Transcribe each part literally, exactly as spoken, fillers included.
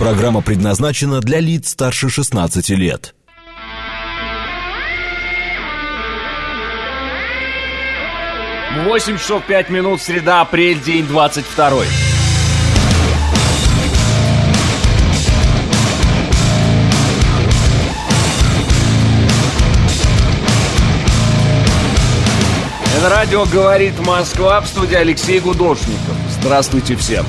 Программа предназначена для лиц старше шестнадцати лет. восемь часов пять минут, среда, апрель, день двадцать второй. Это радио «Говорит Москва», в студии Алексей Гудошников. Здравствуйте всем.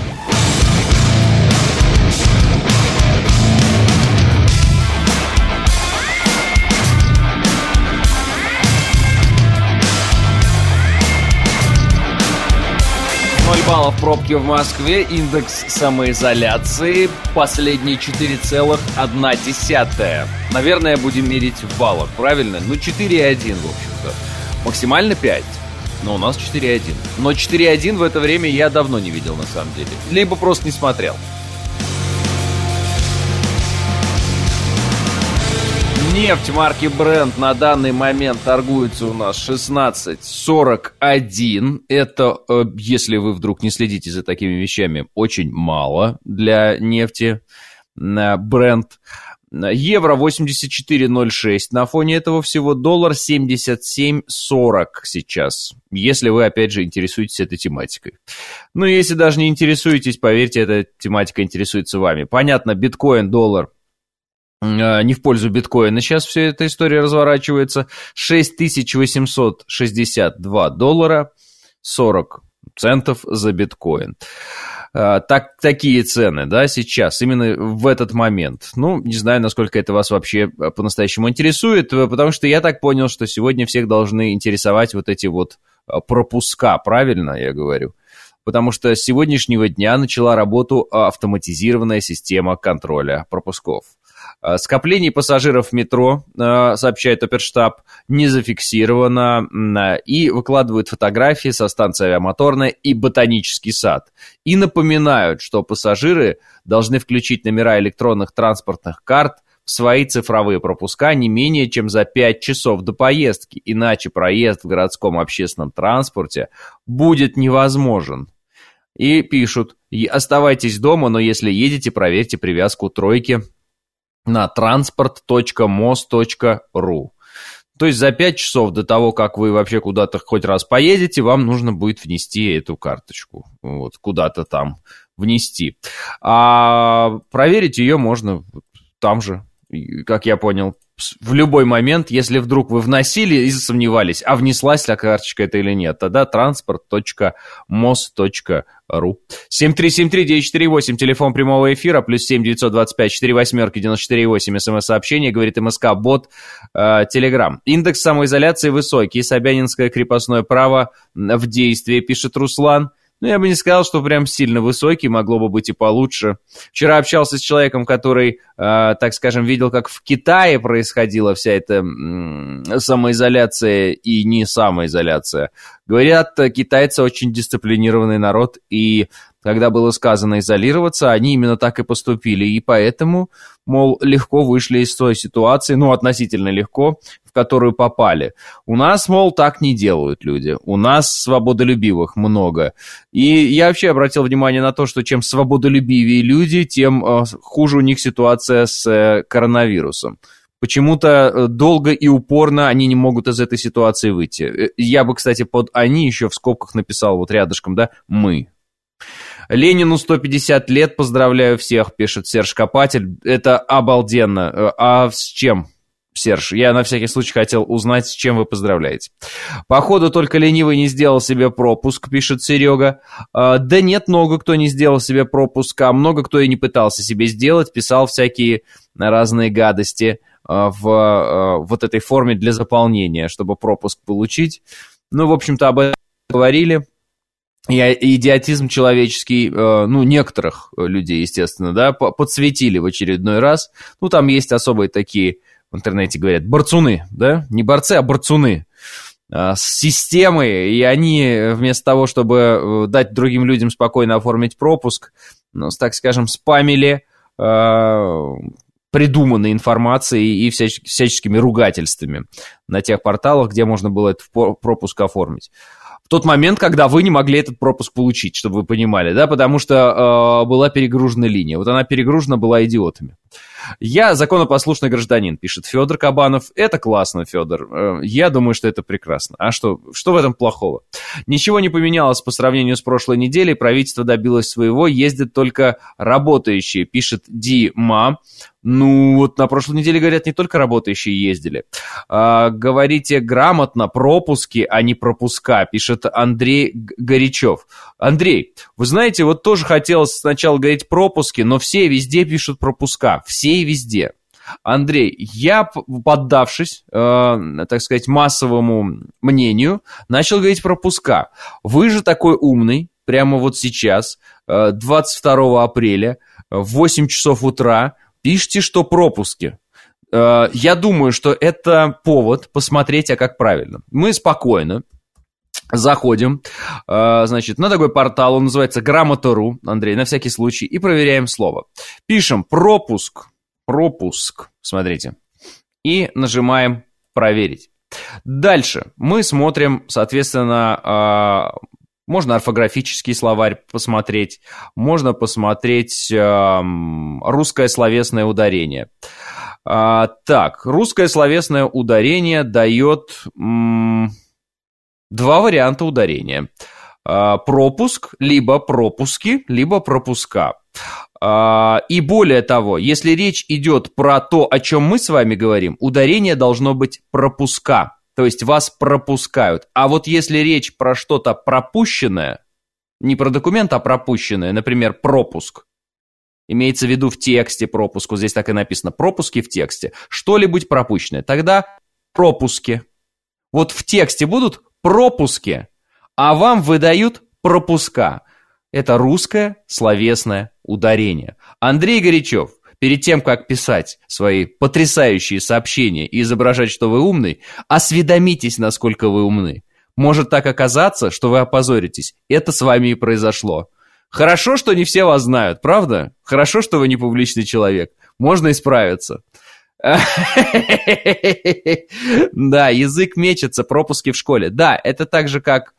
ноль баллов пробки в Москве, индекс самоизоляции последние четыре целых одна десятая. Наверное, будем мерить в баллах, правильно? Ну, четыре и один, в общем-то. Максимально пять, но у нас четыре и один. Но четыре и один в это время я давно не видел, на самом деле. Либо просто не смотрел. Нефть марки Brent на данный момент торгуется у нас шестнадцать сорок один. Это, если вы вдруг не следите за такими вещами, очень мало для нефти Brent. Евро восемьдесят четыре ноль шесть. На фоне этого всего доллар семьдесят семь сорок сейчас. Если вы, опять же, интересуетесь этой тематикой. Ну, если даже не интересуетесь, поверьте, эта тематика интересуется вами. Понятно, биткоин, доллар. Не в пользу биткоина сейчас вся эта история разворачивается. шесть тысяч восемьсот шестьдесят два доллара сорок центов за биткоин. Так, такие цены, да, сейчас, именно в этот момент. Ну, не знаю, насколько это вас вообще по-настоящему интересует, потому что я так понял, что сегодня всех должны интересовать вот эти вот пропуска, правильно я говорю? Потому что с сегодняшнего дня начала работу автоматизированная система контроля пропусков. Скопление пассажиров в метро, сообщает оперштаб, не зафиксировано, и выкладывают фотографии со станции Авиамоторная и Ботанический сад. И напоминают, что пассажиры должны включить номера электронных транспортных карт в свои цифровые пропуска не менее чем за пять часов до поездки, иначе проезд в городском общественном транспорте будет невозможен. И пишут: оставайтесь дома, но если едете, проверьте привязку тройки на транспорт точка мос точка ру. То есть за пять часов до того, как вы вообще куда-то хоть раз поедете, вам нужно будет внести эту карточку. Вот, куда-то там внести. А проверить ее можно там же, как я понял, в любой момент, если вдруг вы вносили и засомневались, а внеслась ли карточка это или нет, тогда транспорт точка мос точка ру. семь три семь три девять четыре восемь, телефон прямого эфира, плюс семь девятьсот двадцать пять четыре восьмерки девяносто четыре восемь, смс-сообщение, говорит МСК, бот, э, Телеграм. Индекс самоизоляции высокий, Собянинское крепостное право в действии, пишет Руслан. Ну, я бы не сказал, что прям сильно высокий, могло бы быть и получше. Вчера общался с человеком, который, э, так скажем, видел, как в Китае происходила вся эта э, самоизоляция и не самоизоляция. Говорят, китайцы очень дисциплинированный народ, и когда было сказано изолироваться, они именно так и поступили. И поэтому, мол, легко вышли из той ситуации, ну, относительно легко, в которую попали. У нас, мол, так не делают люди. У нас свободолюбивых много. И я вообще обратил внимание на то, что чем свободолюбивее люди, тем э, хуже у них ситуация с э, коронавирусом. Почему-то долго и упорно они не могут из этой ситуации выйти. Я бы, кстати, под «они» еще в скобках написал вот рядышком, да, «мы». Ленину сто пятьдесят лет, поздравляю всех, пишет Серж Копатель. Это обалденно. А с чем, Серж? Я на всякий случай хотел узнать, с чем вы поздравляете. Походу, только ленивый не сделал себе пропуск, пишет Серега. Да нет, много кто не сделал себе пропуск, а много кто и не пытался себе сделать, писал всякие разные гадости в вот этой форме для заполнения, чтобы пропуск получить. Ну, в общем-то, об этом говорили. И идиотизм человеческий, ну, некоторых людей, естественно, да, подсветили в очередной раз. Ну, там есть особые такие, в интернете говорят, борцуны, да, не борцы, а борцуны с системой, и они вместо того, чтобы дать другим людям спокойно оформить пропуск, ну, так скажем, спамили придуманной информацией и всяч- всяческими ругательствами на тех порталах, где можно было этот пропуск оформить. В тот момент, когда вы не могли этот пропуск получить, чтобы вы понимали, да, потому что э, была перегружена линия. Вот она перегружена была идиотами. Я законопослушный гражданин, пишет Федор Кабанов. Это классно, Федор. Я думаю, что это прекрасно. А что, что в этом плохого? Ничего не поменялось по сравнению с прошлой неделей. Правительство добилось своего. Ездят только работающие, пишет Дима. Ну, вот на прошлой неделе, говорят, не только работающие ездили. А, говорите грамотно, пропуски, а не пропуска, пишет Андрей Горячев. Андрей, вы знаете, вот тоже хотелось сначала говорить пропуски, но все везде пишут пропуска. Все и везде. Андрей, я, поддавшись, э, так сказать, массовому мнению, начал говорить пропуска. Вы же такой умный, прямо вот сейчас, э, двадцать второго апреля, в восемь часов утра, пишите, что пропуски. Э, я думаю, что это повод посмотреть, а как правильно. Мы спокойно заходим, э, значит, на такой портал, он называется грамота точка ру, Андрей, на всякий случай, и проверяем слово. Пишем пропуск, пропуск, смотрите, и нажимаем проверить. Дальше мы смотрим, соответственно, э, можно орфографический словарь посмотреть, можно посмотреть э, русское словесное ударение. Э, так, русское словесное ударение дает м, два варианта ударения. Э, пропуск, либо пропуски, либо пропуска. Э, и более того, если речь идет про то, о чем мы с вами говорим, ударение должно быть пропуска. То есть вас пропускают. А вот если речь про что-то пропущенное, не про документ, а пропущенное, например, пропуск, имеется в виду в тексте пропуск, вот здесь так и написано, пропуски в тексте, что-либудь пропущенное, тогда пропуски. Вот в тексте будут пропуски, а вам выдают пропуска. Это русское словесное ударение. Андрей Горячев, перед тем, как писать свои потрясающие сообщения и изображать, что вы умный, осведомитесь, насколько вы умны. Может так оказаться, что вы опозоритесь. Это с вами и произошло. Хорошо, что не все вас знают, правда? Хорошо, что вы не публичный человек. Можно исправиться. Да, язык мечется, пропуски в школе. Да, это так же, как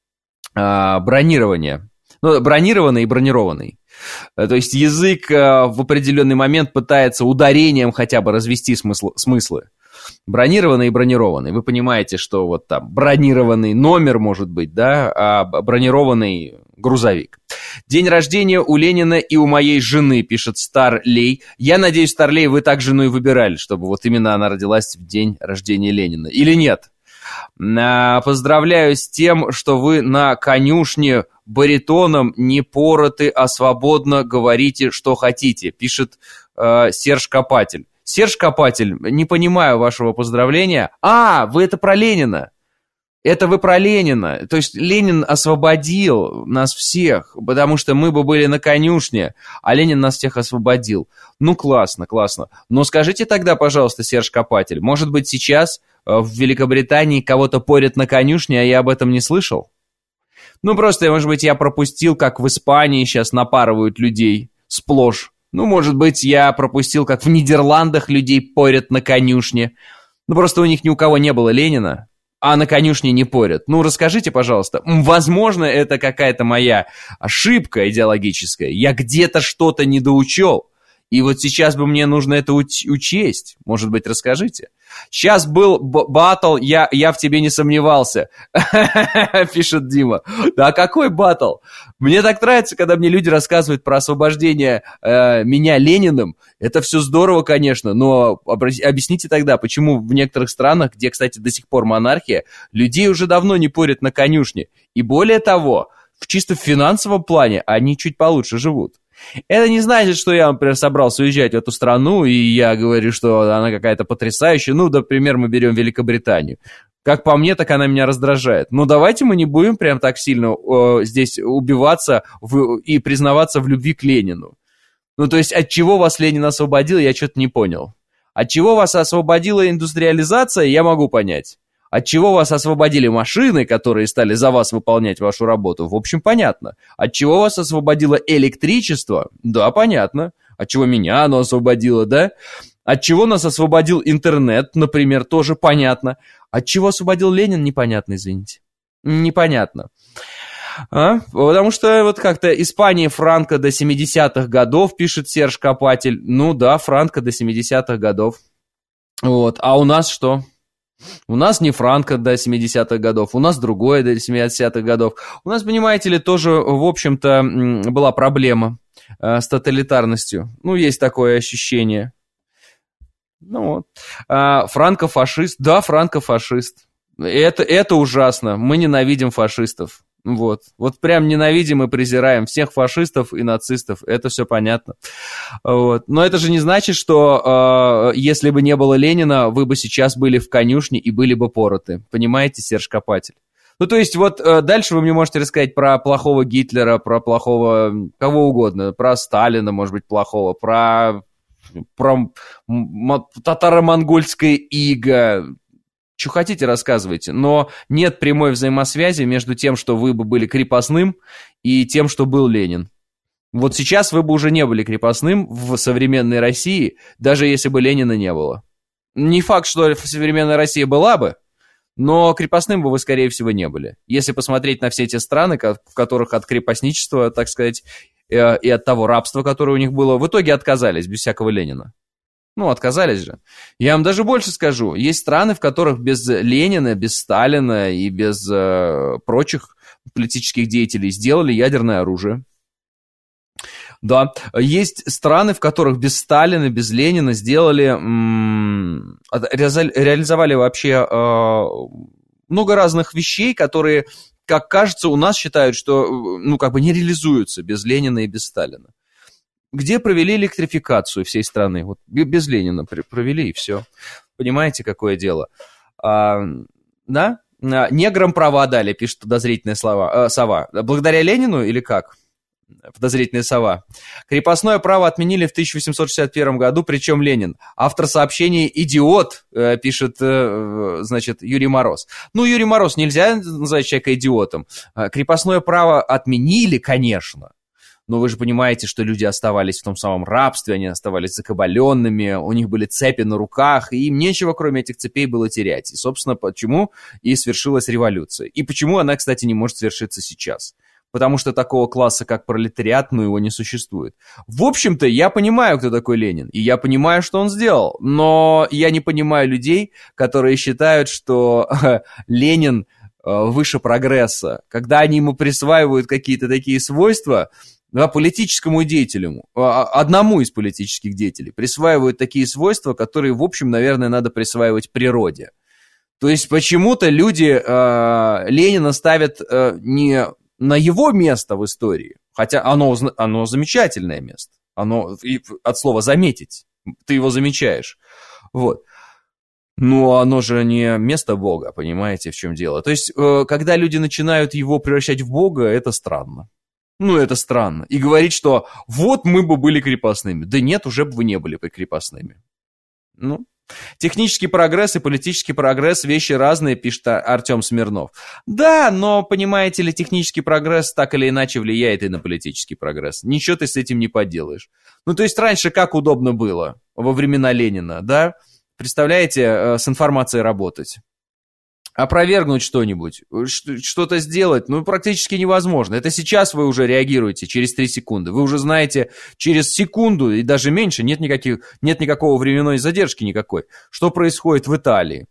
бронирование. Ну, бронированный и бронированный. То есть язык в определенный момент пытается ударением хотя бы развести смысл, смыслы. Бронированный и бронированный. Вы понимаете, что вот там бронированный номер может быть, да, а бронированный грузовик. День рождения у Ленина и у моей жены, пишет Старлей. Я надеюсь, Старлей, вы так жену и выбирали, чтобы вот именно она родилась в день рождения Ленина. Или нет? Поздравляю с тем, что вы на конюшне баритоном не пороты, а свободно говорите, что хотите, пишет э, Серж Копатель. Серж Копатель, не понимаю вашего поздравления. А, вы это про Ленина. Это вы про Ленина. То есть Ленин освободил нас всех, потому что мы бы были на конюшне, а Ленин нас всех освободил. Ну, классно, классно. Но скажите тогда, пожалуйста, Серж Копатель, может быть, сейчас в Великобритании кого-то порят на конюшне, а я об этом не слышал? Ну, просто, может быть, я пропустил, как в Испании сейчас напарывают людей сплошь. Ну, может быть, я пропустил, как в Нидерландах людей порят на конюшне. Ну, просто у них ни у кого не было Ленина, а на конюшне не порят. Ну, расскажите, пожалуйста. Возможно, это какая-то моя ошибка идеологическая. Я где-то что-то недоучел. И вот сейчас бы мне нужно это уч- учесть. Может быть, расскажите. Сейчас был б- баттл, я, я в тебе не сомневался, пишет Дима. Да какой баттл? Мне так нравится, когда мне люди рассказывают про освобождение э, меня Лениным. Это все здорово, конечно, но обра- объясните тогда, почему в некоторых странах, где, кстати, до сих пор монархия, людей уже давно не порят на конюшне. И более того, в чисто финансовом плане они чуть получше живут. Это не значит, что я, например, собрался уезжать в эту страну, и я говорю, что она какая-то потрясающая. Ну, например, мы берем Великобританию. Как по мне, так она меня раздражает. Но давайте мы не будем прям так сильно э, здесь убиваться в, и признаваться в любви к Ленину. Ну, то есть, от чего вас Ленин освободил, я что-то не понял. От чего вас освободила индустриализация, я могу понять. От чего вас освободили машины, которые стали за вас выполнять вашу работу, в общем, понятно. От чего вас освободило электричество, да, понятно. От чего меня оно освободило, да? От чего нас освободил интернет, например, тоже понятно. От чего освободил Ленин, непонятно, извините. Непонятно. А? Потому что вот как-то Испания Франко до семидесятых годов, пишет Серж Копатель. Ну да, Франко до семидесятых годов. Вот. А у нас что? У нас не Франко до семидесятых годов, у нас другое до семидесятых годов. У нас, понимаете ли, тоже, в общем-то, была проблема э, с тоталитарностью. Ну, есть такое ощущение. Ну вот. А, Франко-фашист. Да, Франко-фашист. Это, это ужасно. Мы ненавидим фашистов. Вот. Вот прям ненавидим и презираем всех фашистов и нацистов. Это все понятно. Вот. Но это же не значит, что э, если бы не было Ленина, вы бы сейчас были в конюшне и были бы пороты. Понимаете, Серж Копатель? Ну, то есть, вот э, дальше вы мне можете рассказать про плохого Гитлера, про плохого кого угодно, про Сталина, может быть, плохого, про, про татаро-монгольское иго. Что хотите, рассказывайте, но нет прямой взаимосвязи между тем, что вы бы были крепостным, и тем, что был Ленин. Вот сейчас вы бы уже не были крепостным в современной России, даже если бы Ленина не было. Не факт, что современная Россия была бы, но крепостным бы вы, скорее всего, не были. Если посмотреть на все те страны, в которых от крепостничества, так сказать, и от того рабства, которое у них было, в итоге отказались без всякого Ленина. Ну, отказались же. Я вам даже больше скажу. Есть страны, в которых без Ленина, без Сталина и без э, прочих политических деятелей сделали ядерное оружие. Да, есть страны, в которых без Сталина, без Ленина сделали, м- реализовали вообще э, много разных вещей, которые, как кажется, у нас считают, что, ну, как бы не реализуются без Ленина и без Сталина. Где провели электрификацию всей страны. Вот без Ленина провели, и все. Понимаете, какое дело? А, да? Неграм права дали, пишет подозрительная слова, э, сова. Благодаря Ленину или как? Подозрительная сова. Крепостное право отменили в тысяча восемьсот шестьдесят первом году, причем Ленин. Автор сообщения «Идиот», э, пишет, э, значит, Юрий Мороз. Ну, Юрий Мороз, нельзя назвать человека идиотом. Крепостное право отменили, конечно. Но вы же понимаете, что люди оставались в том самом рабстве, они оставались закабаленными, у них были цепи на руках, и им нечего, кроме этих цепей, было терять. И, собственно, почему и свершилась революция. И почему она, кстати, не может свершиться сейчас. Потому что такого класса, как пролетариат, ну, его не существует. В общем-то, я понимаю, кто такой Ленин, и я понимаю, что он сделал, но я не понимаю людей, которые считают, что Ленин выше прогресса. Когда они ему присваивают какие-то такие свойства... Да, политическому деятелю, одному из политических деятелей присваивают такие свойства, которые, в общем, наверное, надо присваивать природе. То есть почему-то люди э, Ленина ставят э, не на его место в истории, хотя оно, оно замечательное место, оно от слова «заметить», ты его замечаешь, вот. Но оно же не место Бога, понимаете, в чем дело. То есть, э, когда люди начинают его превращать в Бога, это странно. Ну, это странно. И говорить, что вот мы бы были крепостными. Да нет, уже бы вы не были бы крепостными. Ну, технический прогресс и политический прогресс – вещи разные, пишет Артем Смирнов. Да, но, понимаете ли, технический прогресс так или иначе влияет и на политический прогресс. Ничего ты с этим не поделаешь. Ну, то есть раньше как удобно было во времена Ленина, да? Представляете, с информацией работать. Опровергнуть что-нибудь, что-то сделать, ну, практически невозможно. Это сейчас вы уже реагируете через три секунды. Вы уже знаете через секунду и даже меньше, нет, никаких, нет никакого временной задержки никакой, что происходит в Италии.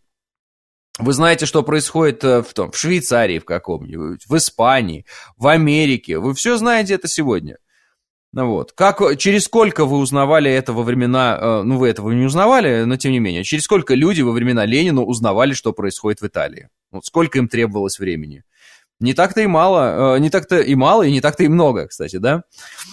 Вы знаете, что происходит в, том, в Швейцарии в каком-нибудь, в Испании, в Америке. Вы все знаете это сегодня. Ну вот. Как, через сколько вы узнавали это во времена, ну вы этого не узнавали, но тем не менее, через сколько люди во времена Ленина узнавали, что происходит в Италии? Вот сколько им требовалось времени? Не так-то и мало, не так-то и мало, и не так-то и много, кстати, да?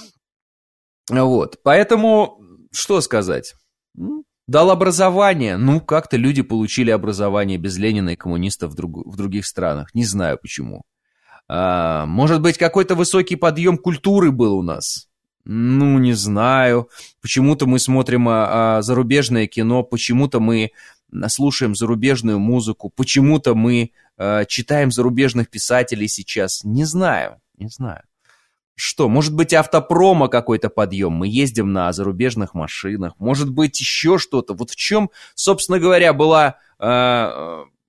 Вот, поэтому, что сказать? Дал образование, ну как-то люди получили образование без Ленина и коммунистов в, друг, в других странах, не знаю почему. А, может быть, какой-то высокий подъем культуры был у нас? Ну, не знаю. Почему-то мы смотрим а, а, зарубежное кино, почему-то мы слушаем зарубежную музыку, почему-то мы а, читаем зарубежных писателей сейчас. Не знаю, не знаю. Что, может быть, автопрома какой-то подъем, мы ездим на зарубежных машинах, может быть, еще что-то. Вот в чем, собственно говоря, была... А,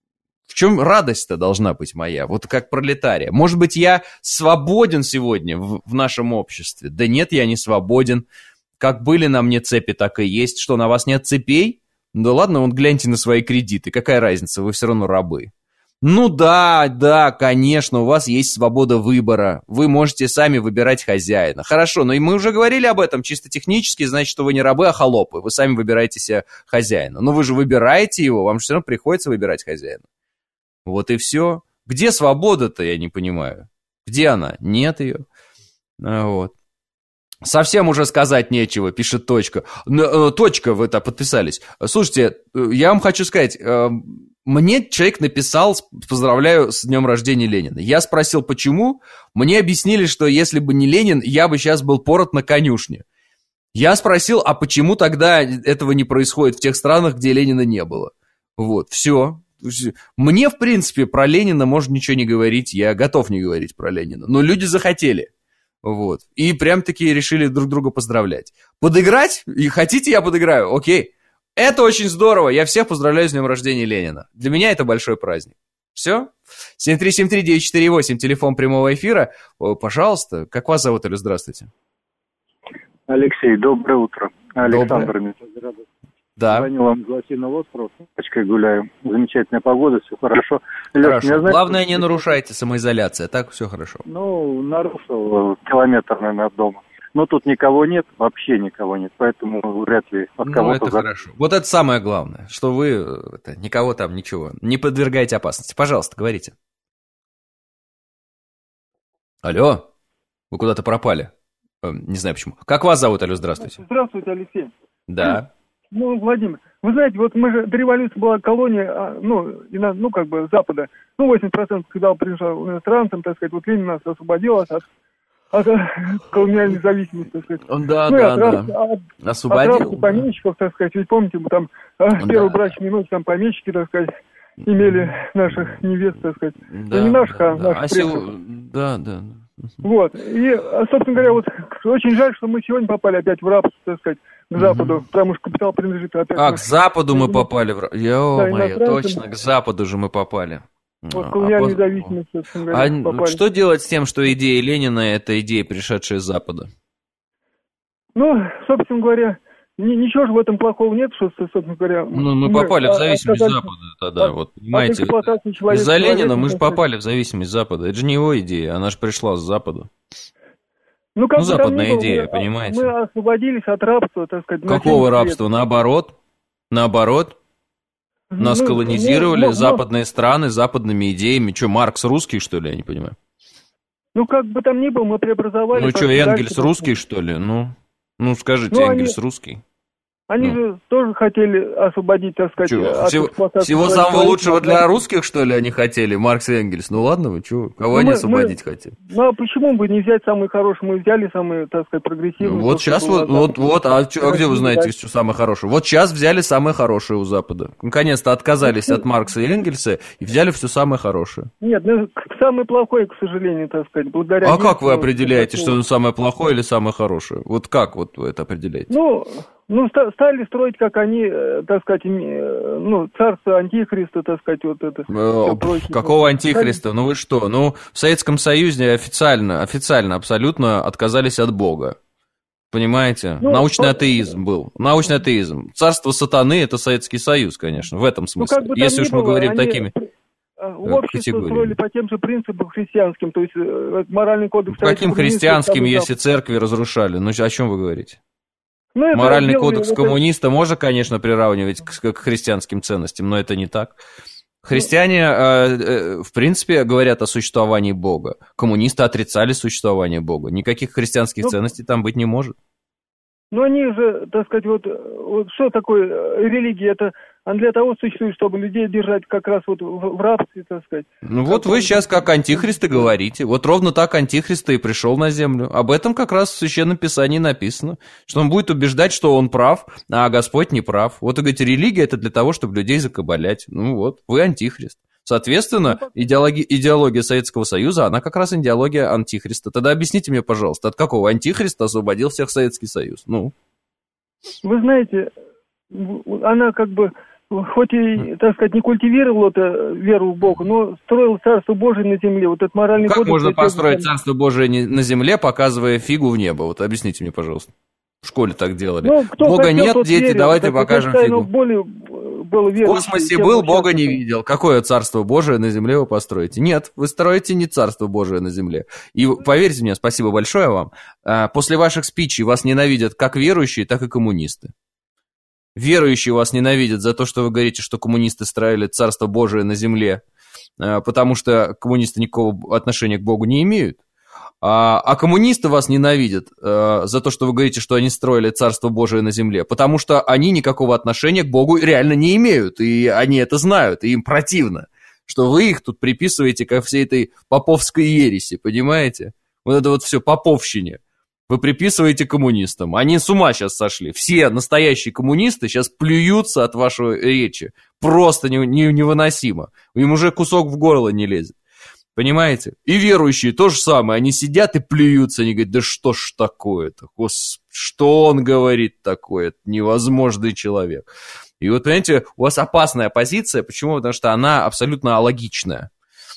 В чем радость-то должна быть моя? Вот как пролетария. Может быть, я свободен сегодня в, в нашем обществе? Да нет, я не свободен. Как были на мне цепи, так и есть. Что, на вас нет цепей? Да ладно, вон гляньте на свои кредиты. Какая разница, вы все равно рабы. Ну да, да, конечно, у вас есть свобода выбора. Вы можете сами выбирать хозяина. Хорошо, но и мы уже говорили об этом. Чисто технически, значит, что вы не рабы, а холопы. Вы сами выбираете себе хозяина. Но вы же выбираете его, вам же все равно приходится выбирать хозяина. Вот и все. Где свобода-то, я не понимаю. Где она? Нет ее. Вот. Совсем уже сказать нечего, пишет Точка. Точка, вы-то подписались. Слушайте, я вам хочу сказать... Мне человек написал, поздравляю с днем рождения Ленина. Я спросил, почему. Мне объяснили, что если бы не Ленин, я бы сейчас был порот на конюшне. Я спросил, а почему тогда этого не происходит в тех странах, где Ленина не было? Вот, все. Мне, в принципе, про Ленина можно ничего не говорить. Я готов не говорить про Ленина. Но люди захотели. Вот. И прям-таки решили друг друга поздравлять. Подыграть? И хотите, я подыграю? Окей. Это очень здорово. Я всех поздравляю с днем рождения Ленина. Для меня это большой праздник. Все? семь три семь три девять четыре восемь, телефон прямого эфира. О, пожалуйста. Как вас зовут, или здравствуйте? Алексей, доброе утро. Александр меня поздравляет. Да. Звонил вам с Лосиного острова, с пачкой гуляю. Замечательная погода, все хорошо. Леш, хорошо. Меня, знаете, главное, не нарушайте самоизоляцию, так все хорошо. Ну, нарушил километр, наверное, от дома. Но тут никого нет, вообще никого нет, поэтому вряд ли от ну, кого-то... это хорошо. Вот это самое главное, что вы это, никого там, ничего, не подвергаете опасности. Пожалуйста, говорите. Алло, вы куда-то пропали. Не знаю почему. Как вас зовут, алло, здравствуйте. Здравствуйте, Алексей. Да. Ну, Владимир, вы знаете, вот мы же, до революции была колония, ну, ну, как бы, Запада. Ну, восемьдесят процентов, когда принадлежал иностранцам, так сказать, вот Ленин нас освободил от... от колониальной зависимости, так сказать. Да, ну, да, от, да. От, Освободил. От помещиков, так сказать. Ведь помните, мы там в первую да. брачную ночь там помещики, так сказать, имели наших невест, так сказать. Да, ну, не наших, да, а наших а предков. сего... Да, да. Вот. И, собственно говоря, вот очень жаль, что мы сегодня попали опять в рабство, так сказать, к Западу, угу. потому что капитал принадлежит опять... А, к Западу мы попали в рабство. Ё-моё, да, точно, к Западу же мы попали. Вот колониальная а, независимость, собственно говоря, а попали. Что делать с тем, что идея Ленина — это идея, пришедшая с Запада? Ну, собственно говоря, ни, ничего же в этом плохого нет, что, собственно говоря... Ну, мы, мы попали в зависимость от, Запада тогда, от, вот, понимаете? Из-за Ленина мы же попали в зависимость Запада. Это же не его идея, она же пришла с Запада. Ну, как ну западная было, идея, мы, понимаете? Мы освободились от рабства, так сказать. Какого рабства? Наоборот? Наоборот? Нас ну, колонизировали ну, западные ну, страны западными идеями. Что, Маркс русский, что ли? Я не понимаю. Ну, как бы там ни было, мы преобразовали... Ну, что, Энгельс дальше, русский, что ли? Ну, ну скажите, ну, Энгельс они, русский. Они ну. же тоже хотели освободить, так сказать... Чё, от всего всего самого лучшего для русских, что ли, они хотели? Маркс и Энгельс. Ну, ладно, вы что? Кого ну, они мы, освободить мы, хотели? Ну, а почему бы не взять самые хорошие? Мы взяли самые, так сказать, прогрессивные... Ну, вот сейчас вот, вот, вот, а, чё, а где вы знаете, что самое хорошее? Вот сейчас взяли самое хорошее у Запада. Наконец-то отказались от Маркса и Энгельса и взяли все самое хорошее. Нет, ну, самое плохое, к сожалению, так сказать, благодаря... А как вы определяете, что оно самое плохое или самое хорошее? Вот как вот вы это определяете? Ну... Ну, стали строить, как они, так сказать, ну, царство антихриста, так сказать, вот это. Э, какого антихриста? Ну вы что? Ну, в Советском Союзе официально, официально абсолютно отказались от Бога. Понимаете? Ну, научный атеизм был. Научный атеизм. Царство сатаны — это Советский Союз, конечно, в этом смысле. Ну, как бы если уж мы было, говорим они... такими... В обществе строили по тем же принципам христианским, то есть моральный кодекс... Каким христианским, если церкви разрушали? Ну, о чем вы говорите? Ну, моральный делали, кодекс это... коммуниста можно, конечно, приравнивать к, к христианским ценностям, но это не так. Христиане, э, э, в принципе, говорят о существовании Бога. Коммунисты отрицали существование Бога. Никаких христианских ну, ценностей там быть не может. Ну, они же, так сказать, вот, вот что такое религия? Это для того существует, чтобы людей держать как раз вот в, в рабстве, так сказать. Ну, вот вы сейчас как антихристы говорите. Вот ровно так антихрист и пришел на землю. Об этом как раз в Священном Писании написано. Что он будет убеждать, что он прав, а Господь не прав. Вот, и говорите, религия — это для того, чтобы людей закабалять. Ну вот, вы антихрист. Соответственно, идеология, идеология Советского Союза, она как раз идеология антихриста. Тогда объясните мне, пожалуйста, от какого антихриста освободил всех Советский Союз? Ну. Вы знаете, она как бы хоть и, так сказать, не культивировал это веру в Бога, но строил Царство Божие на земле. Вот этот моральный Как кодекс... можно построить там... Царство Божие на земле, показывая фигу в небо? Вот объясните мне, пожалуйста. В школе так делали. Ну, кто Бога хотел, нет, дети, верил. давайте Так, покажем фигу. Более, было в космосе был, Бога не видел. Какое Царство Божие на земле вы построите? Нет, вы строите не Царство Божие на земле. И поверьте мне, спасибо большое вам, после ваших спичей вас ненавидят как верующие, так и коммунисты. Верующие вас ненавидят за то, что вы говорите, что коммунисты строили Царство Божие на земле, потому что коммунисты никакого отношения к Богу не имеют. А, а коммунисты вас ненавидят за то, что вы говорите, что они строили Царство Божие на земле, потому что они никакого отношения к Богу реально не имеют, и они это знают, и им противно, что вы их тут приписываете ко всей этой поповской ереси, понимаете? Вот это вот все поповщине. Вы приписываете коммунистам. Они с ума сейчас сошли. Все настоящие коммунисты сейчас плюются от вашей речи. Просто не, не, невыносимо. Им уже кусок в горло не лезет. Понимаете? И верующие то же самое. Они сидят и плюются. Они говорят, да что ж такое-то? Господи, что он говорит такое? Это невозможный человек. И вот, понимаете, у вас опасная позиция. Почему? Потому что она абсолютно алогичная.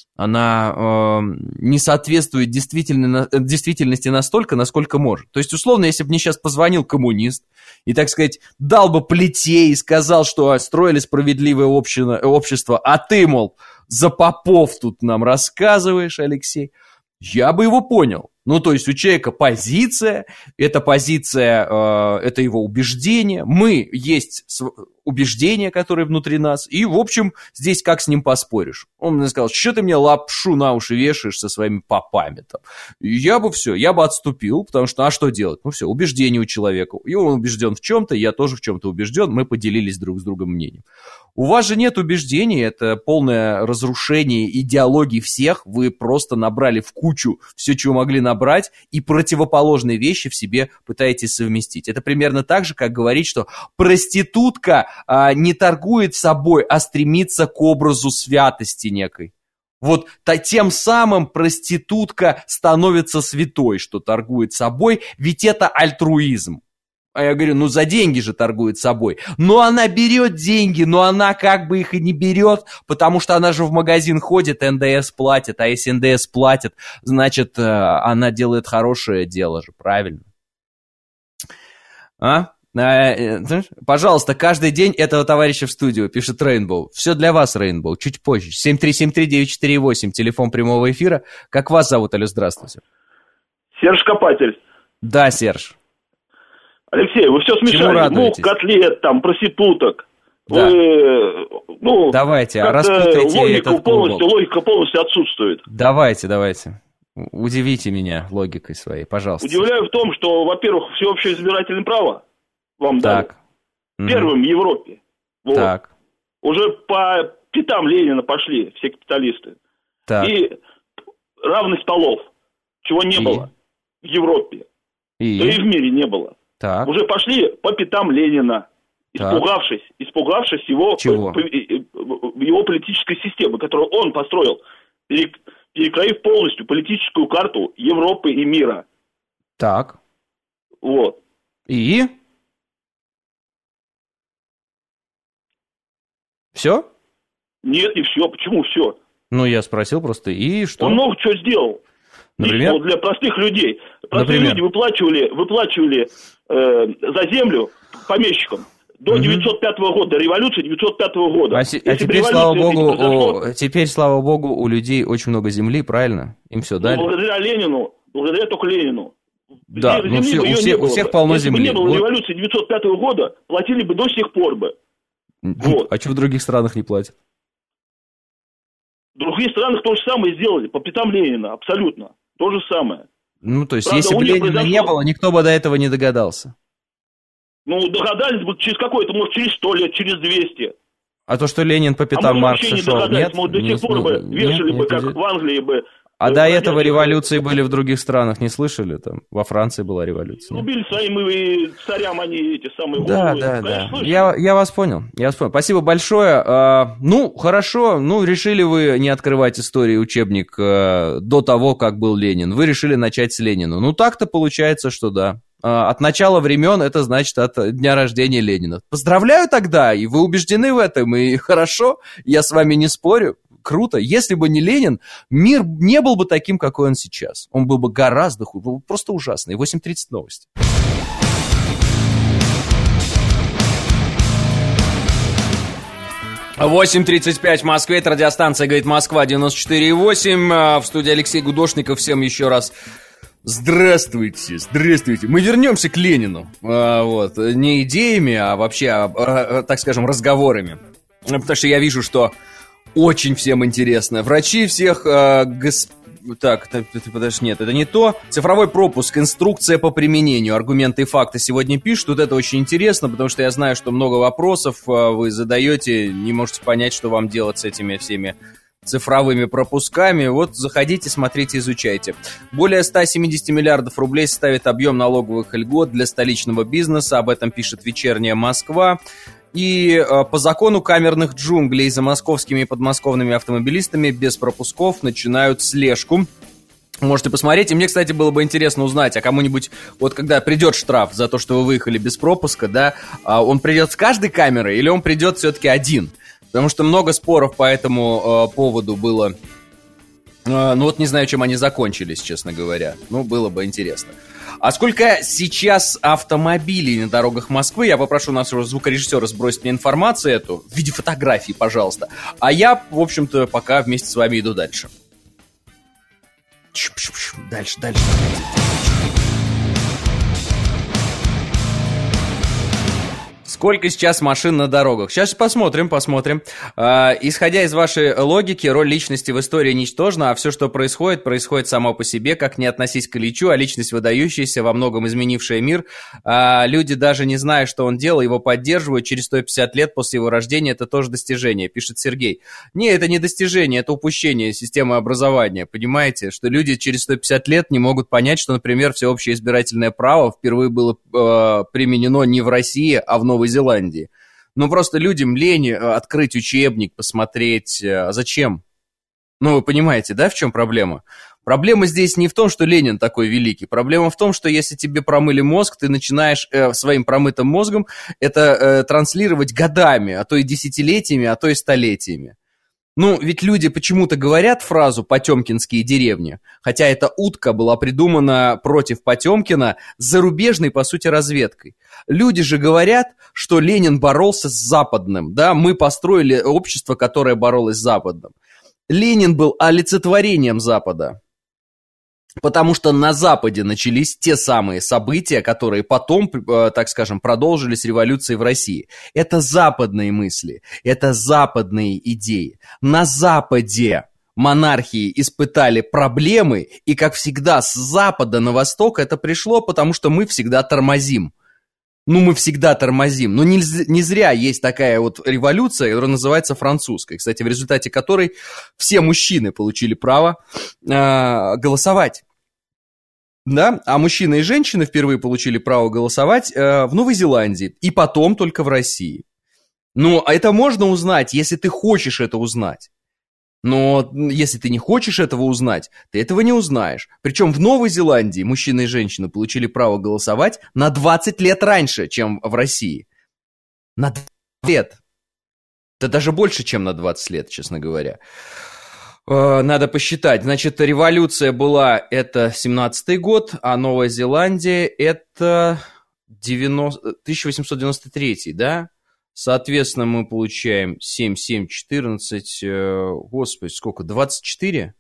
Она э, не соответствует действительно, действительности настолько, насколько может. То есть, условно, если бы мне сейчас позвонил коммунист и, так сказать, дал бы плетей и сказал, что строили справедливое общество, общество, а ты, мол, за попов тут нам рассказываешь, Алексей, я бы его понял. Ну, то есть у человека позиция, эта позиция, э, это его убеждение, мы есть убеждения, которые внутри нас, и, в общем, здесь как с ним поспоришь? Он мне сказал, что ты мне лапшу на уши вешаешь со своими попами там? И я бы все, я бы отступил, потому что, а что делать? Ну, все, убеждение у человека, и он убежден в чем-то, я тоже в чем-то убежден, мы поделились друг с другом мнением. У вас же нет убеждений, это полное разрушение идеологии всех, вы просто набрали в кучу все, чего могли набрать, и противоположные вещи в себе пытаетесь совместить. Это примерно так же, как говорить, что проститутка а, не торгует собой, а стремится к образу святости некой. Вот та, тем самым проститутка становится святой, что торгует собой, ведь это альтруизм. А я говорю, ну за деньги же торгует собой. Но она берет деньги, но она как бы их и не берет, потому что она же в магазин ходит, эн дэ эс платит, а если эн дэ эс платит, значит, она делает хорошее дело же, правильно? А? Пожалуйста, каждый день этого товарища в студию, пишет Рейнбоу. Все для вас, Рейнбоу, чуть позже. семь три семь три девять четыре восемь, телефон прямого эфира. Как вас зовут, алло, здравствуйте. Серж Копатель. Да, Серж. Алексей, вы все смешали. Мук, котлет, там, проституток. Да. Вы, ну, давайте, а распутайте логика этот полностью, клубок. логика полностью отсутствует. Давайте, давайте. Удивите меня логикой своей, пожалуйста. Удивляю в том, что, во-первых, всеобщее избирательное право вам так. дали. Первым в Европе. Вот. Так. Уже по пятам Ленина пошли все капиталисты. Так. И равных столов, чего не и? было в Европе. И? Да и в мире не было. Так. Уже пошли по пятам Ленина, испугавшись, так. испугавшись его, Чего? его политической системы, которую он построил, перекроив полностью политическую карту Европы и мира. Так. Вот. И? Все? Нет, не все. Почему все? Ну, я спросил просто, и что? Он много чего сделал. Например? Для простых людей. Простые Например? люди выплачивали, выплачивали э, за землю помещикам до угу. девятьсот пятого года, революции девятьсот пятого года. А, а теперь, слава богу, у, теперь, слава богу, у людей очень много земли, правильно? Им все дали. Ну, благодаря Ленину, благодаря только Ленину. Да, ну все, у, всех, у всех бы. полно Если земли. Если бы не было вот. революции девятьсот пятого года, платили бы до сих пор бы. Вот. А что в других странах не платят? В других странах то же самое сделали, по пятам Ленина, абсолютно. То же самое. Ну, то есть, Правда, если бы Ленина произошло... не было, никто бы до этого не догадался. Ну, догадались бы через какое-то, может, через сто лет, через двести. А то, что Ленин по пятам а Маркса не шел, нет? Может, до не, сих пор ну, бы нет, вешали нет, бы, как нет. в Англии бы. А э, до этого бродячих... революции были в других странах, не слышали? Там во Франции была революция. Убили своим и царям они эти самые да, головы. Да, Конечно, да, я, я вас понял, я вас понял. Спасибо большое. А, ну, хорошо, ну, решили вы не открывать историю учебник а, до того, как был Ленин. Вы решили начать с Ленина. Ну, так-то получается, что да. От начала времен, это значит от дня рождения Ленина. Поздравляю тогда, и вы убеждены в этом, и хорошо, я с вами не спорю. Круто. Если бы не Ленин, мир не был бы таким, какой он сейчас. Он был бы гораздо хуже, был бы просто ужасный. восемь тридцать новости. восемь тридцать пять в Москве, это радиостанция «Говорит Москва» девяносто четыре и восемь. В студии Алексей Гудошников. Всем еще раз здравствуйте, здравствуйте. Мы вернемся к Ленину. Вот. Не идеями, а вообще, а, так скажем, разговорами. Потому что я вижу, что очень всем интересно. Врачи всех... Э, госп... Так, ты, ты, подожди, нет, это не то. Цифровой пропуск, инструкция по применению, аргументы и факты сегодня пишут. Вот это очень интересно, потому что я знаю, что много вопросов э, вы задаете, не можете понять, что вам делать с этими всеми цифровыми пропусками. Вот заходите, смотрите, изучайте. Более ста семидесяти миллиардов рублей составит объем налоговых льгот для столичного бизнеса. Об этом пишет «Вечерняя Москва». И э, по закону камерных джунглей за московскими и подмосковными автомобилистами без пропусков начинают слежку. Можете посмотреть. И мне, кстати, было бы интересно узнать, а кому-нибудь, вот когда придет штраф за то, что вы выехали без пропуска, да, э, он придет с каждой камерой или он придет все-таки один? Потому что много споров по этому э, поводу было. Э, ну вот не знаю, чем они закончились, честно говоря. Ну, было бы интересно. А сколько сейчас автомобилей на дорогах Москвы? Я попрошу нашего звукорежиссера сбросить мне информацию эту в виде фотографий, пожалуйста. А я, в общем-то, пока вместе с вами иду дальше. Дальше, дальше. Сколько сейчас машин на дорогах? Сейчас посмотрим, посмотрим. Э, исходя из вашей логики, роль личности в истории ничтожна, а все, что происходит, происходит само по себе, как не относись к Ильичу, а личность выдающаяся, во многом изменившая мир. Э, люди, даже не зная, что он делал, его поддерживают через сто пятьдесят лет после его рождения. Это тоже достижение, пишет Сергей. Не, это не достижение, это упущение системы образования. Понимаете, что люди через сто пятьдесят лет не могут понять, что, например, всеобщее избирательное право впервые было э, применено не в России, а в Новой Зеландии. Ну, просто людям лень открыть учебник, посмотреть. А зачем? Ну, вы понимаете, да, в чем проблема? Проблема здесь не в том, что Ленин такой великий. Проблема в том, что если тебе промыли мозг, ты начинаешь э, своим промытым мозгом это э, транслировать годами, а то и десятилетиями, а то и столетиями. Ну, ведь люди почему-то говорят фразу «потемкинские деревни», хотя эта утка была придумана против Потемкина зарубежной, по сути, разведкой. Люди же говорят, что Ленин боролся с Западным, да, мы построили общество, которое боролось с Западным. Ленин был олицетворением Запада, потому что на Западе начались те самые события, которые потом, так скажем, продолжились революцией в России. Это западные мысли, это западные идеи. На Западе монархии испытали проблемы, и, как всегда, с Запада на Восток это пришло, потому что мы всегда тормозим. Ну, мы всегда тормозим. Но не, не зря есть такая вот революция, которая называется французской, кстати, в результате которой все мужчины получили право э, голосовать. Да, а мужчины и женщины впервые получили право голосовать э, в Новой Зеландии, и потом только в России. Ну, это можно узнать, если ты хочешь это узнать. Но если ты не хочешь этого узнать, ты этого не узнаешь. Причем в Новой Зеландии мужчины и женщины получили право голосовать на двадцать лет раньше, чем в России. На двадцать лет. Да даже больше, чем на двадцать лет, честно говоря. Надо посчитать. Значит, революция была, это семнадцатый год, а Новая Зеландия это девяносто... тысяча восемьсот девяносто третий, да? Соответственно, мы получаем семь, семь, четырнадцать, э, господи, сколько, двадцать четыре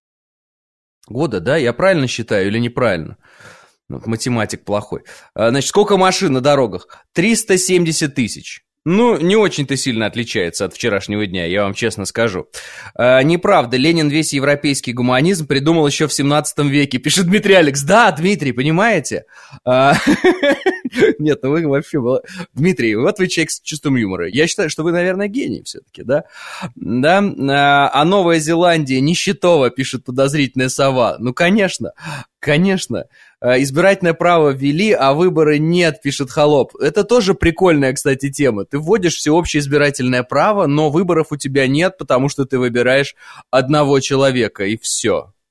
года, да? Я правильно считаю или неправильно? Математик плохой. Значит, сколько машин на дорогах? триста семьдесят тысяч. Ну, не очень-то сильно отличается от вчерашнего дня, я вам честно скажу. А, неправда, Ленин весь европейский гуманизм придумал еще в семнадцатом веке, пишет Дмитрий Алекс. Да, Дмитрий, понимаете? А, нет, ну вы вообще... Дмитрий, вот вы человек с чувством юмора. Я считаю, что вы, наверное, гений все-таки, да? Да? А Новая Зеландия, нищетова, пишет подозрительная сова. Ну, конечно, конечно. Избирательное право ввели, а выборы нет, пишет Холоп. Это тоже прикольная, кстати, тема. Ты вводишь всеобщее избирательное право, но выборов у тебя нет, потому что ты выбираешь одного человека, и все.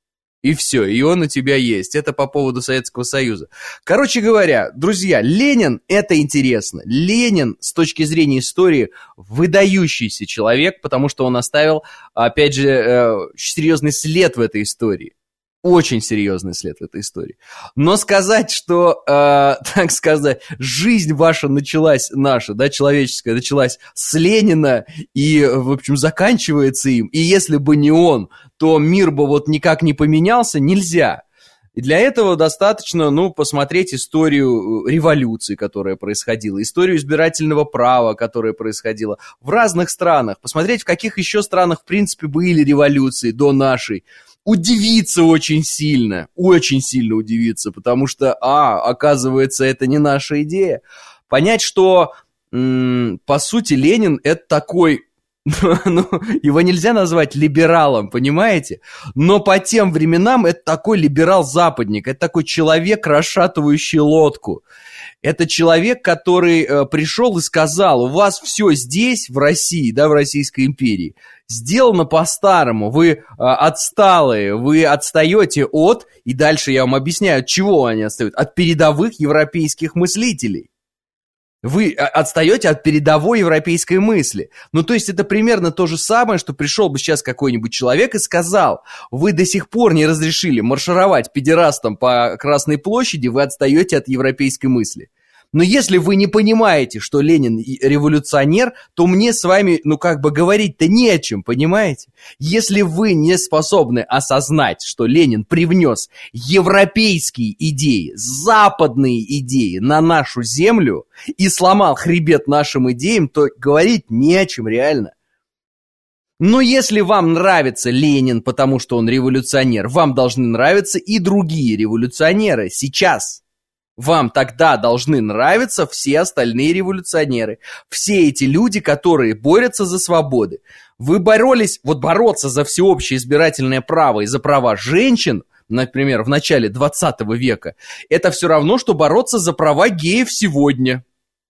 И все, и он у тебя есть. Это по поводу Советского Союза. Короче говоря, друзья, Ленин – это интересно. Ленин, с точки зрения истории, выдающийся человек, потому что он оставил, опять же, серьезный след в этой истории. Очень серьезный след в этой истории. Но сказать, что, э, так сказать, жизнь ваша началась, наша, да, человеческая, началась с Ленина и, в общем, заканчивается им, и если бы не он, то мир бы вот никак не поменялся, нельзя. И для этого достаточно, ну, посмотреть историю революции, которая происходила, историю избирательного права, которая происходила в разных странах, посмотреть, в каких еще странах, в принципе, были революции до нашей. Удивиться очень сильно, очень сильно удивиться, потому что, а, оказывается, это не наша идея. Понять, что, м- по сути, Ленин – это такой, ну, его нельзя назвать либералом, понимаете? Но по тем временам это такой либерал-западник, это такой человек, расшатывающий лодку. Это человек, который э, пришел и сказал, у вас все здесь, в России, да, в Российской империи, сделано по-старому, вы э, отсталые, вы отстаете от, и дальше я вам объясняю, от чего они отстают, от передовых европейских мыслителей. Вы отстаете от передовой европейской мысли. Ну, то есть это примерно то же самое, что пришел бы сейчас какой-нибудь человек и сказал, вы до сих пор не разрешили маршировать педерастам по Красной площади, вы отстаете от европейской мысли. Но если вы не понимаете, что Ленин революционер, то мне с вами, ну, как бы говорить-то не о чем, понимаете? Если вы не способны осознать, что Ленин привнес европейские идеи, западные идеи на нашу землю и сломал хребет нашим идеям, то говорить не о чем реально. Но если вам нравится Ленин, потому что он революционер, вам должны нравиться и другие революционеры сейчас. Вам тогда должны нравиться все остальные революционеры. Все эти люди, которые борются за свободы. Вы боролись, вот бороться за всеобщее избирательное право и за права женщин, например, в начале двадцатого века, это все равно, что бороться за права геев сегодня.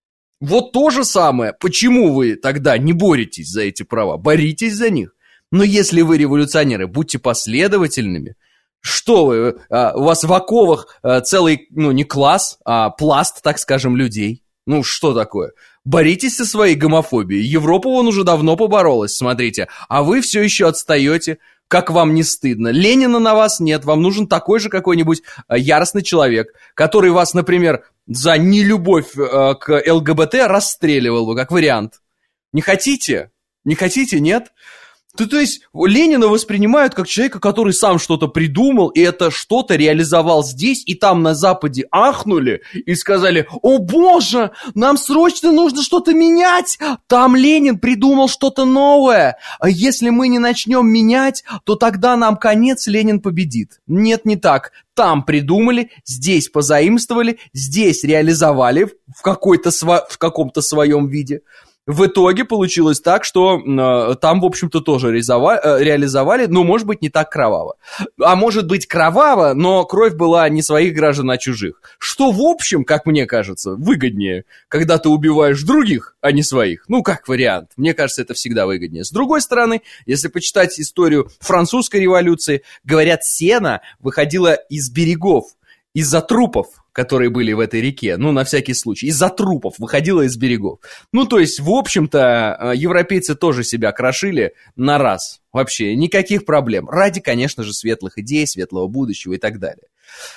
Вот то же самое. Почему вы тогда не боретесь за эти права? Боритесь за них. Но если вы революционеры, будьте последовательными. Что вы, а, у вас в оковах а, целый, ну, не класс, а пласт, так скажем, людей. Ну, что такое? Боритесь со своей гомофобией. Европа вон уже давно поборолась, смотрите. А вы все еще отстаете. Как вам не стыдно? Ленина на вас нет. Вам нужен такой же какой-нибудь а, яростный человек, который вас, например, за нелюбовь а, к ЛГБТ расстреливал бы, как вариант. Не хотите? Не хотите, нет? То, то есть Ленина воспринимают как человека, который сам что-то придумал, и это что-то реализовал здесь, и там на Западе ахнули и сказали, о боже, нам срочно нужно что-то менять, там Ленин придумал что-то новое, а если мы не начнем менять, то тогда нам конец, Ленин победит. Нет, не так. Там придумали, здесь позаимствовали, здесь реализовали в, какой-то сво- в каком-то своем виде. В итоге получилось так, что э, там, в общем-то, тоже реализовали, э, реализовали, но, может быть, не так кроваво. А может быть, кроваво, но кровь была не своих граждан, а чужих. Что, в общем, как мне кажется, выгоднее, когда ты убиваешь других, а не своих. Ну, как вариант. Мне кажется, это всегда выгоднее. С другой стороны, если почитать историю французской революции, говорят, сено выходило из берегов, из-за трупов, которые были в этой реке, ну, на всякий случай, из-за трупов выходило из берегов. Ну, то есть, в общем-то, европейцы тоже себя крошили на раз. Вообще, никаких проблем. Ради, конечно же, светлых идей, светлого будущего и так далее.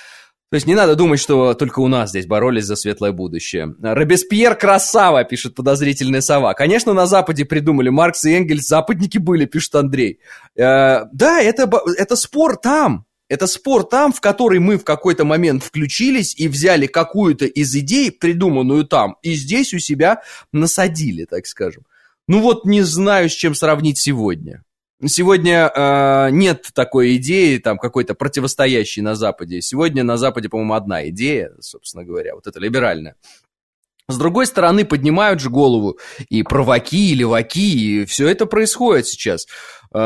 То есть, не надо думать, что только у нас здесь боролись за светлое будущее. Робеспьер красава, пишет подозрительная сова. Конечно, на Западе придумали. Маркс и Энгельс западники были, пишет Андрей. Э, да, это, это спор там. Это спор там, в который мы в какой-то момент включились и взяли какую-то из идей, придуманную там, и здесь у себя насадили, так скажем. Ну вот не знаю, с чем сравнить сегодня. Сегодня э, нет такой идеи, там, какой-то противостоящей на Западе. Сегодня на Западе, по-моему, одна идея, собственно говоря, вот эта либеральная. С другой стороны, поднимают же голову и праваки, и леваки, и все это происходит сейчас э,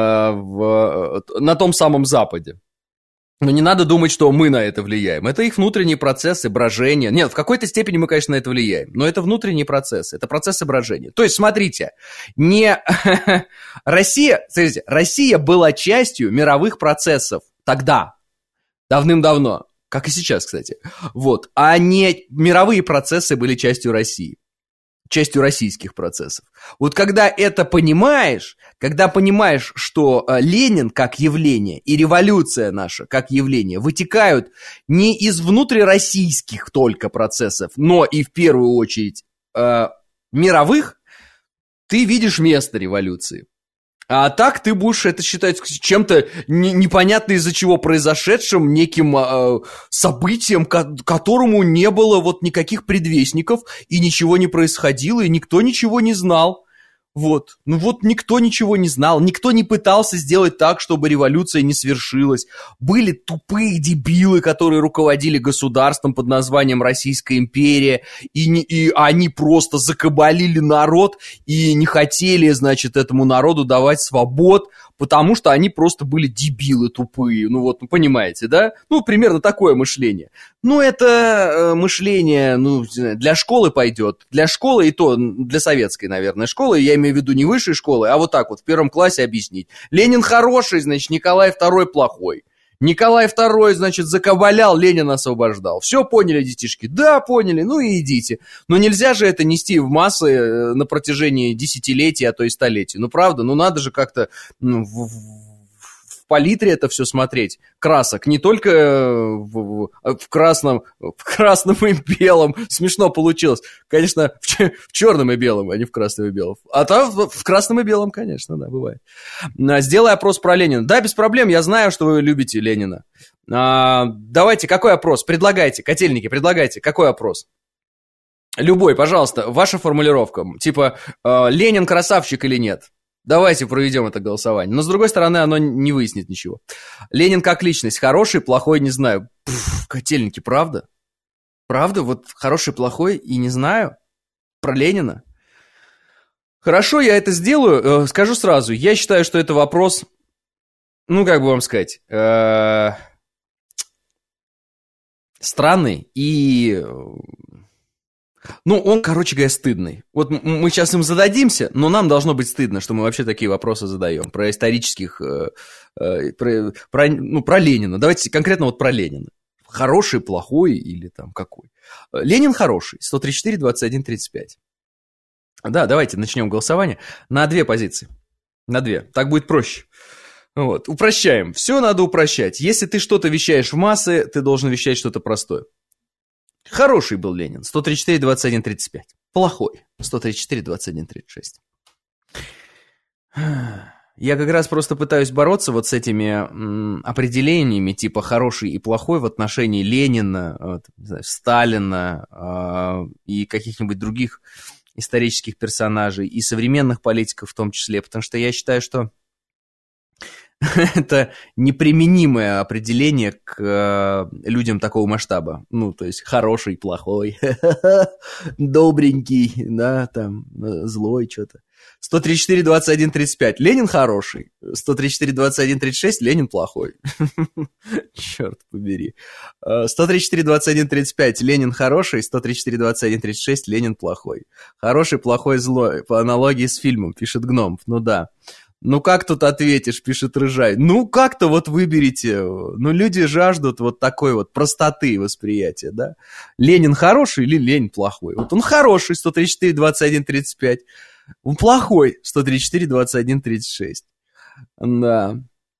в, на том самом Западе. Но не надо думать, что мы на это влияем. Это их внутренние процессы, брожения. Нет, в какой-то степени мы, конечно, на это влияем. Но это внутренние процессы, это процессы брожения. То есть, смотрите, не... Россия, смотрите, Россия была частью мировых процессов тогда. Давным-давно. Как и сейчас, кстати. Вот. А не мировые процессы были частью России. Частью российских процессов. Вот когда это понимаешь, когда понимаешь, что э, Ленин как явление и революция наша как явление вытекают не из внутрироссийских только процессов, но и в первую очередь э, мировых, ты видишь место революции. А так ты будешь это считать чем-то не, непонятно из-за чего произошедшим, неким э, событием, ко- которому не было вот никаких предвестников, и ничего не происходило, и никто ничего не знал. Вот. Ну вот никто ничего не знал, никто не пытался сделать так, чтобы революция не свершилась. Были тупые дебилы, которые руководили государством под названием Российская империя, и, не, и они просто закабалили народ и не хотели, значит, этому народу давать свобод, потому что они просто были дебилы тупые. Ну вот, ну понимаете, да? Ну, примерно такое мышление. Ну, это э, мышление, ну, для школы пойдет. Для школы и то, для советской, наверное, школы, я имею в виду не высшей школы, а вот так вот, в первом классе объяснить. Ленин хороший, значит, Николай Второй плохой. Николай Второй, значит, закабалял, Ленин освобождал. Все поняли, детишки? Да, поняли, ну и идите. Но нельзя же это нести в массы на протяжении десятилетий, а то и столетий. Ну, правда, ну надо же как-то ну, в, в палитре это все смотреть. Красок, не только в, в, в красном, в красном и белом. Смешно получилось. Конечно, в, в черном и белом, а не в красном и белом. А там в, в красном и белом, конечно, да, бывает. Сделай опрос про Ленина. Да, без проблем, я знаю, что вы любите Ленина. А, давайте, какой опрос? Предлагайте, котельники, предлагайте, какой опрос? Любой, пожалуйста, ваша формулировка. Типа, э, Ленин красавчик или нет? Давайте проведем это голосование. Но, с другой стороны, оно не выяснит ничего. Ленин как личность. Хороший, плохой, не знаю. Пфф, котельники, правда? Правда? Вот хороший, плохой и не знаю? Про Ленина? Хорошо, я это сделаю. Скажу сразу. Я считаю, что это вопрос... Ну, как бы вам сказать... Э- странный и... Ну, он, короче говоря, стыдный. Вот мы сейчас им зададимся, но нам должно быть стыдно, что мы вообще такие вопросы задаем. Про исторических... Э, э, про, про, ну, про Ленина. Давайте конкретно вот про Ленина. Хороший, плохой или там какой. Ленин хороший. сто тридцать четыре, двадцать один, тридцать пять. Да, давайте начнем голосование. На две позиции. На две. Так будет проще. Вот. Упрощаем. Все надо упрощать. Если ты что-то вещаешь в массы, ты должен вещать что-то простое. Хороший был Ленин. сто тридцать четыре, двадцать один, тридцать пять. Плохой. сто тридцать четыре, двадцать один, тридцать шесть. Я как раз просто пытаюсь бороться вот с этими м, определениями типа хороший и плохой в отношении Ленина, вот, не знаю, Сталина э, и каких-нибудь других исторических персонажей и современных политиков в том числе, потому что я считаю, что это неприменимое определение к э, людям такого масштаба. Ну, то есть хороший, плохой, добренький, да, там, злой, что-то. сто тридцать четыре, двадцать один, тридцать пять. Ленин хороший. сто тридцать четыре, двадцать один, тридцать шесть. Ленин плохой. Черт побери. сто тридцать четыре, двадцать один, тридцать пять. Ленин хороший. сто тридцать четыре, двадцать один, тридцать шесть. Ленин плохой. Хороший, плохой, злой. По аналогии с фильмом, пишет Гном. Ну да. Ну как тут ответишь, пишет Рыжай. Ну как-то вот выберите. Ну люди жаждут вот такой вот простоты восприятия, да. Ленин хороший или Ленин плохой? Вот он хороший, сто тридцать четыре, двадцать один, тридцать пять. Он плохой, сто тридцать четыре, двадцать один, тридцать шесть. Да.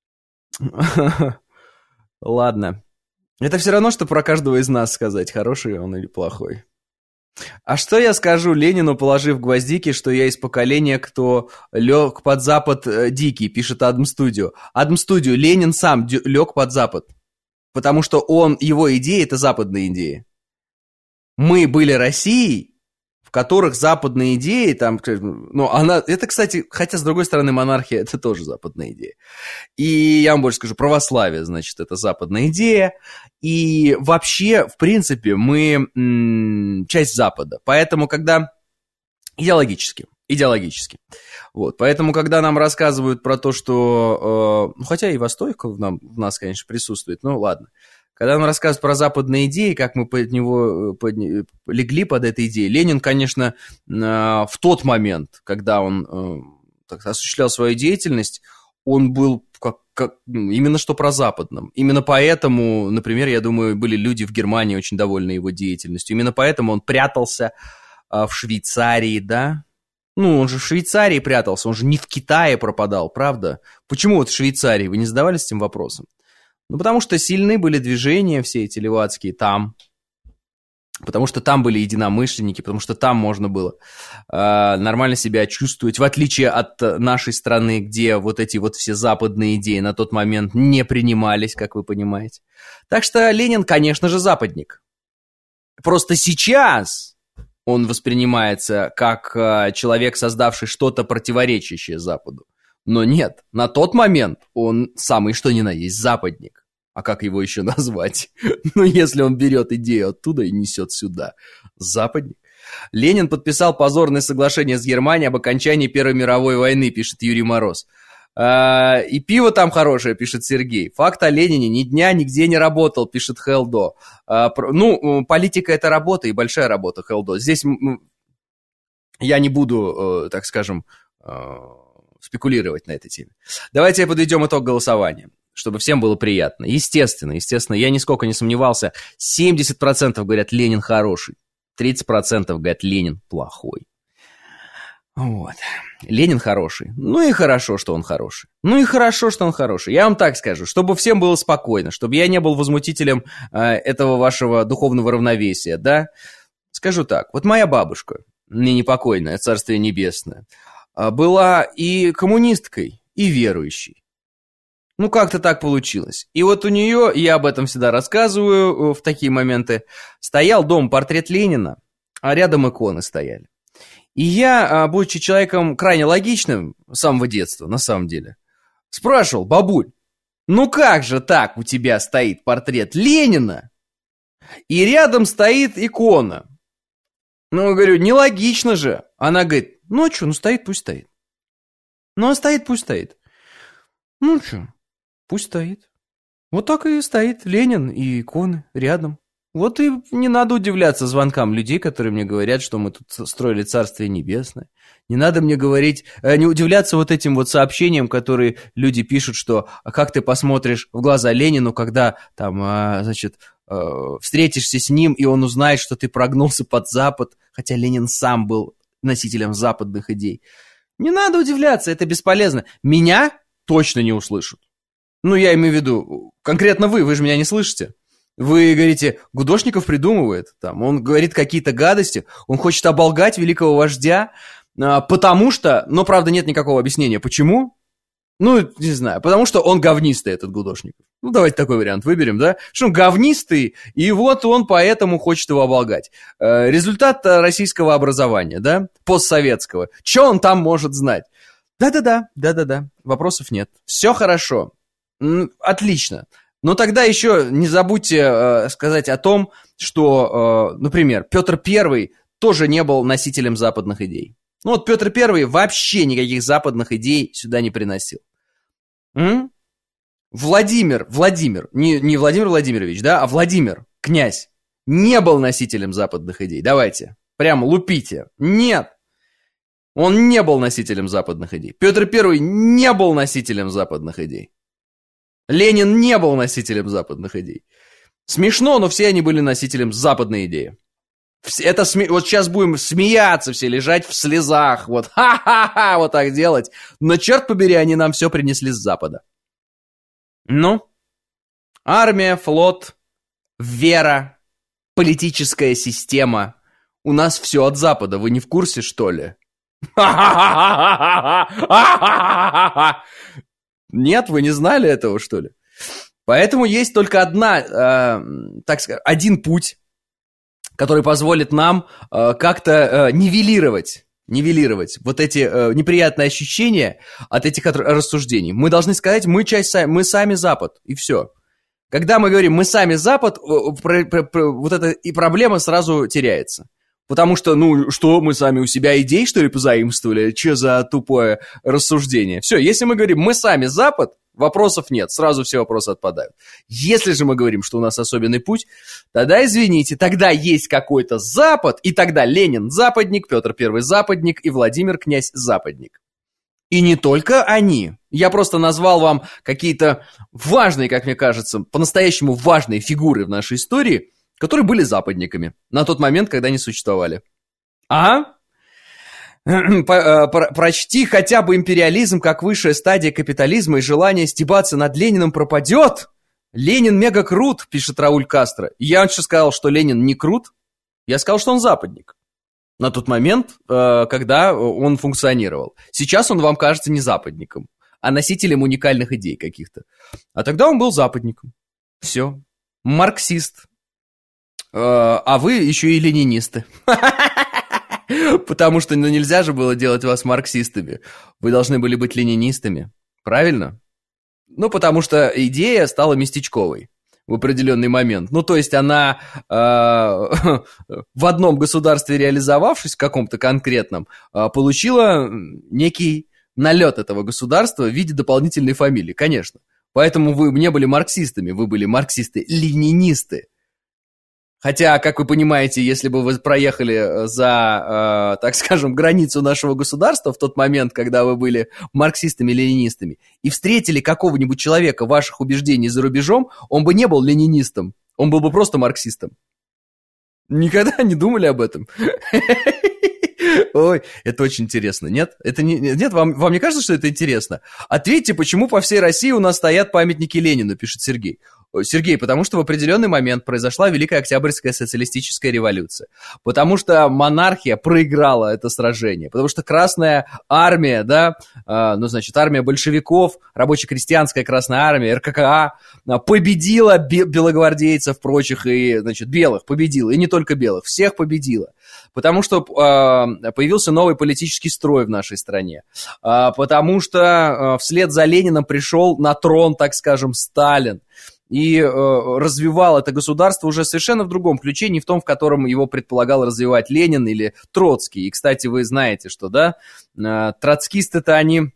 Ладно. Это все равно, что про каждого из нас сказать, хороший он или плохой. А что я скажу Ленину, положив гвоздики, что я из поколения, кто лег под Запад э, дикий, пишет Адам Студио. Адам Студио, Ленин сам д- лег под Запад, потому что он, его идеи — это западные идеи. Мы были Россией, в которых западные идеи, там, ну, она, это, кстати, хотя, с другой стороны, монархия — это тоже западная идея. И я вам больше скажу, православие, значит, это западная идея. И вообще, в принципе, мы м- часть Запада. Поэтому, когда... Идеологически. Идеологически. Вот. Поэтому, когда нам рассказывают про то, что... Э, ну, хотя и Восток в, нам, в нас, конечно, присутствует, ну, ладно. Когда он рассказывает про западные идеи, как мы под него под, легли под этой идеей, Ленин, конечно, в тот момент, когда он так, осуществлял свою деятельность, он был как как, именно что прозападном. Именно поэтому, например, я думаю, были люди в Германии очень довольны его деятельностью. Именно поэтому он прятался а, в Швейцарии, да? Ну, он же в Швейцарии прятался, он же не в Китае пропадал, правда? Почему вот в Швейцарии? Вы не задавались этим вопросом? Ну, потому что сильны были движения все эти левацкие там. Потому что там были единомышленники, потому что там можно было э, нормально себя чувствовать, в отличие от нашей страны, где вот эти вот все западные идеи на тот момент не принимались, как вы понимаете. Так что Ленин, конечно же, западник. Просто сейчас он воспринимается как э, человек, создавший что-то противоречащее Западу. Но нет, на тот момент он самый что ни на есть западник. А как его еще назвать? Ну, если он берет идею оттуда и несет сюда. Западник. Ленин подписал позорное соглашение с Германией об окончании Первой мировой войны, пишет Юрий Мороз. А, и пиво там хорошее, пишет Сергей. Факт о Ленине ни дня нигде не работал, пишет Хелдо. А, ну, политика — это работа, и большая работа, Хелдо. Здесь я не буду, так скажем, спекулировать на этой теме. Давайте подведем итог голосования, чтобы всем было приятно. Естественно, естественно, я нисколько не сомневался. семьдесят процентов говорят, Ленин хороший. тридцать процентов говорят, Ленин плохой. Вот. Ленин хороший. Ну и хорошо, что он хороший. Ну и хорошо, что он хороший. Я вам так скажу, чтобы всем было спокойно, чтобы я не был возмутителем э, этого вашего духовного равновесия, да? Скажу так. Вот моя бабушка, ныне покойная, Царствие Небесное, была и коммунисткой, и верующей. Ну, как-то так получилось. И вот у нее, я об этом всегда рассказываю в такие моменты, стоял дом-портрет Ленина, а рядом иконы стояли. И я, будучи человеком крайне логичным с самого детства, на самом деле, спрашивал: бабуль, ну как же так у тебя стоит портрет Ленина, и рядом стоит икона? Ну, говорю, нелогично же. Она говорит: ну, а что, ну стоит, пусть стоит. Ну, а стоит, пусть стоит. Ну, что? Пусть стоит. Вот так и стоит Ленин и иконы рядом. Вот и не надо удивляться звонкам людей, которые мне говорят, что мы тут строили Царствие Небесное. Не надо мне говорить, не удивляться вот этим вот сообщениям, которые люди пишут, что а как ты посмотришь в глаза Ленину, когда там, значит, встретишься с ним, и он узнает, что ты прогнулся под Запад, хотя Ленин сам был носителем западных идей. Не надо удивляться, это бесполезно. Меня точно не услышат. Ну, я имею в виду, конкретно вы, вы же меня не слышите. Вы говорите, Гудошников придумывает, там, он говорит какие-то гадости, он хочет оболгать великого вождя, потому что, но, правда, нет никакого объяснения, почему. Ну, не знаю, потому что он говнистый, этот Гудошников. Ну, давайте такой вариант выберем, да? Что он говнистый, и вот он поэтому хочет его оболгать. Результат российского образования, да, постсоветского. Что он там может знать? Да-да-да, да-да-да, вопросов нет. Все хорошо. Отлично. Но тогда еще не забудьте э, сказать о том, что, э, например, Петр Первый тоже не был носителем западных идей. Ну вот Петр Первый вообще никаких западных идей сюда не приносил. М? Владимир, Владимир, не, не Владимир Владимирович, да, а Владимир, князь, не был носителем западных идей. Давайте, прямо лупите. Нет. Он не был носителем западных идей. Петр Первый не был носителем западных идей. Ленин не был носителем западных идей. Смешно, но все они были носителем западной идеи. Это сме... Вот сейчас будем смеяться все, лежать в слезах, вот ха-ха-ха, вот так делать. Но, черт побери, они нам все принесли с Запада. Ну, армия, флот, вера, политическая система. У нас все от Запада, вы не в курсе, что ли? Нет, вы не знали этого, что ли? Поэтому есть только одна, э, так сказать, один путь, который позволит нам э, как-то э, нивелировать, нивелировать вот эти э, неприятные ощущения от этих рассуждений. Мы должны сказать, мы часть, мы сами Запад, и все. Когда мы говорим, мы сами Запад, про, про, про, вот эта и проблема сразу теряется. Потому что, ну, что, мы сами у себя идей, что ли, позаимствовали? Че за тупое рассуждение? Все, если мы говорим, мы сами Запад, вопросов нет, сразу все вопросы отпадают. Если же мы говорим, что у нас особенный путь, тогда, извините, тогда есть какой-то Запад, и тогда Ленин западник, Петр Первый западник и Владимир князь западник. И не только они. Я просто назвал вам какие-то важные, как мне кажется, по-настоящему важные фигуры в нашей истории, которые были западниками на тот момент, когда они существовали. А? Прочти хотя бы «Империализм как высшая стадия капитализма, и желание стебаться над Лениным пропадет». Ленин мега крут, пишет Рауль Кастро. Я раньше сказал, что Ленин не крут. Я сказал, что он западник. На тот момент, когда он функционировал. Сейчас он вам кажется не западником, а носителем уникальных идей каких-то. А тогда он был западником. Все. Марксист. А вы еще и ленинисты. Потому что ну, нельзя же было делать вас марксистами. Вы должны были быть ленинистами. Правильно? Ну, потому что идея стала местечковой в определенный момент. Ну, то есть она э, в одном государстве реализовавшись, в каком-то конкретном, э, получила некий налет этого государства в виде дополнительной фамилии, конечно. Поэтому вы не были марксистами, вы были марксисты-ленинисты. Хотя, как вы понимаете, если бы вы проехали за, э, так скажем, границу нашего государства в тот момент, когда вы были марксистами-ленинистами, и встретили какого-нибудь человека ваших убеждений за рубежом, он бы не был ленинистом, он был бы просто марксистом. Никогда не думали об этом? Ой, это очень интересно. Нет? Это не, нет, вам, вам не кажется, что это интересно? Ответьте, почему по всей России у нас стоят памятники Ленину, пишет Сергей. Сергей, потому что в определенный момент произошла Великая Октябрьская социалистическая революция. Потому что монархия проиграла это сражение. Потому что Красная Армия, да, э, ну, значит, армия большевиков, рабоче-крестьянская Красная Армия, эр ка ка а, победила бе- белогвардейцев, прочих и, значит, белых победила. И не только белых, всех победила. Потому что э, появился новый политический строй в нашей стране. Э, потому что э, вслед за Лениным пришел на трон, так скажем, Сталин. И э, развивал это государство уже совершенно в другом ключе, не в том, в котором его предполагал развивать Ленин или Троцкий. И, кстати, вы знаете, что, да, э, троцкисты-то они, э,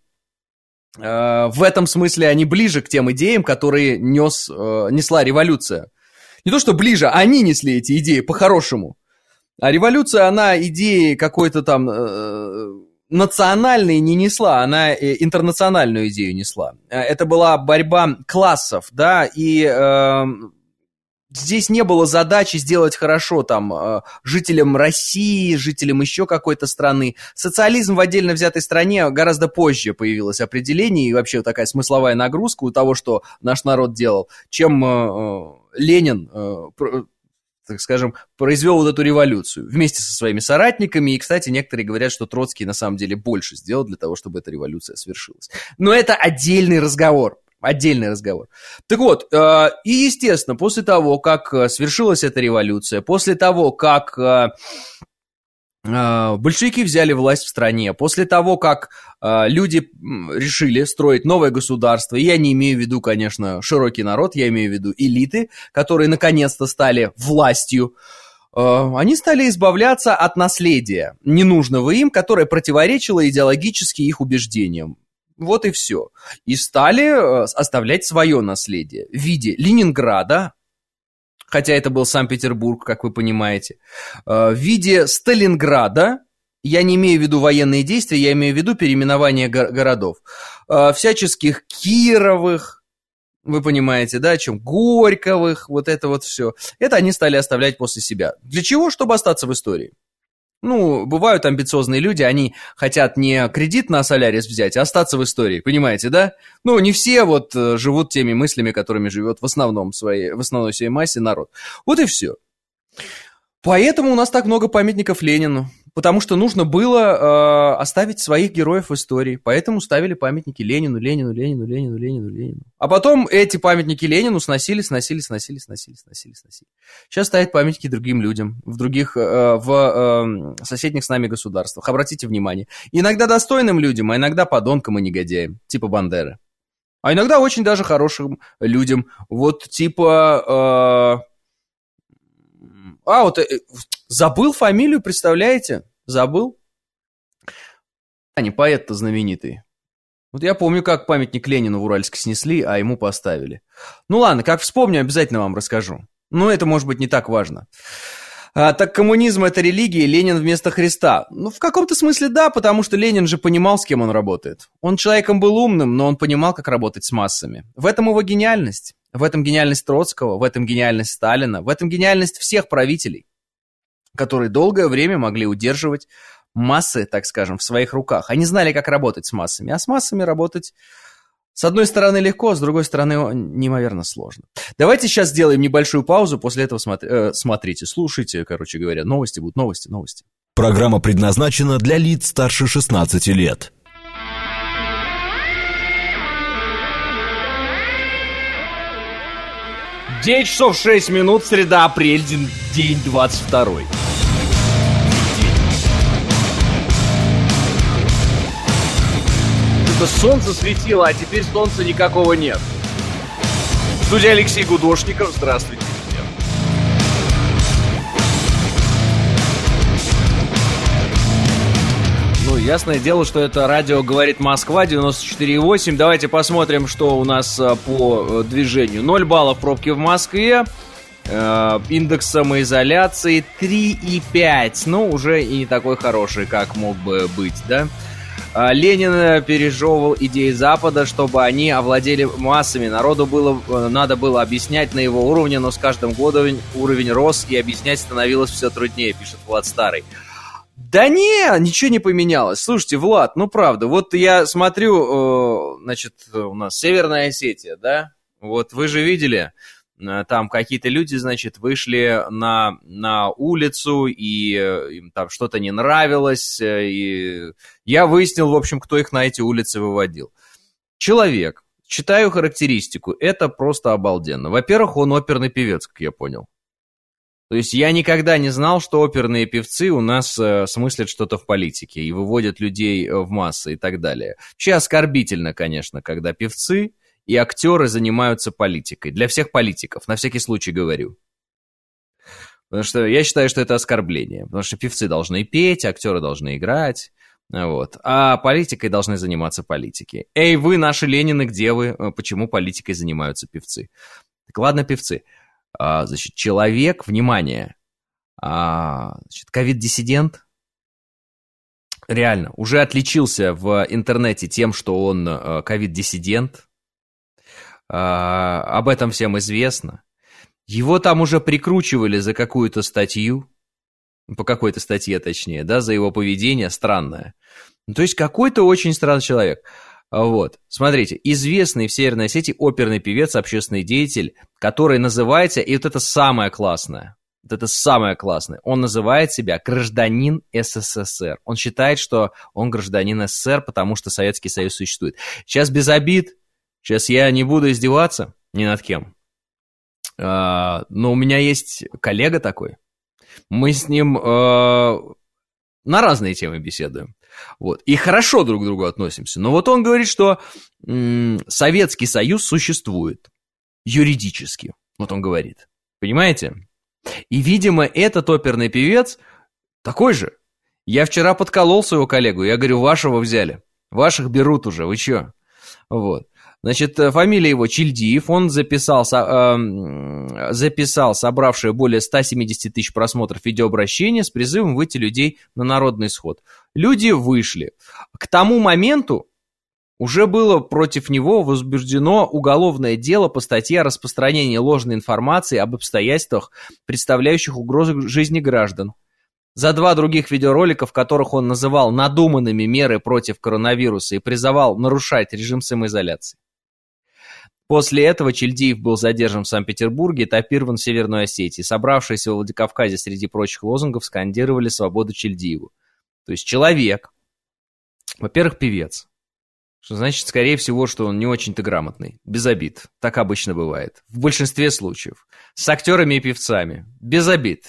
в этом смысле, они ближе к тем идеям, которые нес, э, несла революция. Не то, что ближе, они несли эти идеи по-хорошему. А революция, она идеи какой-то там... Э, национальной не несла, она интернациональную идею несла. Это была борьба классов, да, и э, здесь не было задачи сделать хорошо там э, жителям России, жителям еще какой-то страны. Социализм в отдельно взятой стране гораздо позже появилось определение, и вообще такая смысловая нагрузка у того, что наш народ делал, чем э, Ленин... Э, так скажем, произвел вот эту революцию вместе со своими соратниками. И, кстати, некоторые говорят, что Троцкий на самом деле больше сделал для того, чтобы эта революция свершилась. Но это отдельный разговор. Отдельный разговор. Так вот, э, и, естественно, после того, как свершилась эта революция, после того, как... Э, большевики взяли власть в стране, после того, как э, люди решили строить новое государство, и я не имею в виду, конечно, широкий народ, я имею в виду элиты, которые наконец-то стали властью, э, они стали избавляться от наследия ненужного им, которое противоречило идеологически их убеждениям. Вот и все. И стали э, оставлять свое наследие в виде Ленинграда, хотя это был Санкт-Петербург, как вы понимаете, в виде Сталинграда, я не имею в виду военные действия, я имею в виду переименование го- городов, всяческих Кировых, вы понимаете, да, о чем, Горьковых, вот это вот все, это они стали оставлять после себя. Для чего? Чтобы остаться в истории. Ну, бывают амбициозные люди, они хотят не кредит на Солярис взять, а остаться в истории, понимаете, да? Ну, не все вот живут теми мыслями, которыми живет в основном своей, в основной своей массе народ. Вот и все. Поэтому у нас так много памятников Ленину, потому что нужно было э, оставить своих героев в истории, поэтому ставили памятники Ленину, Ленину, Ленину, Ленину, Ленину, Ленину. А потом эти памятники Ленину сносили, сносили, сносили, сносили, сносили, сносили. Сейчас ставят памятники другим людям в других, э, в э, соседних с нами государствах. Обратите внимание. Иногда достойным людям, а иногда подонкам и негодяям, типа Бандеры. А иногда очень даже хорошим людям, вот типа... Э, А, вот э, забыл фамилию, представляете? Забыл. А не поэт-то знаменитый. Вот я помню, как памятник Ленину в Уральске снесли, а ему поставили. Ну ладно, как вспомню, обязательно вам расскажу. Но это, может быть, не так важно. А, так коммунизм — это религия, Ленин вместо Христа. Ну, в каком-то смысле да, потому что Ленин же понимал, с кем он работает. Он человеком был умным, но он понимал, как работать с массами. В этом его гениальность. В этом гениальность Троцкого, в этом гениальность Сталина, в этом гениальность всех правителей, которые долгое время могли удерживать массы, так скажем, в своих руках. Они знали, как работать с массами, а с массами работать, с одной стороны, легко, с другой стороны, неимоверно сложно. Давайте сейчас сделаем небольшую паузу, после этого смотри, э, смотрите, слушайте, короче говоря, новости будут, новости, новости. Программа предназначена для лиц старше шестнадцати лет. девять часов шесть минут, среда, апрель, день двадцать второй. Это солнце светило, а теперь солнца никакого нет. В студии Алексей Гудошников. Здравствуйте. Ну, ясное дело, что это радио «Говорит Москва», девяносто четыре и восемь. Давайте посмотрим, что у нас по движению. ноль баллов пробки в Москве. Индекс самоизоляции три и пять. Ну, уже и не такой хороший, как мог бы быть, да? Ленин пережевывал идеи Запада, чтобы они овладели массами. Народу было, надо было объяснять на его уровне, но с каждым годом уровень рос, и объяснять становилось все труднее, пишет Влад Старый. Да не, ничего не поменялось. Слушайте, Влад, ну правда, вот я смотрю, значит, у нас Северная Осетия, да? Вот вы же видели, там какие-то люди, значит, вышли на, на улицу, и им там что-то не нравилось, и я выяснил, в общем, кто их на эти улицы выводил. Человек, читаю характеристику, это просто обалденно. Во-первых, он оперный певец, как я понял. То есть я никогда не знал, что оперные певцы у нас э, смыслят что-то в политике и выводят людей в массы и так далее. Вообще оскорбительно, конечно, когда певцы и актеры занимаются политикой. Для всех политиков, на всякий случай говорю. Потому что я считаю, что это оскорбление. Потому что певцы должны петь, актеры должны играть. Вот. А политикой должны заниматься политики. Эй, вы, наши Ленины, где вы? Почему политикой занимаются певцы? Так ладно, певцы. А, значит, человек, внимание, а, значит, ковид-диссидент, реально, уже отличился в интернете тем, что он а, ковид-диссидент. А, об этом всем известно. Его там уже прикручивали за какую-то статью, по какой-то статье точнее, да, за его поведение странное. Ну, то есть какой-то очень странный человек. Вот, смотрите, известный в Северной Осетии оперный певец, общественный деятель, который называется, и вот это самое классное, вот это самое классное, он называет себя гражданин СССР. Он считает, что он гражданин СССР, потому что Советский Союз существует. Сейчас без обид, сейчас я не буду издеваться ни над кем, а, но у меня есть коллега такой, мы с ним а, на разные темы беседуем. Вот. И хорошо друг к другу относимся. Но вот он говорит, что м- Советский Союз существует юридически. Вот он говорит. Понимаете? И, видимо, этот оперный певец такой же. Я вчера подколол своего коллегу. Я говорю, вашего взяли. Ваших берут уже. Вы чё? Вот. Значит, фамилия его Чильдиев, он записал, э, записал собравшее более ста семидесяти тысяч просмотров видеообращения с призывом выйти людей на народный сход. Люди вышли. К тому моменту уже было против него возбуждено уголовное дело по статье о распространении ложной информации об обстоятельствах, представляющих угрозу жизни граждан. За два других видеоролика, в которых он называл надуманными меры против коронавируса и призывал нарушать режим самоизоляции. После этого Чильдиев был задержан в Санкт-Петербурге и этапирован в Северной Осетии. Собравшиеся во Владикавказе среди прочих лозунгов скандировали свободу Чильдиеву. То есть человек, во-первых, певец. Что значит, скорее всего, что он не очень-то грамотный. Без обид. Так обычно бывает. В большинстве случаев. С актерами и певцами. Без обид.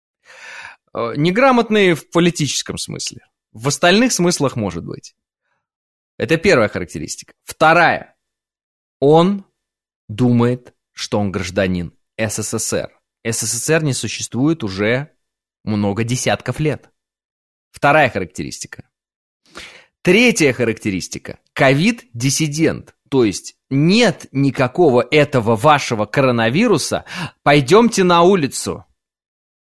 Неграмотный в политическом смысле. В остальных смыслах может быть. Это первая характеристика. Вторая. Он думает, что он гражданин СССР. СССР не существует уже много десятков лет. Вторая характеристика. Третья характеристика. Ковид-диссидент. То есть нет никакого этого вашего коронавируса. Пойдемте на улицу.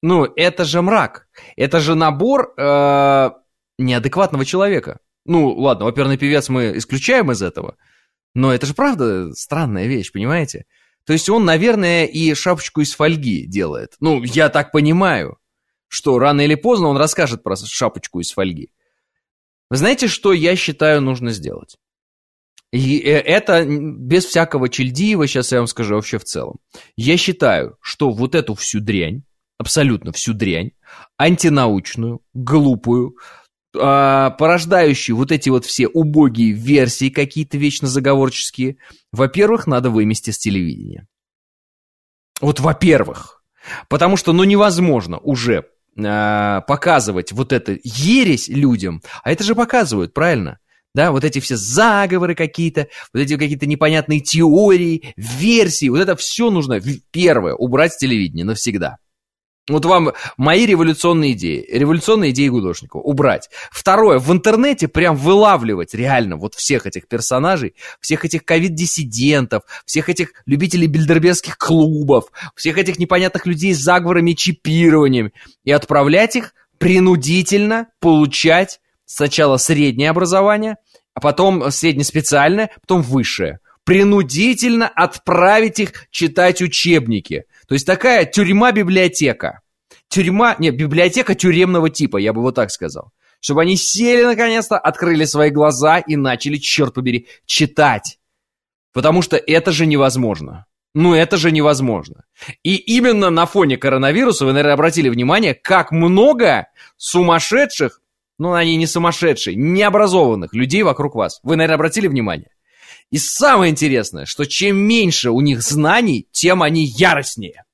Ну, это же мрак. Это же набор э, неадекватного человека. Ну, ладно, оперный певец мы исключаем из этого, но это же правда странная вещь, понимаете? То есть он, наверное, и шапочку из фольги делает. Ну, я так понимаю, что рано или поздно он расскажет про шапочку из фольги. Вы знаете, что я считаю нужно сделать? И это без всякого Чильдиева, сейчас я вам скажу вообще в целом. Я считаю, что вот эту всю дрянь, абсолютно всю дрянь, антинаучную, глупую, порождающие вот эти вот все убогие версии какие-то вечно заговорческие, во-первых, надо вымести с телевидения. Вот во-первых. Потому что, ну, невозможно уже э, показывать вот эту ересь людям, а это же показывают, правильно? Да, вот эти все заговоры какие-то, вот эти какие-то непонятные теории, версии, вот это все нужно, первое, убрать с телевидения навсегда. Вот вам мои революционные идеи, революционные идеи Гудошникова убрать. Второе, в интернете прям вылавливать реально вот всех этих персонажей, всех этих ковид-диссидентов, всех этих любителей бильдербергских клубов, всех этих непонятных людей с заговорами и чипированием и отправлять их принудительно получать сначала среднее образование, а потом среднеспециальное, потом высшее. Принудительно отправить их читать учебники. То есть такая тюрьма-библиотека. Тюрьма, нет, библиотека тюремного типа, я бы вот так сказал. Чтобы они сели наконец-то, открыли свои глаза и начали, черт побери, читать. Потому что это же невозможно. Ну, это же невозможно. И именно на фоне коронавируса вы, наверное, обратили внимание, как много сумасшедших, ну, они не сумасшедшие, необразованных людей вокруг вас. Вы, наверное, обратили внимание? И самое интересное, что чем меньше у них знаний, тем они яростнее.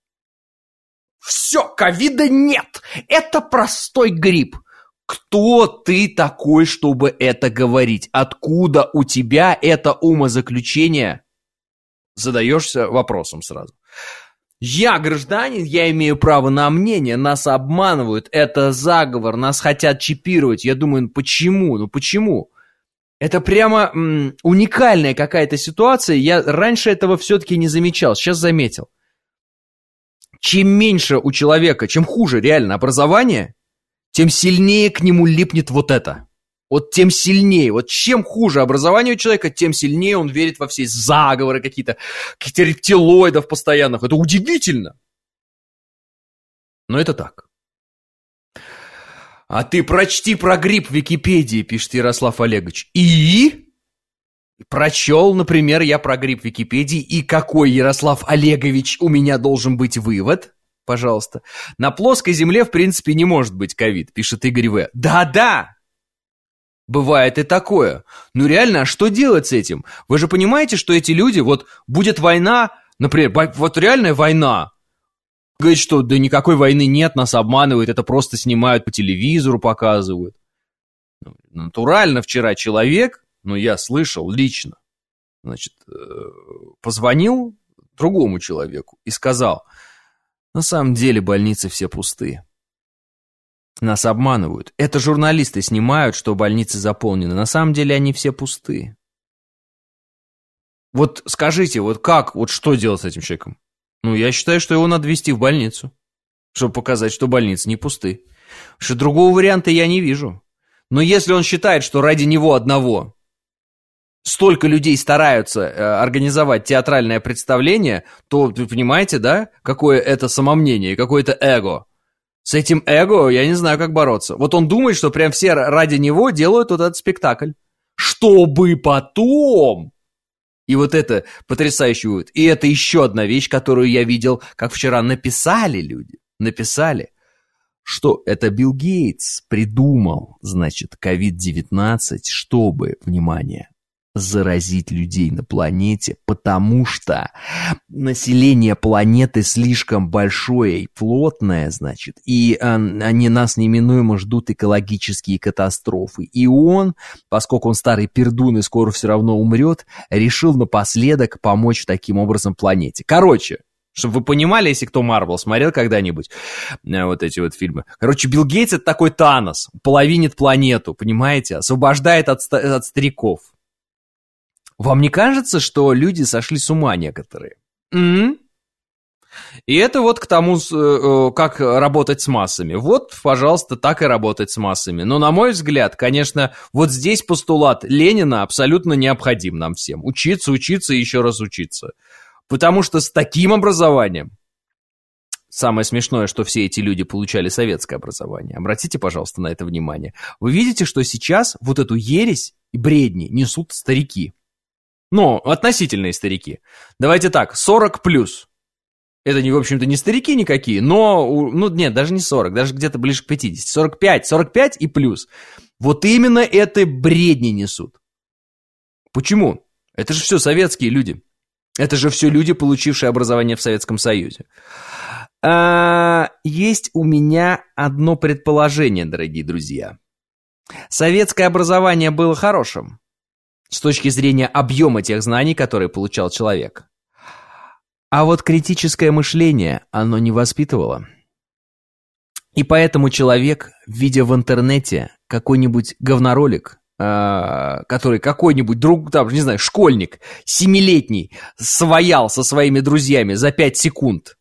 Все, ковида нет. Это простой грипп. Кто ты такой, чтобы это говорить? Откуда у тебя это умозаключение? Задаешься вопросом сразу. Я гражданин, я имею право на мнение, нас обманывают, это заговор, нас хотят чипировать. Я думаю, ну почему? Ну почему? Это прямо м, уникальная какая-то ситуация. Я раньше этого все-таки не замечал, сейчас заметил. Чем меньше у человека, чем хуже реально образование, тем сильнее к нему липнет вот это. Вот тем сильнее. Вот чем хуже образование у человека, тем сильнее он верит во все заговоры какие-то, каких-то рептилоидов постоянных. Это удивительно. Но это так. А ты прочти про грипп в Википедии, пишет Ярослав Олегович. И? Прочел, например, я про грипп в Википедии. И какой, Ярослав Олегович, у меня должен быть вывод? Пожалуйста. На плоской земле, в принципе, не может быть ковид, пишет Игорь В. Да-да! Бывает и такое. Ну реально, а что делать с этим? Вы же понимаете, что эти люди, вот будет война, например, вот реальная война. Говорит, что да никакой войны нет, нас обманывают, это просто снимают по телевизору, показывают. Натурально вчера человек, ну я слышал лично, значит, позвонил другому человеку и сказал, на самом деле больницы все пустые. Нас обманывают. Это журналисты снимают, что больницы заполнены. На самом деле они все пустые. Вот скажите, вот как, вот что делать с этим человеком? Ну, я считаю, что его надо везти в больницу, чтобы показать, что больницы не пусты. Потому что другого варианта я не вижу. Но если он считает, что ради него одного столько людей стараются э, организовать театральное представление, то, вы понимаете, да, какое это самомнение, какое-то эго. С этим эго я не знаю, как бороться. Вот он думает, что прям все ради него делают вот этот спектакль. Чтобы потом... И вот это потрясающий вывод. И это еще одна вещь, которую я видел, как вчера написали люди. Написали, что это Билл Гейтс придумал, значит, ковид девятнадцать, чтобы, внимание, заразить людей на планете, потому что население планеты слишком большое и плотное, значит, и а, они нас неминуемо ждут экологические катастрофы. И он, поскольку он старый пердун и скоро все равно умрет, решил напоследок помочь таким образом планете. Короче, чтобы вы понимали, если кто Марвел смотрел когда-нибудь, вот эти вот фильмы. Короче, Билл Гейтс — это такой Танос, половинит планету, понимаете, освобождает от, от стариков. Вам не кажется, что люди сошли с ума некоторые? М-м? И это вот к тому, как работать с массами. Вот, пожалуйста, так и работать с массами. Но, на мой взгляд, конечно, вот здесь постулат Ленина абсолютно необходим нам всем. Учиться, учиться и еще раз учиться. Потому что с таким образованием, самое смешное, что все эти люди получали советское образование. Обратите, пожалуйста, на это внимание. Вы видите, что сейчас вот эту ересь и бредни несут старики. Ну, относительные старики. Давайте так, сорок плюс. Это, в общем-то, не старики никакие, но, ну, нет, даже не сорок, даже где-то ближе к пятидесяти. сорок пять, сорок пять и плюс. Вот именно это бредни несут. Почему? Это же все советские люди. Это же все люди, получившие образование в Советском Союзе. А, есть у меня одно предположение, дорогие друзья. Советское образование было хорошим с точки зрения объема тех знаний, которые получал человек. А вот критическое мышление оно не воспитывало. И поэтому человек, видя в интернете какой-нибудь говноролик, э, который какой-нибудь друг, там, не знаю, школьник, семилетний, своял со своими друзьями за пять секунд,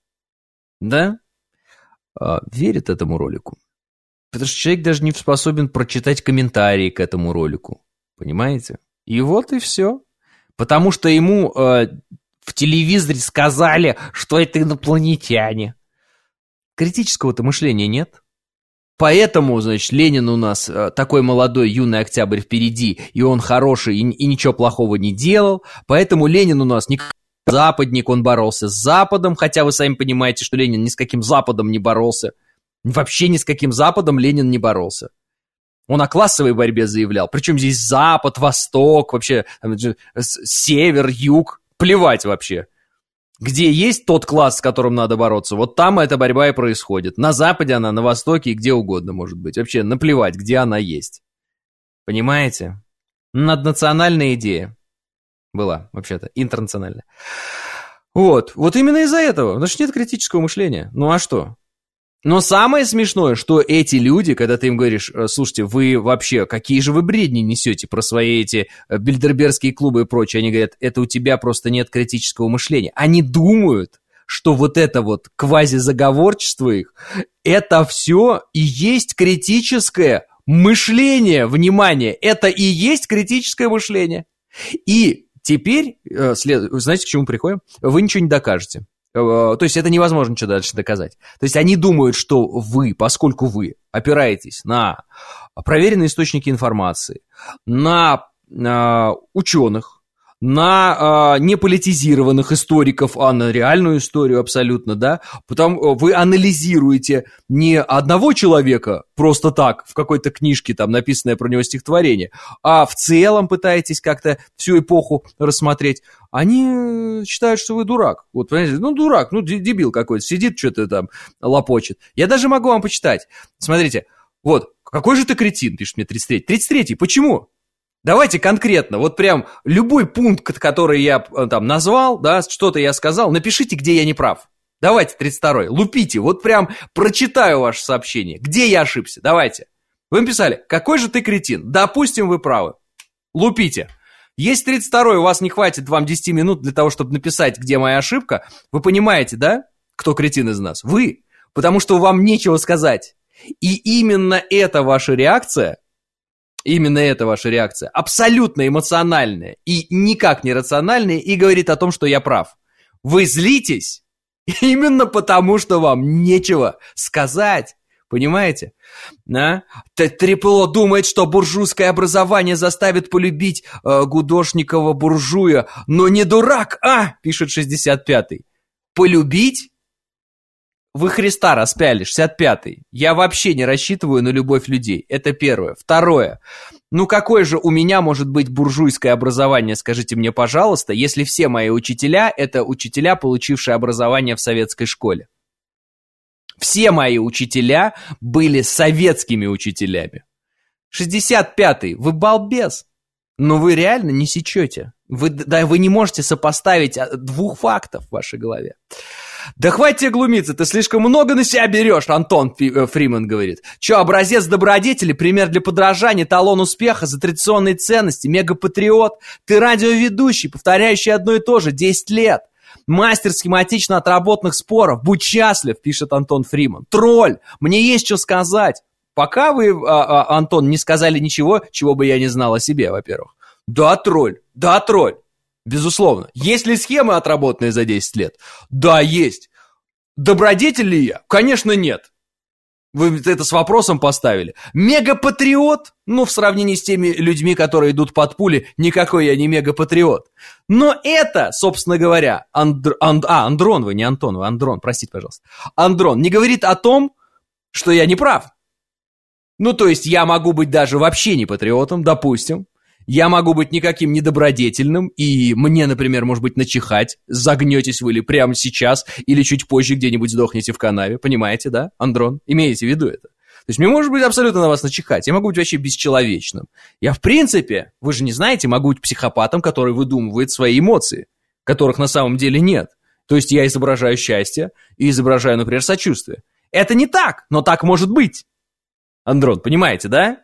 да, э, верит этому ролику. Потому что человек даже не способен прочитать комментарии к этому ролику. Понимаете? И вот и все. Потому что ему... Э, в телевизоре сказали, что это инопланетяне. Критического-то мышления нет. Поэтому, значит, Ленин у нас такой молодой, юный октябрь впереди, и он хороший, и, и ничего плохого не делал. Поэтому Ленин у нас не западник, он боролся с Западом, хотя вы сами понимаете, что Ленин ни с каким Западом не боролся. Вообще ни с каким Западом Ленин не боролся. Он о классовой борьбе заявлял. Причем здесь Запад, Восток, вообще Север, Юг. Плевать вообще. Где есть тот класс, с которым надо бороться, вот там эта борьба и происходит. На Западе она, на Востоке и где угодно может быть. Вообще наплевать, где она есть. Понимаете? Наднациональная идея была, вообще-то, интернациональная. Вот, вот именно из-за этого. Потому что нет критического мышления. Ну а что? Но самое смешное, что эти люди, когда ты им говоришь, слушайте, вы вообще, какие же вы бредни несете про свои эти бильдербергские клубы и прочее, они говорят, это у тебя просто нет критического мышления. Они думают, что вот это вот квазизаговорчество их, это все и есть критическое мышление, внимание, это и есть критическое мышление. И теперь, знаете, к чему приходим? Вы ничего не докажете. То есть это невозможно ничего дальше доказать. То есть они думают, что вы, поскольку вы опираетесь на проверенные источники информации, на, на ученых, на э, неполитизированных историков, а на реальную историю абсолютно, да, потому вы анализируете не одного человека просто так, в какой-то книжке, там, написанное про него стихотворение, а в целом пытаетесь как-то всю эпоху рассмотреть. Они считают, что вы дурак. Вот, понимаете, ну, дурак, ну, дебил какой-то, сидит, что-то там лопочет. Я даже могу вам почитать. Смотрите, вот, какой же ты кретин, пишет мне тридцать третий. тридцать третий, почему? Давайте конкретно, вот прям любой пункт, который я там назвал, да, что-то я сказал, напишите, где я не прав. Давайте тридцать второй, лупите, вот прям прочитаю ваше сообщение. Где я ошибся? Давайте. Вы написали, какой же ты кретин? Допустим, вы правы. Лупите. Есть тридцать второй, у вас не хватит вам десять минут для того, чтобы написать, где моя ошибка. Вы понимаете, да, кто кретин из нас? Вы. Потому что вам нечего сказать. И именно эта ваша реакция... Именно эта ваша реакция абсолютно эмоциональная и никак не рациональная и говорит о том, что я прав. Вы злитесь именно потому, что вам нечего сказать. Понимаете? А? Трепло думает, что буржуйское образование заставит полюбить э, гудошникова буржуя, но не дурак, а, пишет шестьдесят пятый. Полюбить? Вы Христа распяли, шестьдесят пятый. Я вообще не рассчитываю на любовь людей. Это первое. Второе. Ну какое же у меня может быть буржуйское образование, скажите мне, пожалуйста, если все мои учителя – это учителя, получившие образование в советской школе? Все мои учителя были советскими учителями. шестьдесят пятый. Вы балбес. Но вы реально не сечете. Вы, да, вы не можете сопоставить двух фактов в вашей голове. Да хватит тебе глумиться, ты слишком много на себя берешь, Антон Фриман говорит. Че, образец добродетели, пример для подражания, талон успеха за традиционные ценности, мегапатриот. Ты радиоведущий, повторяющий одно и то же десять лет. Мастер схематично отработанных споров. Будь счастлив, пишет Антон Фриман. Тролль, мне есть что сказать. Пока вы, а, а, Антон, не сказали ничего, чего бы я не знал о себе, во-первых. Да, тролль, да, тролль. Безусловно. Есть ли схемы, отработанные за десять лет? Да, есть. Добродетель ли я? Конечно, нет. Вы это с вопросом поставили. Мегапатриот? Ну, в сравнении с теми людьми, которые идут под пули, никакой я не мегапатриот. Но это, собственно говоря, Андр... Анд... а, Андрон, вы не Антон, вы Андрон, простите, пожалуйста. Андрон не говорит о том, что я не прав. Ну, то есть я могу быть даже вообще не патриотом, допустим. Я могу быть никаким недобродетельным, и мне, например, может быть, начихать, загнетесь вы ли прямо сейчас, или чуть позже где-нибудь сдохнете в канаве, понимаете, да, Андрон? Имеете в виду это? То есть мне может быть абсолютно на вас начихать, я могу быть вообще бесчеловечным. Я, в принципе, вы же не знаете, могу быть психопатом, который выдумывает свои эмоции, которых на самом деле нет. То есть я изображаю счастье и изображаю, например, сочувствие. Это не так, но так может быть. Андрон, понимаете, да?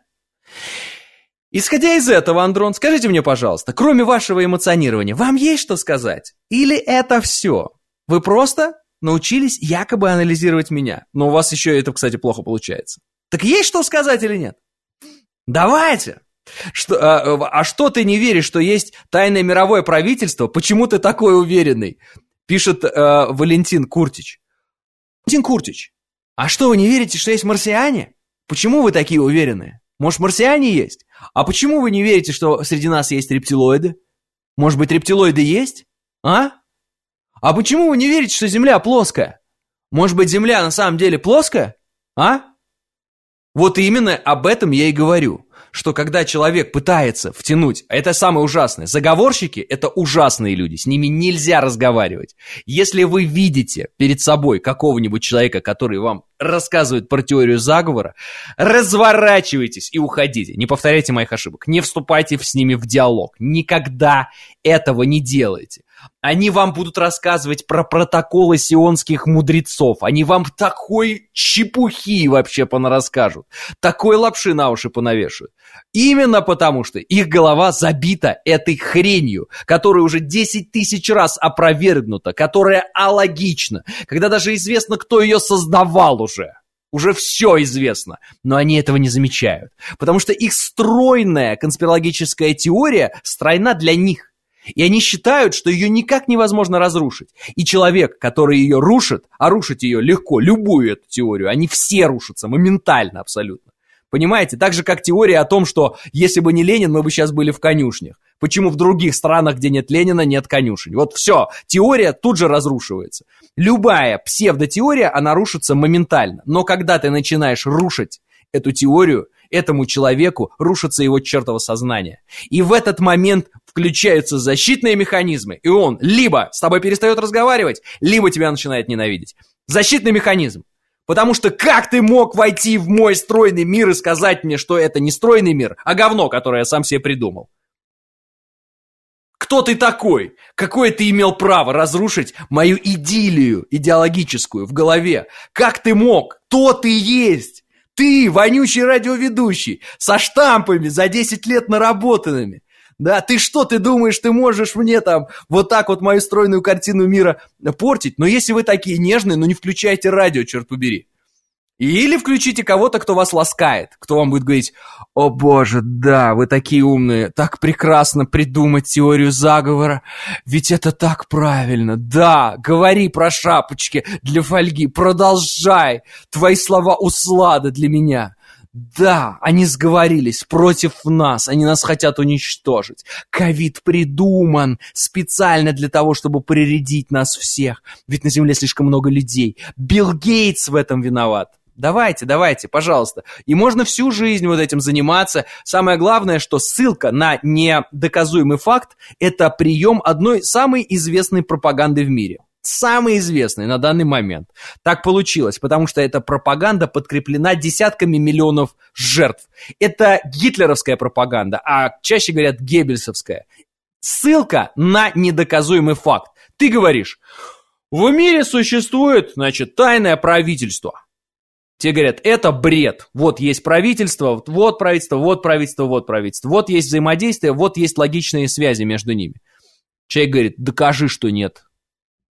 Исходя из этого, Андрон, скажите мне, пожалуйста, кроме вашего эмоционирования, вам есть что сказать? Или это все? Вы просто научились якобы анализировать меня. Но у вас еще это, кстати, плохо получается. Так есть что сказать или нет? Давайте! Что, а, а что ты не веришь, что есть тайное мировое правительство? Почему ты такой уверенный? Пишет а, Валентин Куртич. Валентин Куртич, а что, вы не верите, что есть марсиане? Почему вы такие уверенные? Может, марсиане есть? А почему вы не верите, что среди нас есть рептилоиды? Может быть, рептилоиды есть? А? А почему вы не верите, что Земля плоская? Может быть, Земля на самом деле плоская? А? Вот именно об этом я и говорю. Что когда человек пытается втянуть, а это самое ужасное, заговорщики – это ужасные люди, с ними нельзя разговаривать. Если вы видите перед собой какого-нибудь человека, который вам рассказывает про теорию заговора, разворачивайтесь и уходите. Не повторяйте моих ошибок, не вступайте с ними в диалог. Никогда этого не делайте. Они вам будут рассказывать про протоколы сионских мудрецов. Они вам такой чепухи вообще понарасскажут. Такой лапши на уши понавешивают. Именно потому, что их голова забита этой хренью, которая уже десять тысяч раз опровергнута, которая алогична, когда даже известно, кто ее создавал уже. Уже все известно, но они этого не замечают. Потому что их стройная конспирологическая теория стройна для них. И они считают, что ее никак невозможно разрушить. И человек, который ее рушит, а рушить ее легко, любую эту теорию, они все рушатся моментально абсолютно. Понимаете? Так же, как теория о том, что если бы не Ленин, мы бы сейчас были в конюшнях. Почему в других странах, где нет Ленина, нет конюшень? Вот все, теория тут же разрушивается. Любая псевдотеория, она рушится моментально. Но когда ты начинаешь рушить эту теорию, этому человеку рушится его чертово сознание. И в этот момент включаются защитные механизмы, и он либо с тобой перестает разговаривать, либо тебя начинает ненавидеть. Защитный механизм. Потому что как ты мог войти в мой стройный мир и сказать мне, что это не стройный мир, а говно, которое я сам себе придумал? Кто ты такой? Какое ты имел право разрушить мою идиллию идеологическую в голове? Как ты мог? Кто ты есть? Ты, вонючий радиоведущий, со штампами за десять лет наработанными. Да, ты что, ты думаешь, ты можешь мне там вот так вот мою стройную картину мира портить? Но если вы такие нежные, ну не включайте радио, черт побери. Или включите кого-то, кто вас ласкает, кто вам будет говорить: о боже, да, вы такие умные, так прекрасно придумать теорию заговора, ведь это так правильно, да, говори про шапочки для фольги, продолжай, твои слова услада для меня. Да, они сговорились против нас, они нас хотят уничтожить. Ковид придуман специально для того, чтобы прирядить нас всех, ведь на Земле слишком много людей. Билл Гейтс в этом виноват. Давайте, давайте, пожалуйста. И можно всю жизнь вот этим заниматься. Самое главное, что ссылка на недоказуемый факт – это прием одной самой известной пропаганды в мире. Самый известный на данный момент. Так получилось, потому что эта пропаганда подкреплена десятками миллионов жертв. Это гитлеровская пропаганда, а чаще говорят геббельсовская. Ссылка на недоказуемый факт. Ты говоришь: в мире существует, значит, тайное правительство. Те говорят: это бред. Вот есть правительство, вот правительство, вот правительство, вот правительство. Вот есть взаимодействие, вот есть логичные связи между ними. Человек говорит: докажи, что нет.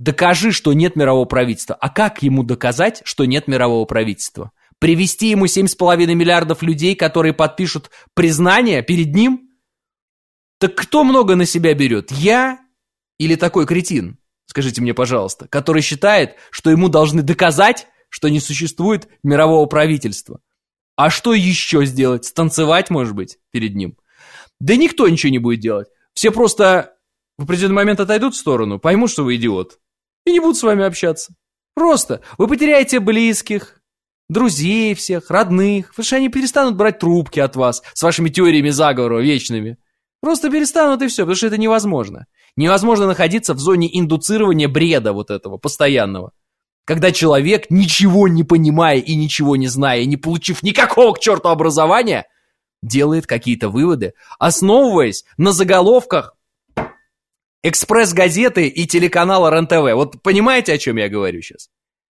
Докажи, что нет мирового правительства. А как ему доказать, что нет мирового правительства? Привести ему семь с половиной миллиардов людей, которые подпишут признание перед ним? Так кто много на себя берет? Я или такой кретин? Скажите мне, пожалуйста, который считает, что ему должны доказать, что не существует мирового правительства. А что еще сделать? Станцевать, может быть, перед ним? Да никто ничего не будет делать. Все просто в определенный момент отойдут в сторону, поймут, что вы идиот, и не будут с вами общаться. Просто. Вы потеряете близких, друзей всех, родных, потому что они перестанут брать трубки от вас с вашими теориями заговора вечными. Просто перестанут и все, потому что это невозможно. Невозможно находиться в зоне индуцирования бреда вот этого, постоянного. Когда человек, ничего не понимая и ничего не зная, и не получив никакого к черту образования, делает какие-то выводы, основываясь на заголовках «Экспресс-газеты» и телеканала РЕН-ТВ. Вот понимаете, о чем я говорю сейчас?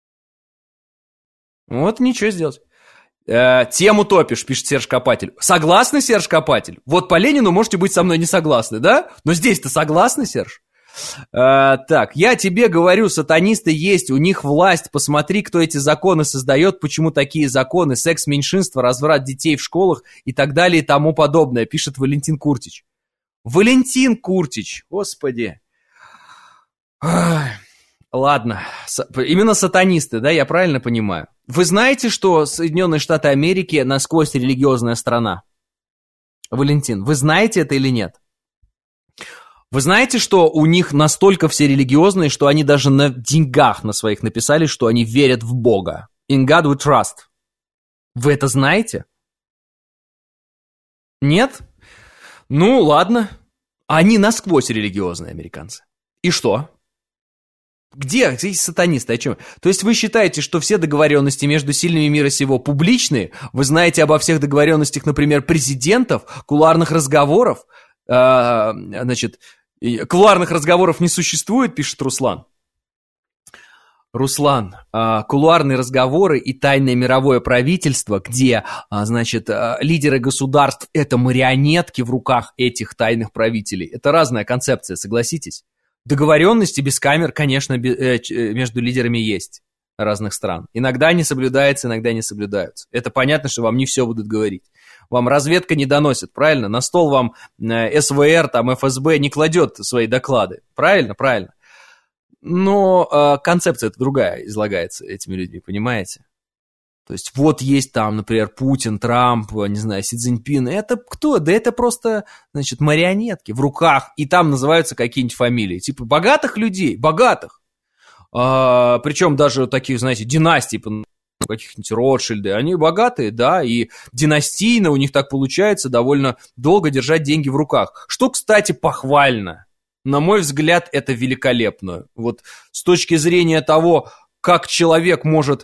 Вот ничего сделать. Э, тему топишь, пишет Серж Копатель. Согласны, Серж Копатель? Вот по Ленину можете быть со мной не согласны, да? Но здесь-то согласны, Серж? Э, так, я тебе говорю, сатанисты есть, у них власть. Посмотри, кто эти законы создает, почему такие законы, секс меньшинства, разврат детей в школах и так далее и тому подобное, пишет Валентин Куртич. Валентин Куртич, господи. Ай. Ладно, именно сатанисты, да, я правильно понимаю? Вы знаете, что Соединенные Штаты Америки насквозь религиозная страна? Валентин, вы знаете это или нет? Вы знаете, что у них настолько все религиозные, что они даже на деньгах на своих написали, что они верят в Бога. In God we trust. Вы это знаете? Нет? Ну, ладно. Они насквозь религиозные американцы. И что? Где здесь сатанисты? О чем? То есть вы считаете, что все договоренности между сильными мира сего публичные? Вы знаете обо всех договоренностях, например, президентов, кулуарных разговоров? Э, значит, кулуарных разговоров не существует, пишет Руслан. Руслан, э, кулуарные разговоры и тайное мировое правительство, где, э, значит, э, лидеры государств – это марионетки в руках этих тайных правителей. Это разная концепция, согласитесь? Договоренности без камер, конечно, между лидерами есть разных стран. Иногда они соблюдаются, иногда не соблюдаются. Это понятно, что вам не все будут говорить. Вам разведка не доносит, правильно? На стол вам эс вэ эр, там, эф эс бэ не кладет свои доклады. Правильно? Правильно. Но э, концепция-то другая излагается этими людьми, понимаете? То есть вот есть там, например, Путин, Трамп, не знаю, Си Цзиньпин. Это кто? Да это просто, значит, марионетки в руках. И там называются какие-нибудь фамилии. Типа богатых людей, богатых. А, причем даже таких, знаете, династий, каких-нибудь Ротшильды. Они богатые, да, и династийно у них так получается довольно долго держать деньги в руках. Что, кстати, похвально. На мой взгляд, это великолепно. Вот с точки зрения того, как человек может...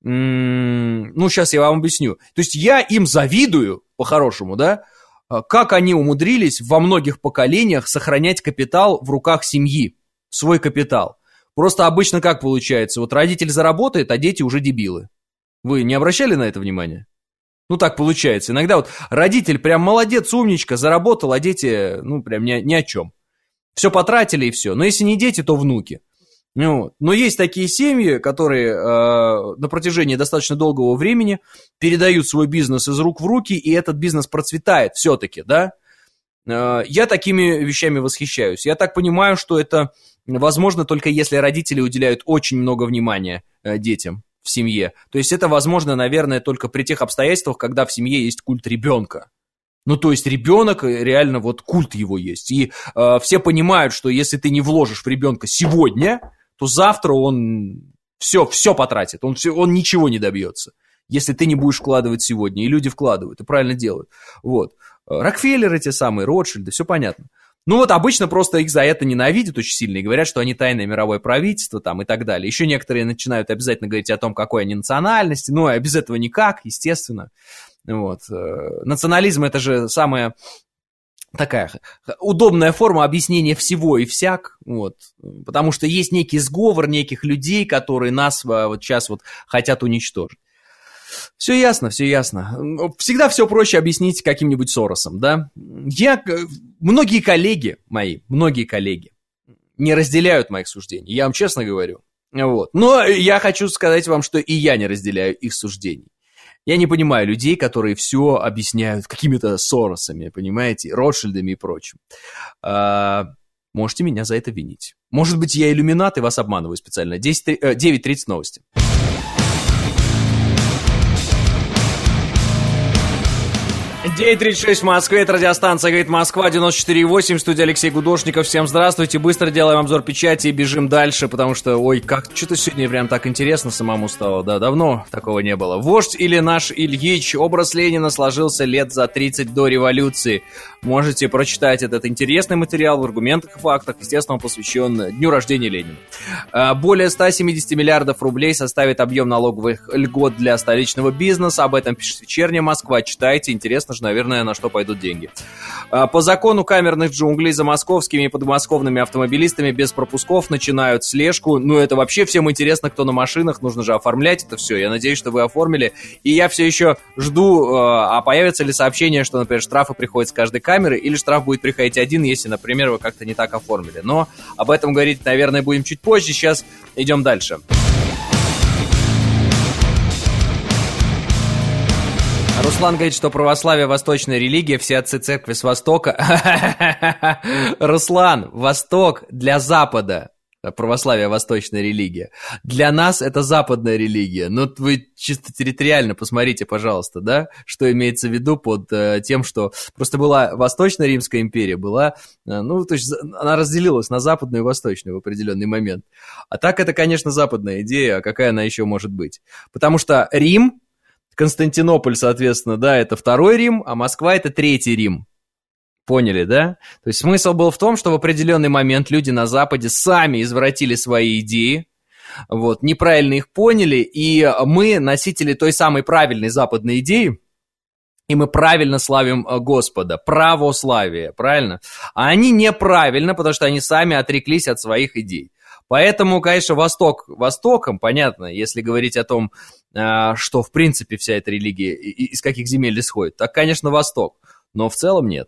Ну, сейчас я вам объясню. То есть я им завидую, по-хорошему, да, как они умудрились во многих поколениях сохранять капитал в руках семьи, свой капитал. Просто обычно как получается? Вот родитель заработает, а дети уже дебилы. Вы не обращали на это внимание? Ну, так получается. Иногда вот родитель прям молодец, умничка, заработал, а дети, ну, прям ни, ни о чем. Все потратили и все. Но если не дети, то внуки. Вот. Но есть такие семьи, которые э, на протяжении достаточно долгого времени передают свой бизнес из рук в руки, и этот бизнес процветает все-таки, да? Э, я такими вещами восхищаюсь. Я так понимаю, что это возможно только если родители уделяют очень много внимания э, детям в семье. То есть это возможно, наверное, только при тех обстоятельствах, когда в семье есть культ ребенка. Ну, то есть ребенок, реально вот культ его есть. И э, все понимают, что если ты не вложишь в ребенка сегодня, то завтра он все, все потратит, он, все, он ничего не добьется, если ты не будешь вкладывать сегодня. И люди вкладывают, и правильно делают. Вот. Рокфеллеры те самые, Ротшильды, все понятно. Ну вот обычно просто их за это ненавидят очень сильно и говорят, что они тайное мировое правительство там и так далее. Еще некоторые начинают обязательно говорить о том, какой они национальности, ну а без этого никак, естественно. Вот. Национализм — это же самая такая удобная форма объяснения всего и всяк, вот, потому что есть некий сговор неких людей, которые нас вот сейчас вот хотят уничтожить. Все ясно, все ясно. Всегда все проще объяснить каким-нибудь Соросом, да? Я, многие коллеги мои, многие коллеги не разделяют моих суждений, я вам честно говорю. Вот. Но я хочу сказать вам, что и я не разделяю их суждений. Я не понимаю людей, которые все объясняют какими-то Соросами, понимаете, Ротшильдами и прочим. А, можете меня за это винить. Может быть, я иллюминат и вас обманываю специально. девять тридцать новости. девять тридцать шесть в Москве, это радиостанция «Говорит Москва», девяносто четыре и восемь, студия Алексей Гудошников. Всем здравствуйте, быстро делаем обзор печати и бежим дальше, потому что, ой, как, что-то сегодня прям так интересно самому стало, да, давно такого не было. Вождь или наш Ильич, образ Ленина сложился лет за тридцать до революции. Можете прочитать этот интересный материал в аргументах и фактах, естественно, он посвящен дню рождения Ленина. Более ста семидесяти миллиардов рублей составит объем налоговых льгот для столичного бизнеса, об этом пишет «Вечерняя Москва», читайте, интересно же, наверное, на что пойдут деньги. По закону камерных джунглей за московскими и подмосковными автомобилистами без пропусков начинают слежку. Ну, это вообще всем интересно, кто на машинах, нужно же оформлять это все. Я надеюсь, что вы оформили. И я все еще жду, а появится ли сообщение, что, например, штрафы приходят с каждой камеры, или штраф будет приходить один, если, например, вы как-то не так оформили. Но об этом говорить, наверное, будем чуть позже. Сейчас идем дальше. Руслан говорит, что православие – восточная религия, все отцы церкви с Востока. Руслан, Восток для Запада. Православие – восточная религия. Для нас это западная религия. Ну, вы чисто территориально посмотрите, пожалуйста, да, что имеется в виду под э, тем, что просто была Восточная Римская империя, была, э, ну, то есть она разделилась на западную и восточную в определенный момент. А так это, конечно, западная идея, а какая она еще может быть? Потому что Рим, Константинополь, соответственно, да, это второй Рим, а Москва – это третий Рим. Поняли, да? То есть смысл был в том, что в определенный момент люди на Западе сами извратили свои идеи, вот, неправильно их поняли, и мы носители той самой правильной западной идеи, и мы правильно славим Господа, православие, правильно? А они неправильно, потому что они сами отреклись от своих идей. Поэтому, конечно, Восток Востоком, понятно, если говорить о том, что в принципе вся эта религия из каких земель исходит, так, конечно, Восток, но в целом нет.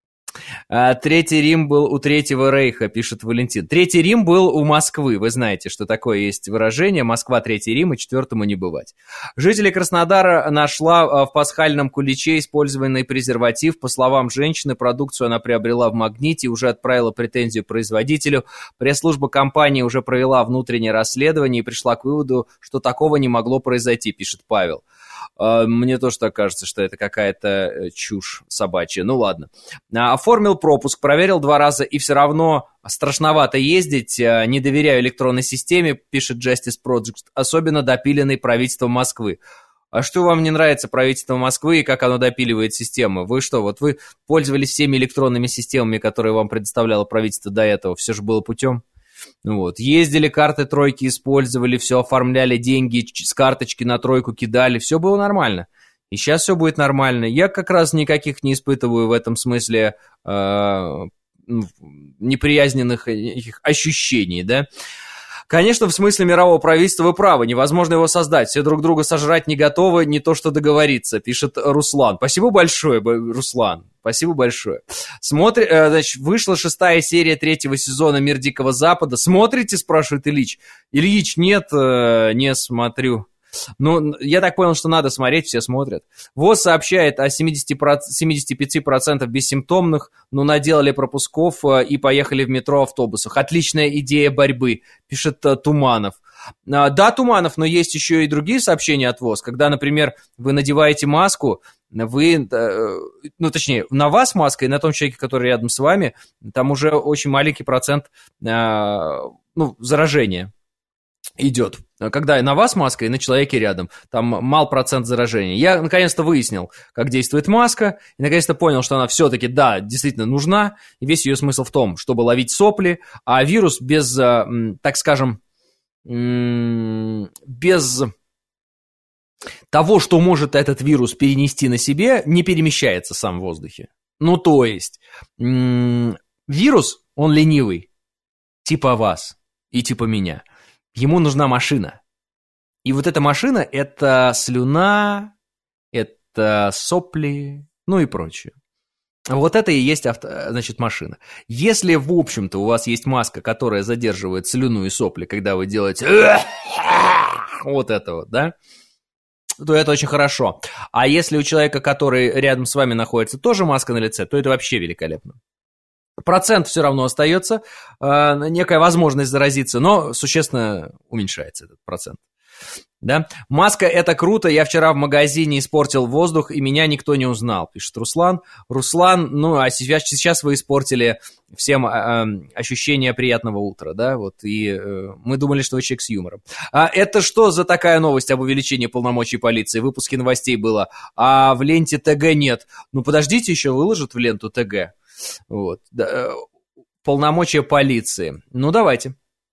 Третий Рим был у Третьего Рейха, пишет Валентин. Третий Рим был у Москвы. Вы знаете, что такое есть выражение «Москва, Третий Рим, и четвертому не бывать». Жители Краснодара нашла в пасхальном куличе использованный презерватив. По словам женщины, продукцию она приобрела в «Магните» и уже отправила претензию производителю. Пресс-служба компании уже провела внутреннее расследование и пришла к выводу, что такого не могло произойти, пишет Павел. Мне тоже так кажется, что это какая-то чушь собачья. Ну ладно. Оформил пропуск, проверил два раза, и все равно страшновато ездить. Не доверяю электронной системе, пишет Justice Project, особенно допиленной правительством Москвы. А что вам не нравится правительство Москвы и как оно допиливает систему? Вы что, вот вы пользовались всеми электронными системами, которые вам предоставляло правительство до этого? Все же было путем? Вот. Ездили, карты тройки использовали, все оформляли, деньги с карточки на тройку кидали, все было нормально. И сейчас все будет нормально. Я как раз никаких не испытываю в этом смысле э, неприязненных ощущений, да. Конечно, в смысле мирового правительства вы правы, невозможно его создать, все друг друга сожрать не готовы, не то что договориться, пишет Руслан. Спасибо большое, Руслан, спасибо большое. Смотри, значит, вышла шестая серия третьего сезона «Мир Дикого Запада». Смотрите, спрашивает Ильич. Ильич, нет, не смотрю. Ну, я так понял, что надо смотреть, все смотрят. ВОЗ сообщает о семидесяти пяти процентах бессимптомных, но наделали пропусков и поехали в метро автобусах. Отличная идея борьбы, пишет Туманов. Да, Туманов, но есть еще и другие сообщения от ВОЗ. Когда, например, вы надеваете маску, вы, ну, точнее, на вас маска и на том человеке, который рядом с вами, там уже очень маленький процент, ну, заражения идет. Когда на вас маска и на человеке рядом, там мал процент заражения. Я наконец-то выяснил, как действует маска, и наконец-то понял, что она все-таки, да, действительно нужна, и весь ее смысл в том, чтобы ловить сопли, а вирус без, так скажем, без того, что может этот вирус перенести на себе, не перемещается сам в воздухе. Ну, то есть, вирус, он ленивый, типа вас и типа меня. Ему нужна машина. И вот эта машина – это слюна, это сопли, ну и прочее. Вот это и есть авто, значит, машина. Если, в общем-то, у вас есть маска, которая задерживает слюну и сопли, когда вы делаете вот это вот, да, то это очень хорошо. А если у человека, который рядом с вами находится, тоже маска на лице, то это вообще великолепно. Процент все равно остается, некая возможность заразиться, но существенно уменьшается этот процент. Да? Маска — это круто, я вчера в магазине испортил воздух, и меня никто не узнал, пишет Руслан. Руслан, ну, а сейчас, сейчас вы испортили всем э, ощущение приятного утра, да, вот, и э, мы думали, что вы человек с юмором. А это что за такая новость об увеличении полномочий полиции? В выпуске новостей было, а в ленте ТГ нет. Ну, подождите, еще выложат в ленту ТГ. Вот, да, полномочия полиции. Ну, давайте.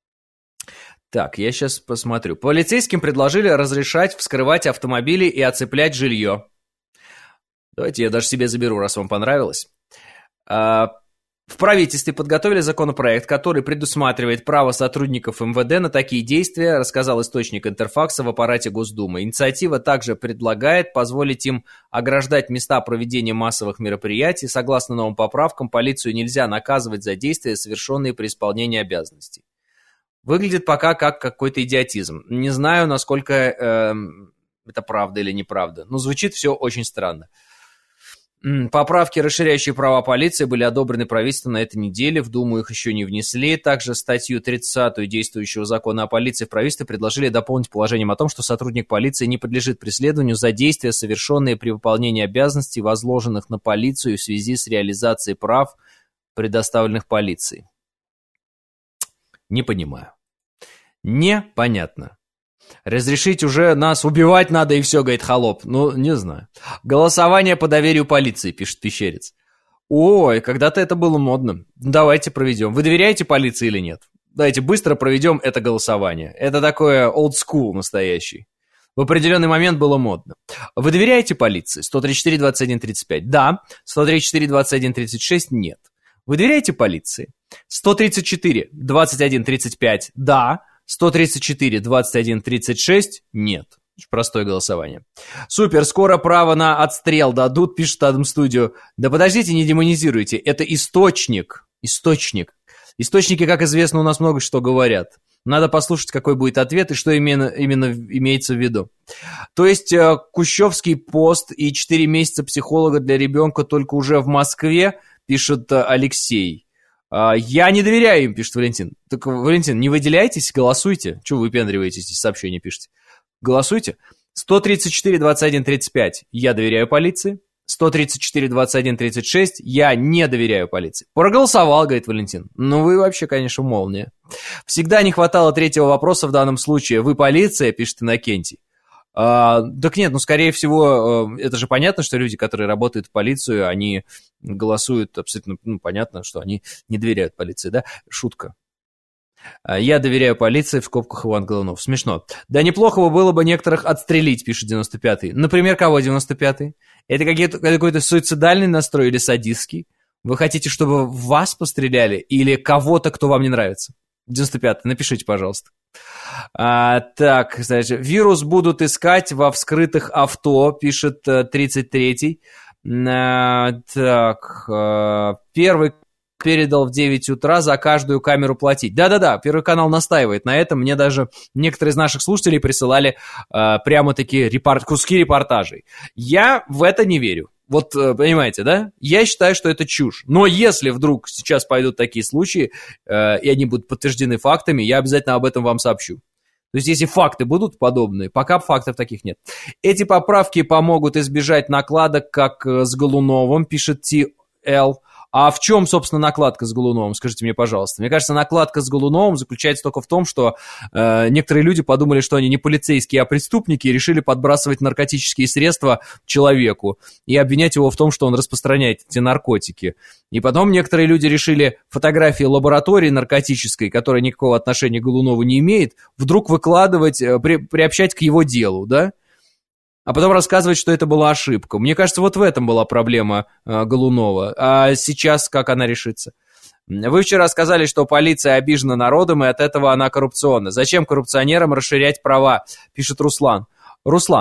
Так, я сейчас посмотрю. Полицейским предложили разрешать вскрывать автомобили и оцеплять жилье. Давайте я даже себе заберу, раз вам понравилось. А, в правительстве подготовили законопроект, который предусматривает право сотрудников МВД на такие действия, рассказал источник Интерфакса в аппарате Госдумы. Инициатива также предлагает позволить им ограждать места проведения массовых мероприятий. Согласно новым поправкам, полицию нельзя наказывать за действия, совершенные при исполнении обязанностей. Выглядит пока как какой-то идиотизм. Не знаю, насколько э, это правда или неправда, но звучит все очень странно. Поправки, расширяющие права полиции, были одобрены правительством на этой неделе. В Думу их еще не внесли. Также статью тридцатую действующего закона о полиции в правительстве предложили дополнить положением о том, что сотрудник полиции не подлежит преследованию за действия, совершенные при выполнении обязанностей, возложенных на полицию в связи с реализацией прав, предоставленных полицией. Не понимаю. Непонятно. Разрешить уже нас убивать надо и все, говорит Холоп. Ну, не знаю. Голосование по доверию полиции, пишет Пещерец. Ой, когда-то это было модно. Давайте проведем. Вы доверяете полиции или нет? Давайте быстро проведем это голосование. Это такое old school настоящий. В определенный момент было модно. Вы доверяете полиции? сто тридцать четыре двадцать один тридцать пять. Да. сто тридцать четыре двадцать один тридцать шесть. Нет. Вы доверяете полиции? сто тридцать четыре двадцать один тридцать пять. Да. сто тридцать четыре двадцать один тридцать шесть. Нет. Простое голосование. Супер, скоро право на отстрел дадут, пишет Адам Студио. Да подождите, не демонизируйте. Это источник. Источник. Источники, как известно, у нас много что говорят. Надо послушать, какой будет ответ и что именно, именно имеется в виду. То есть э, Кущевский пост и четыре месяца психолога для ребенка только уже в Москве, пишет э, Алексей. Э, я не доверяю им, пишет Валентин. Так, Валентин, не выделяйтесь, голосуйте. Чего вы выпендриваетесь, здесь сообщения пишете? Голосуйте. сто тридцать четыре двадцать один тридцать пять. Я доверяю полиции. сто тридцать четыре двадцать один тридцать шесть. Я не доверяю полиции. Проголосовал, говорит Валентин. Ну вы вообще, конечно, молния. Всегда не хватало третьего вопроса в данном случае. Вы полиция, пишет Иннокентий. А, так нет, ну скорее всего, это же понятно, что люди, которые работают в полицию, они голосуют абсолютно, ну понятно, что они не доверяют полиции, да? Шутка. Я доверяю полиции, в скобках Иван Голунов. Смешно. Да неплохо было бы некоторых отстрелить, пишет девяносто пятый. Например, кого девяносто пятый? Это какой-то суицидальный настрой или садистский? Вы хотите, чтобы в вас постреляли или кого-то, кто вам не нравится? девяносто пятый, напишите, пожалуйста. А, так, значит, вирус будут искать во вскрытых авто, пишет тридцать третий. А, так, а, первый передал в девять утра за каждую камеру платить. Да-да-да, Первый канал настаивает на этом. Мне даже некоторые из наших слушателей присылали э, прямо-таки репорт, куски репортажей. Я в это не верю. Вот, э, понимаете, да? Я считаю, что это чушь. Но если вдруг сейчас пойдут такие случаи, э, и они будут подтверждены фактами, я обязательно об этом вам сообщу. То есть, если факты будут подобные, пока фактов таких нет. Эти поправки помогут избежать накладок, как с Голуновым, пишет Ти Эл. А в чем, собственно, накладка с Голуновым? Скажите мне, пожалуйста. Мне кажется, накладка с Голуновым заключается только в том, что э, некоторые люди подумали, что они не полицейские, а преступники, и решили подбрасывать наркотические средства человеку и обвинять его в том, что он распространяет эти наркотики. И потом некоторые люди решили фотографии лаборатории наркотической, которая никакого отношения к Голунову не имеет, вдруг выкладывать, э, при, приобщать к его делу, да? А потом рассказывать, что это была ошибка. Мне кажется, вот в этом была проблема э, Голунова. А сейчас как она решится? Вы вчера сказали, что полиция обижена народом, и от этого она коррупционна. Зачем коррупционерам расширять права? Пишет Руслан. Руслан,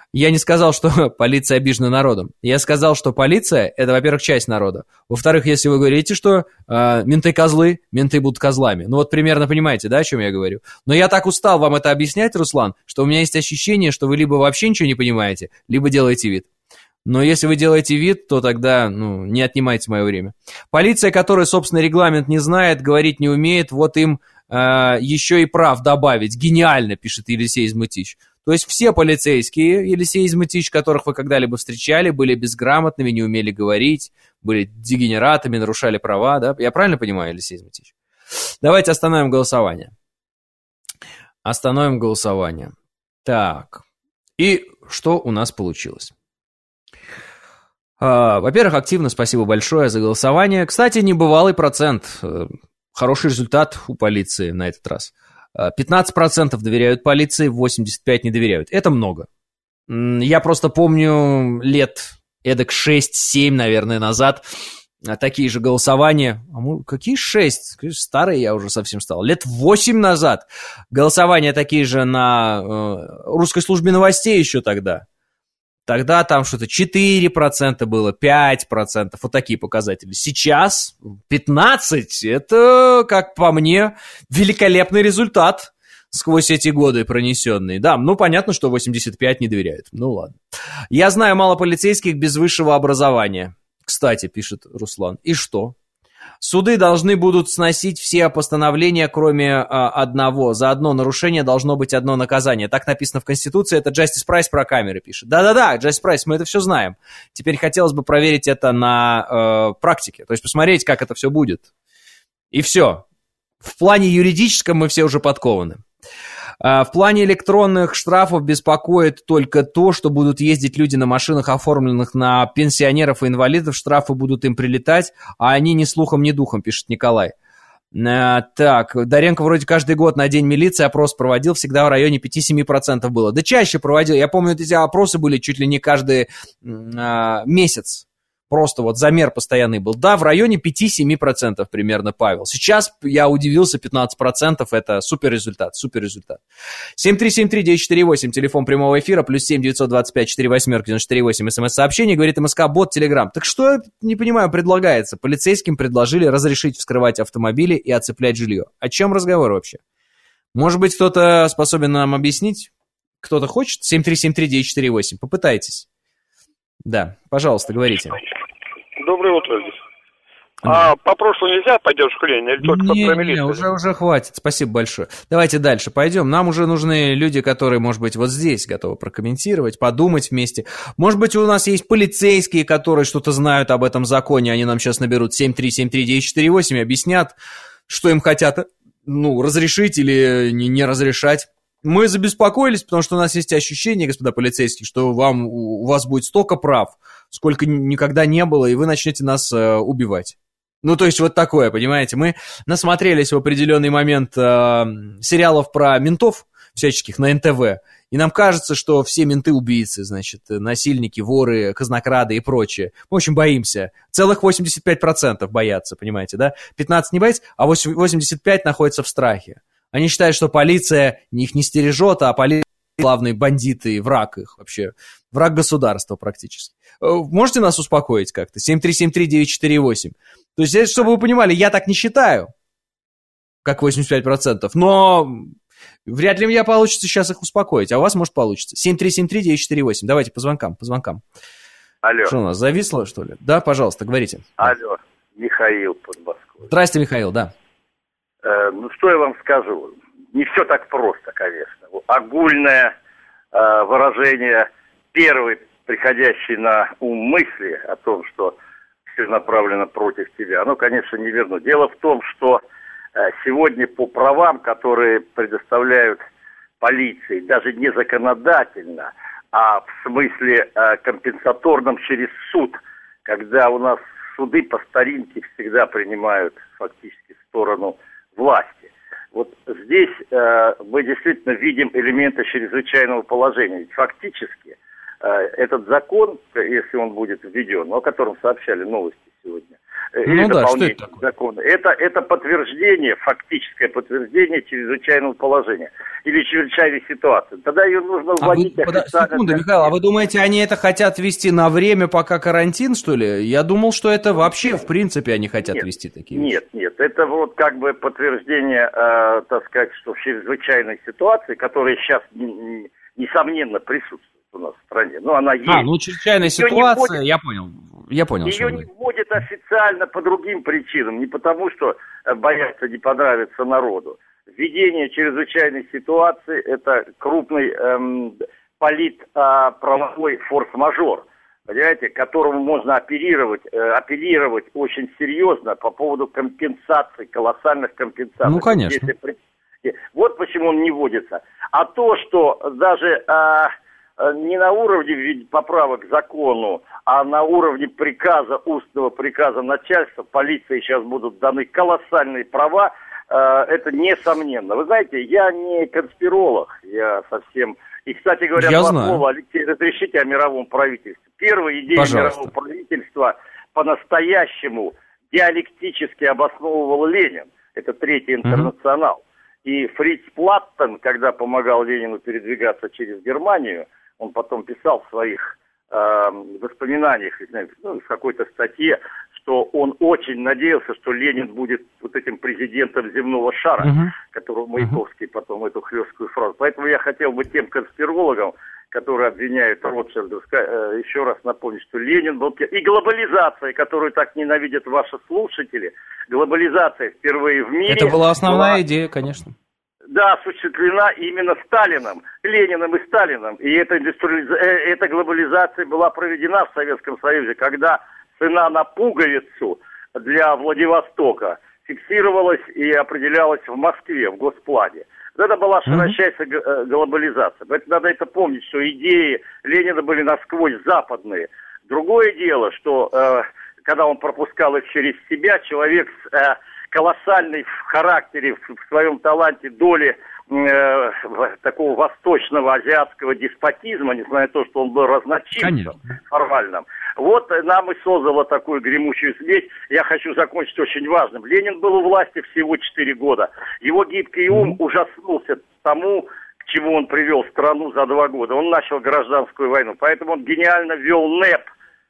Я не сказал, что полиция обижена народом. Я сказал, что полиция – это, во-первых, часть народа. Во-вторых, если вы говорите, что э, менты козлы, менты будут козлами. Ну вот примерно понимаете, да, о чем я говорю? Но я так устал вам это объяснять, Руслан, что у меня есть ощущение, что вы либо вообще ничего не понимаете, либо делаете вид. Но если вы делаете вид, то тогда, ну, не отнимайте мое время. Полиция, которая, собственно, регламент не знает, говорить не умеет, вот им э, еще и прав добавить. Гениально, пишет Елисей Измытищ. То есть все полицейские, Елисей Измытищ, которых вы когда-либо встречали, были безграмотными, не умели говорить, были дегенератами, нарушали права, да? Я правильно понимаю, Елисей Измытищ? Давайте остановим голосование. Остановим голосование. Так, и что у нас получилось? А, во-первых, активно спасибо большое за голосование. Кстати, небывалый процент, хороший результат у полиции на этот раз. пятнадцать процентов доверяют полиции, восемьдесят пять процентов не доверяют. Это много. Я просто помню лет эдак шесть-семь, наверное, назад такие же голосования. А мы, какие шесть? Старый я уже совсем стал. Лет восемь назад голосования такие же на э, русской службе новостей еще тогда. Тогда там что-то четыре процента было, пять процентов, вот такие показатели. Сейчас пятнадцать процентов, это, как по мне, великолепный результат сквозь эти годы пронесенные. Да, ну понятно, что восемьдесят пять процентов не доверяют. Ну ладно. Я знаю мало полицейских без высшего образования. Кстати, пишет Руслан. И что? Суды должны будут сносить все постановления, кроме а, одного. За одно нарушение должно быть одно наказание. Так написано в Конституции. Это Justice Price про камеры пишет. Да-да-да, Justice Price, мы это все знаем. Теперь хотелось бы проверить это на э, практике. То есть посмотреть, как это все будет. И все. В плане юридическом мы все уже подкованы. В плане электронных штрафов беспокоит только то, что будут ездить люди на машинах, оформленных на пенсионеров и инвалидов, штрафы будут им прилетать, а они ни слухом, ни духом, пишет Николай. Так, Доренко вроде каждый год на День милиции опрос проводил, всегда в районе пять-семь процентов было. Да чаще проводил, я помню, эти опросы были чуть ли не каждый а, месяц. Просто вот замер постоянный был. Да, в районе пять-семь процентов примерно, Павел. Сейчас я удивился, пятнадцать процентов это супер результат, супер результат. семь три семь три девять четыре восемь, телефон прямого эфира, плюс семь девятьсот двадцать пять четыре восемь девяносто четыре восемь, смс-сообщение, говорит МСК-бот, Телеграм. Так что, не понимаю, предлагается? Полицейским предложили разрешить вскрывать автомобили и оцеплять жилье. О чем разговор вообще? Может быть, кто-то способен нам объяснить? Кто-то хочет? семь три семь три девять четыре восемь, попытайтесь. Да, пожалуйста, говорите. Доброе утро здесь. А по прошлому нельзя пойдешь в хрень? Или только не, про милицию? Не, уже, уже хватит, спасибо большое. Давайте дальше пойдем. Нам уже нужны люди, которые, может быть, вот здесь готовы прокомментировать, подумать вместе. Может быть, у нас есть полицейские, которые что-то знают об этом законе, они нам сейчас наберут семь три семь три девять четыре восемь и объяснят, что им хотят, ну, разрешить или не, не разрешать. Мы забеспокоились, потому что у нас есть ощущение, господа полицейские, что вам, у вас будет столько прав, сколько никогда не было, и вы начнете нас э, убивать. Ну, то есть вот такое, понимаете? Мы насмотрелись в определенный момент э, сериалов про ментов всяческих на эн тэ вэ, и нам кажется, что все менты убийцы, значит, насильники, воры, казнокрады и прочее. Мы очень боимся. Целых восемьдесят пять процентов боятся, понимаете, да? пятнадцать не боятся, а восемьдесят пять находятся в страхе. Они считают, что полиция их не стережет, а полиция главные бандиты и враг их вообще. Враг государства практически. Можете нас успокоить как-то? семь три семь три девять четыре восемь. То есть, чтобы вы понимали, я так не считаю, как восемьдесят пять процентов, но вряд ли у меня получится сейчас их успокоить, а у вас может получиться. семь три семь три девять четыре восемь. Давайте по звонкам, по звонкам. Алло. Что у нас, зависло, что ли? Да, пожалуйста, говорите. Алло, Михаил под Москвой. Здрасте, Михаил, да. Э, ну, что я вам скажу? Не все так просто, конечно. Огульное э, выражение, первый приходящий на ум мысли о том, что все направлено против тебя, оно, конечно, не верно. Дело в том, что э, сегодня по правам, которые предоставляют полиции, даже не законодательно, а в смысле э, компенсаторном через суд, когда у нас суды по старинке всегда принимают фактически сторону власти. Вот здесь э, мы действительно видим элементы чрезвычайного положения. Ведь фактически э, этот закон, если он будет введен, о котором сообщали новости сегодня, или ну, да, дополнение что это такое? закона. Это, это подтверждение, фактическое подтверждение чрезвычайного положения или чрезвычайной ситуации. Тогда ее нужно вводить а вы, официально. Секунду, Михаил, а вы думаете, они это хотят ввести на время, пока карантин, что ли? Я думал, что это вообще, в принципе, они хотят нет, ввести такие Нет, вещи. нет, это вот как бы подтверждение, э, так сказать, что в чрезвычайной ситуации, которая сейчас, несомненно, присутствует у нас в стране, но она есть. А, ну, чрезвычайная ситуация, я понял. Я понял, Ее не вводят официально по другим причинам, не потому, что боятся не понравиться народу. Введение чрезвычайной ситуации – это крупный эм, политправовой форс-мажор, понимаете, к которому можно оперировать, э, апеллировать очень серьезно по поводу компенсаций, колоссальных компенсаций. Ну, конечно. Если... Вот почему он не вводится. А то, что даже... Э, не на уровне поправок к закону, а на уровне приказа, устного приказа начальства, полиции сейчас будут даны колоссальные права, это несомненно. Вы знаете, я не конспиролог, я совсем... И, кстати говоря, я два знаю. слова, Алексей, разрешите о мировом правительстве. Первая идея Пожалуйста. мирового правительства по-настоящему диалектически обосновывал Ленин. Это Третий интернационал. Mm-hmm. И Фриц Платтен, когда помогал Ленину передвигаться через Германию, он потом писал в своих э, воспоминаниях, ну, в какой-то статье, что он очень надеялся, что Ленин будет вот этим президентом земного шара, uh-huh. которого Маяковский uh-huh. потом эту хлесткую фразу. Поэтому я хотел бы тем конспирологам, которые обвиняют Ротшильдов, э, еще раз напомнить, что Ленин был... И глобализация, которую так ненавидят ваши слушатели, глобализация впервые в мире... Это была основная была... идея, конечно. Да, осуществлена именно Сталином, Лениным и Сталином. И эта, индустриализ... эта глобализация была проведена в Советском Союзе, когда цена на пуговицу для Владивостока фиксировалась и определялась в Москве, в Госплане. Это была широчайшая глобализация. Поэтому надо это помнить, что идеи Ленина были насквозь западные. Другое дело, что э, когда он пропускал их через себя, человек с... Э, колоссальной в характере, в своем таланте доли э, такого восточного азиатского деспотизма, несмотря на то, что он был разночинцем формальным. Вот нам и создало такую гремучую смесь. Я хочу закончить очень важным. Ленин был у власти всего четыре года. Его гибкий ум ужаснулся тому, к чему он привел страну за два года. Он начал гражданскую войну. Поэтому он гениально вел НЭП.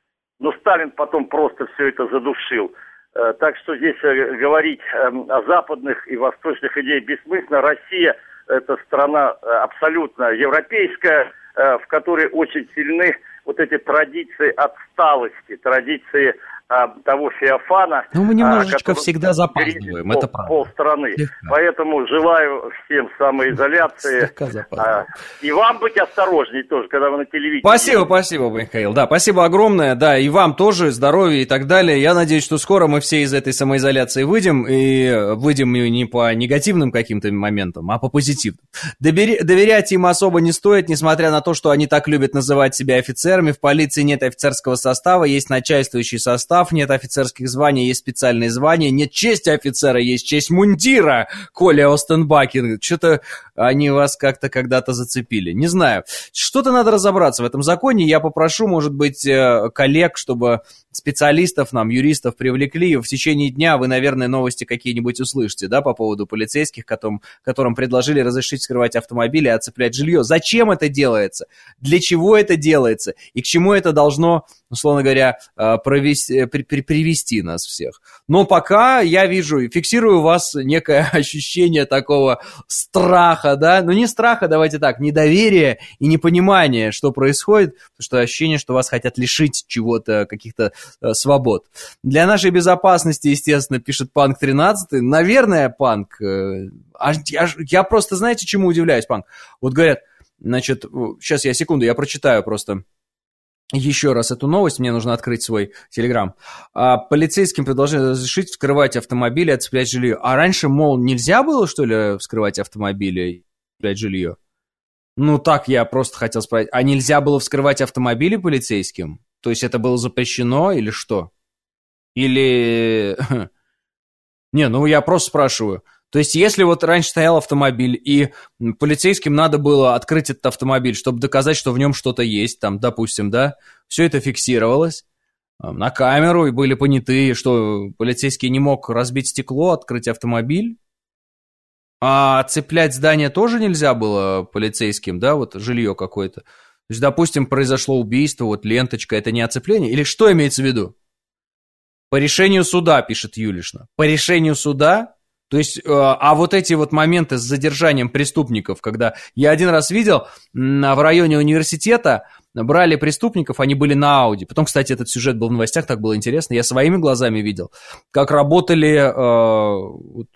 Но Сталин потом просто все это задушил. Так что здесь говорить о западных и восточных идеях бессмысленно. Россия – это страна абсолютно европейская, в которой очень сильны вот эти традиции отсталости, традиции а, того Феофана. Ну, мы немножечко а, всегда запаздываем, пол, это правда. Полстраны. Поэтому желаю всем самоизоляции. А, и вам быть осторожней тоже, когда вы на телевидении. Спасибо, спасибо, Михаил. Да, спасибо огромное. Да, и вам тоже здоровья и так далее. Я надеюсь, что скоро мы все из этой самоизоляции выйдем. И выйдем не по негативным каким-то моментам, а по позитивным. Доверя- доверять им особо не стоит, несмотря на то, что они так любят называть себя офицерами. В полиции нет офицерского состава, есть начальствующий состав. Нет офицерских званий, есть специальные звания. Нет чести офицера, есть честь мундира. Коля Остенбакин. Что-то они вас как-то когда-то зацепили. Не знаю. Что-то надо разобраться в этом законе. Я попрошу, может быть, коллег, чтобы специалистов нам, юристов привлекли. В течение дня вы, наверное, новости какие-нибудь услышите, да, по поводу полицейских, которым, которым предложили разрешить вскрывать автомобили и оцеплять жилье. Зачем это делается? Для чего это делается? И к чему это должно, условно говоря, провести, при, при, привести нас всех? Но пока я вижу, фиксирую у вас некое ощущение такого страха, да, ну не страха, давайте так, недоверия и непонимания, что происходит, потому что ощущение, что вас хотят лишить чего-то, каких-то э, свобод. Для нашей безопасности, естественно, пишет Панк тринадцать, наверное, Панк, э, а, я, я просто, знаете, чему удивляюсь, Панк? Вот говорят, значит, сейчас я секунду, я прочитаю просто еще раз эту новость, мне нужно открыть свой телеграм. А, полицейским предложили разрешить вскрывать автомобили и оцеплять жилье. А раньше, мол, нельзя было, что ли, вскрывать автомобили и оцеплять жилье? Ну, так я просто хотел спросить. А нельзя было вскрывать автомобили полицейским? То есть это было запрещено или что? Или... Не, ну я просто спрашиваю. То есть, если вот раньше стоял автомобиль, и полицейским надо было открыть этот автомобиль, чтобы доказать, что в нем что-то есть, там, допустим, да, все это фиксировалось, на камеру и были поняты, что полицейский не мог разбить стекло, открыть автомобиль. А цеплять здание тоже нельзя было полицейским, да, вот жилье какое-то. То есть, допустим, произошло убийство, вот ленточка, это не оцепление? Или что имеется в виду? По решению суда, пишет Юлишна. По решению суда? То есть, э, а вот эти вот моменты с задержанием преступников, когда я один раз видел, в районе университета брали преступников, они были на Ауди. Потом, кстати, этот сюжет был в новостях, так было интересно. Я своими глазами видел, как работали э, вот,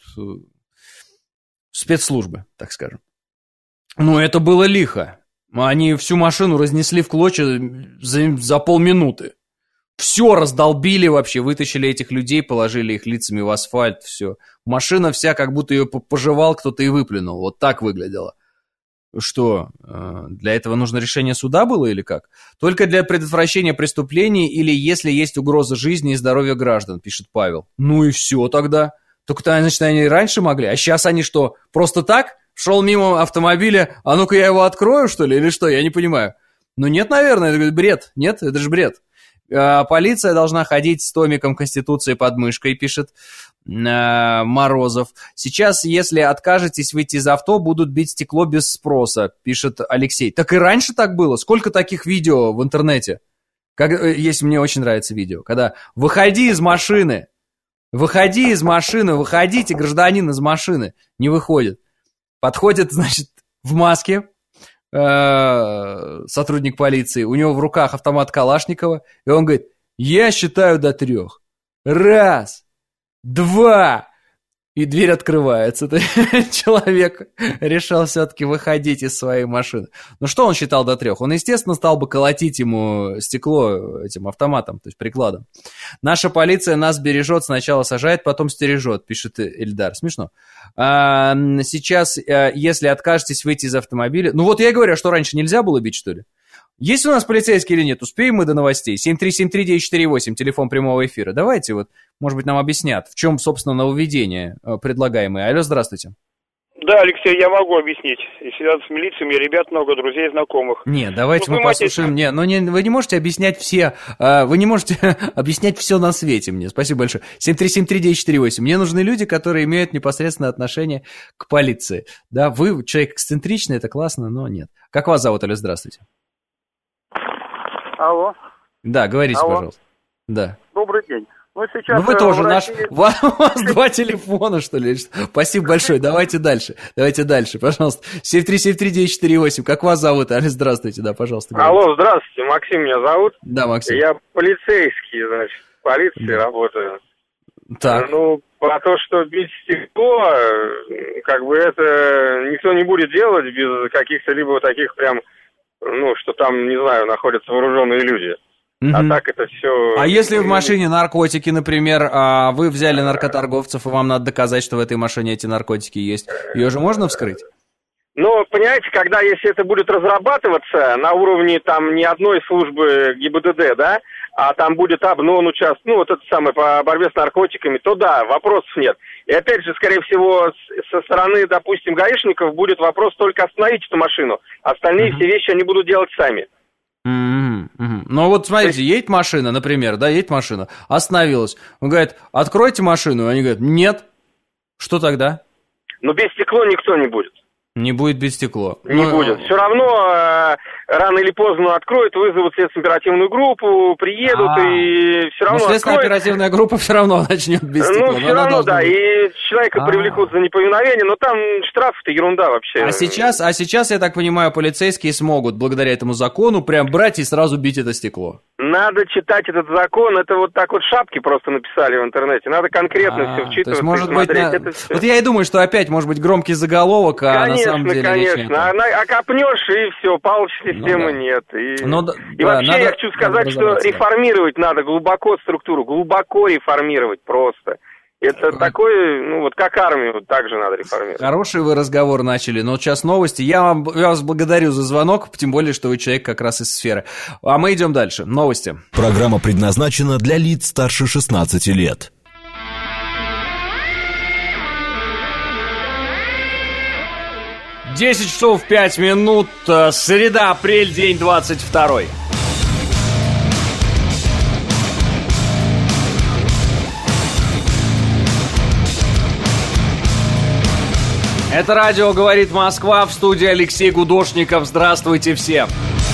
спецслужбы, так скажем. Ну, это было лихо. Они всю машину разнесли в клочья за, за полминуты. Все раздолбили вообще, вытащили этих людей, положили их лицами в асфальт, все. Машина вся, как будто ее пожевал кто-то и выплюнул. Вот так выглядело. Что, для этого нужно решение суда было или как? Только для предотвращения преступлений или если есть угроза жизни и здоровья граждан, пишет Павел. Ну и все тогда. Только, значит, они раньше могли. А сейчас они что, просто так? Шел мимо автомобиля, а ну-ка я его открою, что ли, или что? Я не понимаю. Ну нет, наверное, это бред. Нет, это же бред. Полиция должна ходить с томиком Конституции под мышкой, пишет Морозов. Сейчас, если откажетесь выйти из авто, будут бить стекло без спроса, пишет Алексей. Так и раньше так было. Сколько таких видео в интернете? Как, есть, мне очень нравится видео, когда выходи из машины, выходи из машины, выходите, гражданин, из машины. Не выходит. Подходит, значит, в маске сотрудник полиции, у него в руках автомат Калашникова, и он говорит, я считаю до трех. Раз, два, и дверь открывается. Человек решил все-таки выходить из своей машины. Ну что он считал до трех? Он, естественно, стал бы колотить ему стекло этим автоматом, то есть прикладом. Наша полиция нас бережет, сначала сажает, потом стережет, пишет Эльдар. Смешно. А, сейчас, если откажетесь выйти из автомобиля... Ну вот я и говорю, что раньше нельзя было бить, что ли? Есть у нас полицейские или нет? Успеем мы до новостей? семь три семь три девять четыре восемь, телефон прямого эфира. Давайте вот, может быть, нам объяснят, в чем, собственно, нововведение предлагаемое. Алло, здравствуйте. Да, Алексей, я могу объяснить. Если рядом с милицией, у меня ребят много, друзей, знакомых. Нет, давайте ну, мы послушаем. Не, ну не, вы не можете объяснять все, вы не можете объяснять все на свете мне. Спасибо большое. семь три семь три девять четыре восемь. Мне нужны люди, которые имеют непосредственное отношение к полиции. Да, вы человек эксцентричный, это классно, но нет. Как вас зовут, Алло, здравствуйте. Алло. Да, говорите, Алло. пожалуйста. Да. Добрый день. Ну, сейчас ну вы тоже России... наш... У вас два телефона, что ли? Спасибо большое. Давайте дальше. Давайте дальше, пожалуйста. семь три семь три девять четыре восемь. Как вас зовут? Алло, здравствуйте. Да, пожалуйста. Говорите. Алло, здравствуйте. Максим меня зовут. Да, Максим. Я полицейский, значит, в полиции да. работаю. Так. Ну, про то, что бить стекло, как бы это никто не будет делать без каких-то либо таких прям, ну, что там, не знаю, находятся вооруженные люди. А mm-hmm. так это все... А если в машине наркотики, например, а вы взяли наркоторговцев, и вам надо доказать, что в этой машине эти наркотики есть, ее же можно вскрыть? Ну, понимаете, когда, если это будет разрабатываться на уровне там не одной службы ГИБДД, да, а там будет АБНОН участвовать, ну, вот это самое, по борьбе с наркотиками, то да, вопросов нет. И опять же, скорее всего, со стороны, допустим, гаишников будет вопрос только остановить эту машину. Остальные mm-hmm. все вещи они будут делать сами. Mm-hmm. Mm-hmm. Ну вот смотрите, едет машина, например, да, едет машина, остановилась. Он говорит, откройте машину. Они говорят, нет. Что тогда? Ну без стекла никто не будет. Не будет без стекло. Не ну... будет. Все равно э, рано или поздно откроют, вызовут следственно-оперативную группу, приедут А-а-а. и все равно. Ну, следственно-оперативная группа все равно начнет без стекла. Ну, все равно, да. Быть. И человека А-а-а. привлекут за неповиновение, но там штраф-то ерунда вообще. А сейчас, а сейчас, я так понимаю, полицейские смогут благодаря этому закону прям брать и сразу бить это стекло. Надо читать этот закон, это вот так вот шапки просто написали в интернете. Надо конкретно А-а-а. все вчитывать. То есть, может и быть, на... все. Вот я и думаю, что опять может быть громкий заголовок, а конечно, на самом деле конечно. А, а копнешь, и все, палочной системы ну, да. нет. И, ну, и да, вообще надо, я хочу сказать, что реформировать надо глубоко структуру, глубоко реформировать просто. Это такое, ну вот как армию, вот так же надо реформировать. Хороший вы разговор начали, но сейчас новости. Я, вам, я вас благодарю за звонок, тем более, что вы человек как раз из сферы. А мы идем дальше. Новости. Программа предназначена для лиц старше шестнадцати лет. десять часов пять минут, среда, апрель, день двадцать второй. Это радио «Говорит Москва», в студии Алексей Гудошников. Здравствуйте всем.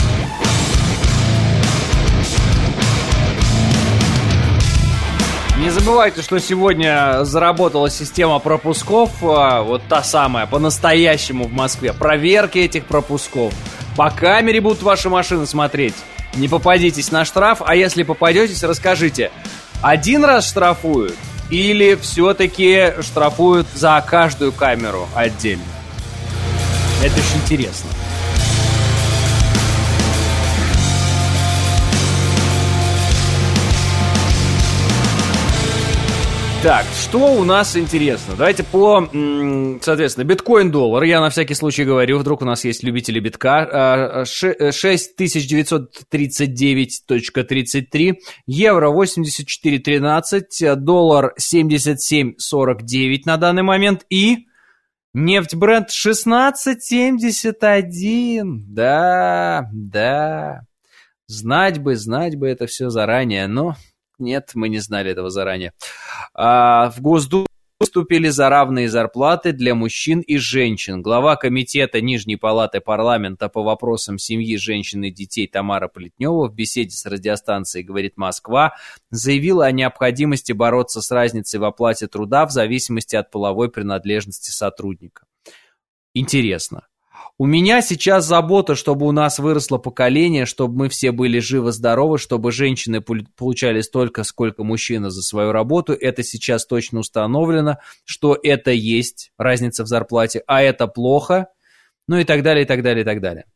Не забывайте, что сегодня заработала система пропусков, вот та самая, по-настоящему в Москве. Проверки этих пропусков. По камере будут ваши машины смотреть. Не попадитесь на штраф, а если попадетесь, расскажите, один раз штрафуют или все-таки штрафуют за каждую камеру отдельно? Это очень интересно. Так, что у нас интересно? Давайте по, соответственно, биткоин-доллар. Я на всякий случай говорю, вдруг у нас есть любители битка. шесть тысяч девятьсот тридцать девять целых тридцать три. Евро восемьдесят четыре тринадцать. Доллар семьдесят семь сорок девять на данный момент. И нефть Brent шестнадцать семьдесят один. Да, да. Знать бы, знать бы это все заранее, но... Нет, мы не знали этого заранее. А, в Госдуму выступили за равные зарплаты для мужчин и женщин. Глава комитета Нижней палаты парламента по вопросам семьи, женщин и детей Тамара Плетнева в беседе с радиостанцией «Говорит Москва» заявила о необходимости бороться с разницей в оплате труда в зависимости от половой принадлежности сотрудника. Интересно. У меня сейчас забота, чтобы у нас выросло поколение, чтобы мы все были живы-здоровы, чтобы женщины получали столько, сколько мужчины за свою работу. Это сейчас точно установлено, что это есть разница в зарплате, а это плохо, ну и так далее, и так далее, и так далее.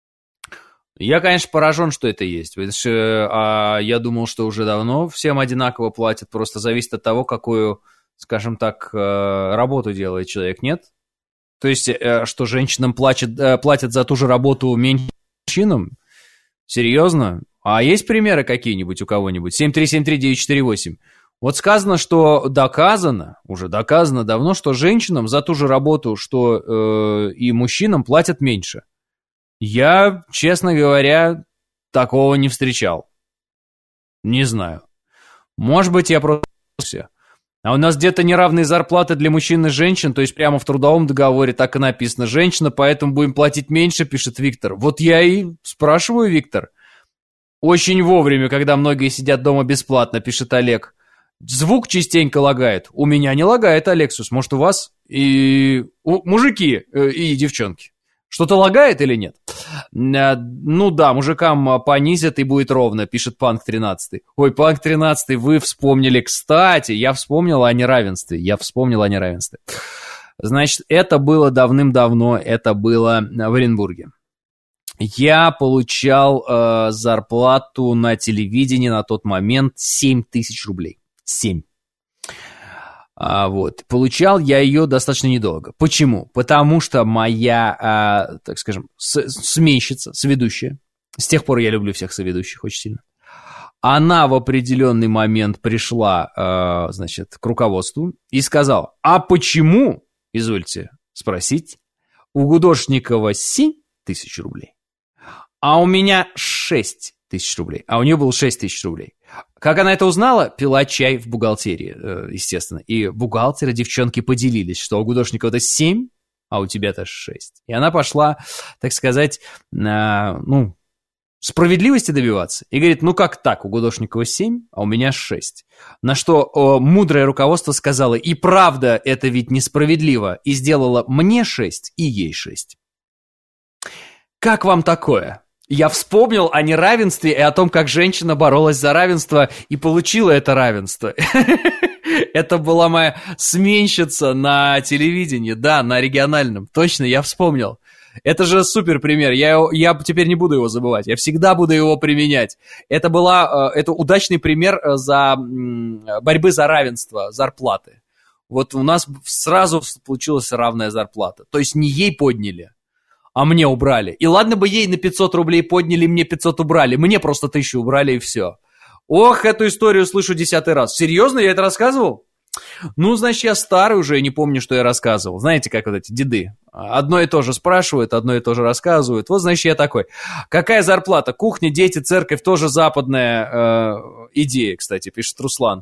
Я, конечно, поражен, что это есть. А я думал, что уже давно всем одинаково платят, просто зависит от того, какую, скажем так, работу делает человек, нет? То есть, что женщинам платят, платят за ту же работу меньше мужчинам? Серьезно? А есть примеры какие-нибудь у кого-нибудь? семь три семь три девять четыре восемь. Вот сказано, что доказано, уже доказано давно, что женщинам за ту же работу, что э, и мужчинам платят меньше. Я, честно говоря, такого не встречал. Не знаю. Может быть, я просто... А у нас где-то неравные зарплаты для мужчин и женщин, то есть прямо в трудовом договоре так и написано. Женщина, поэтому будем платить меньше, пишет Виктор. Вот я и спрашиваю, Виктор. Очень вовремя, когда многие сидят дома бесплатно, пишет Олег. Звук частенько лагает. У меня не лагает, Алексус. Может, у вас и у мужики и девчонки. Что-то лагает или нет? Ну да, мужикам понизят и будет ровно, пишет Панк тринадцать. Ой, Панк тринадцать, вы вспомнили. Кстати, я вспомнил о неравенстве. Я вспомнил о неравенстве. Значит, это было давным-давно, это было в Оренбурге. Я получал э, зарплату на телевидении на тот момент семь тысяч рублей. семь. А, вот. Получал я ее достаточно недолго. Почему? Потому что моя, а, так скажем, с- сменщица, соведущая, с тех пор я люблю всех соведущих очень сильно, она в определенный момент пришла, а, значит, к руководству и сказала, а почему, извольте спросить, у Гудошникова семь тысяч рублей, а у меня шесть тысяч рублей, а у нее было шесть тысяч рублей. Как она это узнала? Пила чай в бухгалтерии, естественно. И бухгалтеры, девчонки поделились, что у Гудошникова-то семь, а у тебя-то шесть. И она пошла, так сказать, на, ну, справедливости добиваться. И говорит, ну как так, у Гудошникова семь, а у меня шесть. На что о, мудрое руководство сказало, и правда, это ведь несправедливо. И сделало мне шесть, и ей шесть. Как вам такое? Я вспомнил о неравенстве и о том, как женщина боролась за равенство и получила это равенство. Это была моя сменщица на телевидении, да, на региональном. Точно, я вспомнил. Это же супер пример. Я, я теперь не буду его забывать. Я всегда буду его применять. Это была, это удачный пример за борьбы за равенство зарплаты. Вот у нас сразу получилась равная зарплата. То есть не ей подняли, а мне убрали. И ладно бы ей на пятьсот рублей подняли, мне пятьсот убрали. Мне просто тысячу убрали, и все. Ох, эту историю слышу десятый раз. Серьезно, я это рассказывал? Ну, значит, я старый уже, не помню, что я рассказывал. Знаете, как вот эти деды. Одно и то же спрашивают, одно и то же рассказывают. Вот, значит, я такой. Какая зарплата? Кухня, дети, церковь, тоже западная э, идея, кстати, пишет Руслан.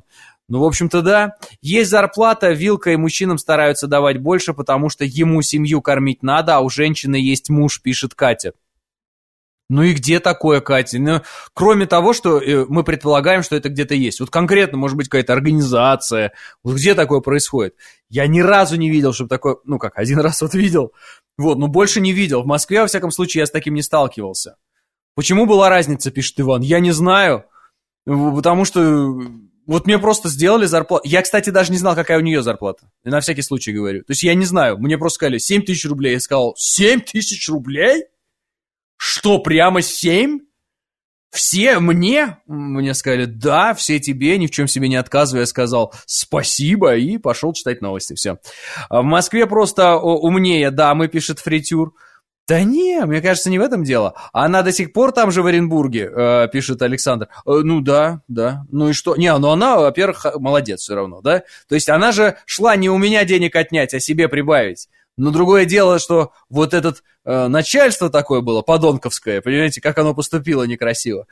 Ну, в общем-то, да. Есть зарплата, вилка, и мужчинам стараются давать больше, потому что ему семью кормить надо, а у женщины есть муж, пишет Катя. Ну и где такое, Катя? Ну, кроме того, что э, мы предполагаем, что это где-то есть. Вот конкретно, может быть, какая-то организация. Вот где такое происходит? Я ни разу не видел, чтобы такое... Ну как, один раз вот видел. Вот, но больше не видел. В Москве, во всяком случае, я с таким не сталкивался. Почему была разница, пишет Иван? Я не знаю. Потому что... Вот мне просто сделали зарплату. Я, кстати, даже не знал, какая у нее зарплата. И на всякий случай говорю. То есть я не знаю. Мне просто сказали семь тысяч рублей. Я сказал, семь тысяч рублей? Что, прямо семь? Все мне? Мне сказали, да, все тебе, ни в чем себе не отказывая. Я сказал, спасибо, и пошел читать новости. Все. В Москве просто умнее дамы, пишет Фритюр. Да не, мне кажется, не в этом дело. Она до сих пор там же в Оренбурге, э, пишет Александр. Э, ну да, да. Ну и что? Не, ну она, во-первых, молодец все равно, да? То есть она же шла не у меня денег отнять, а себе прибавить. Но другое дело, что вот это э, начальство такое было, подонковское, понимаете, как оно поступило некрасиво.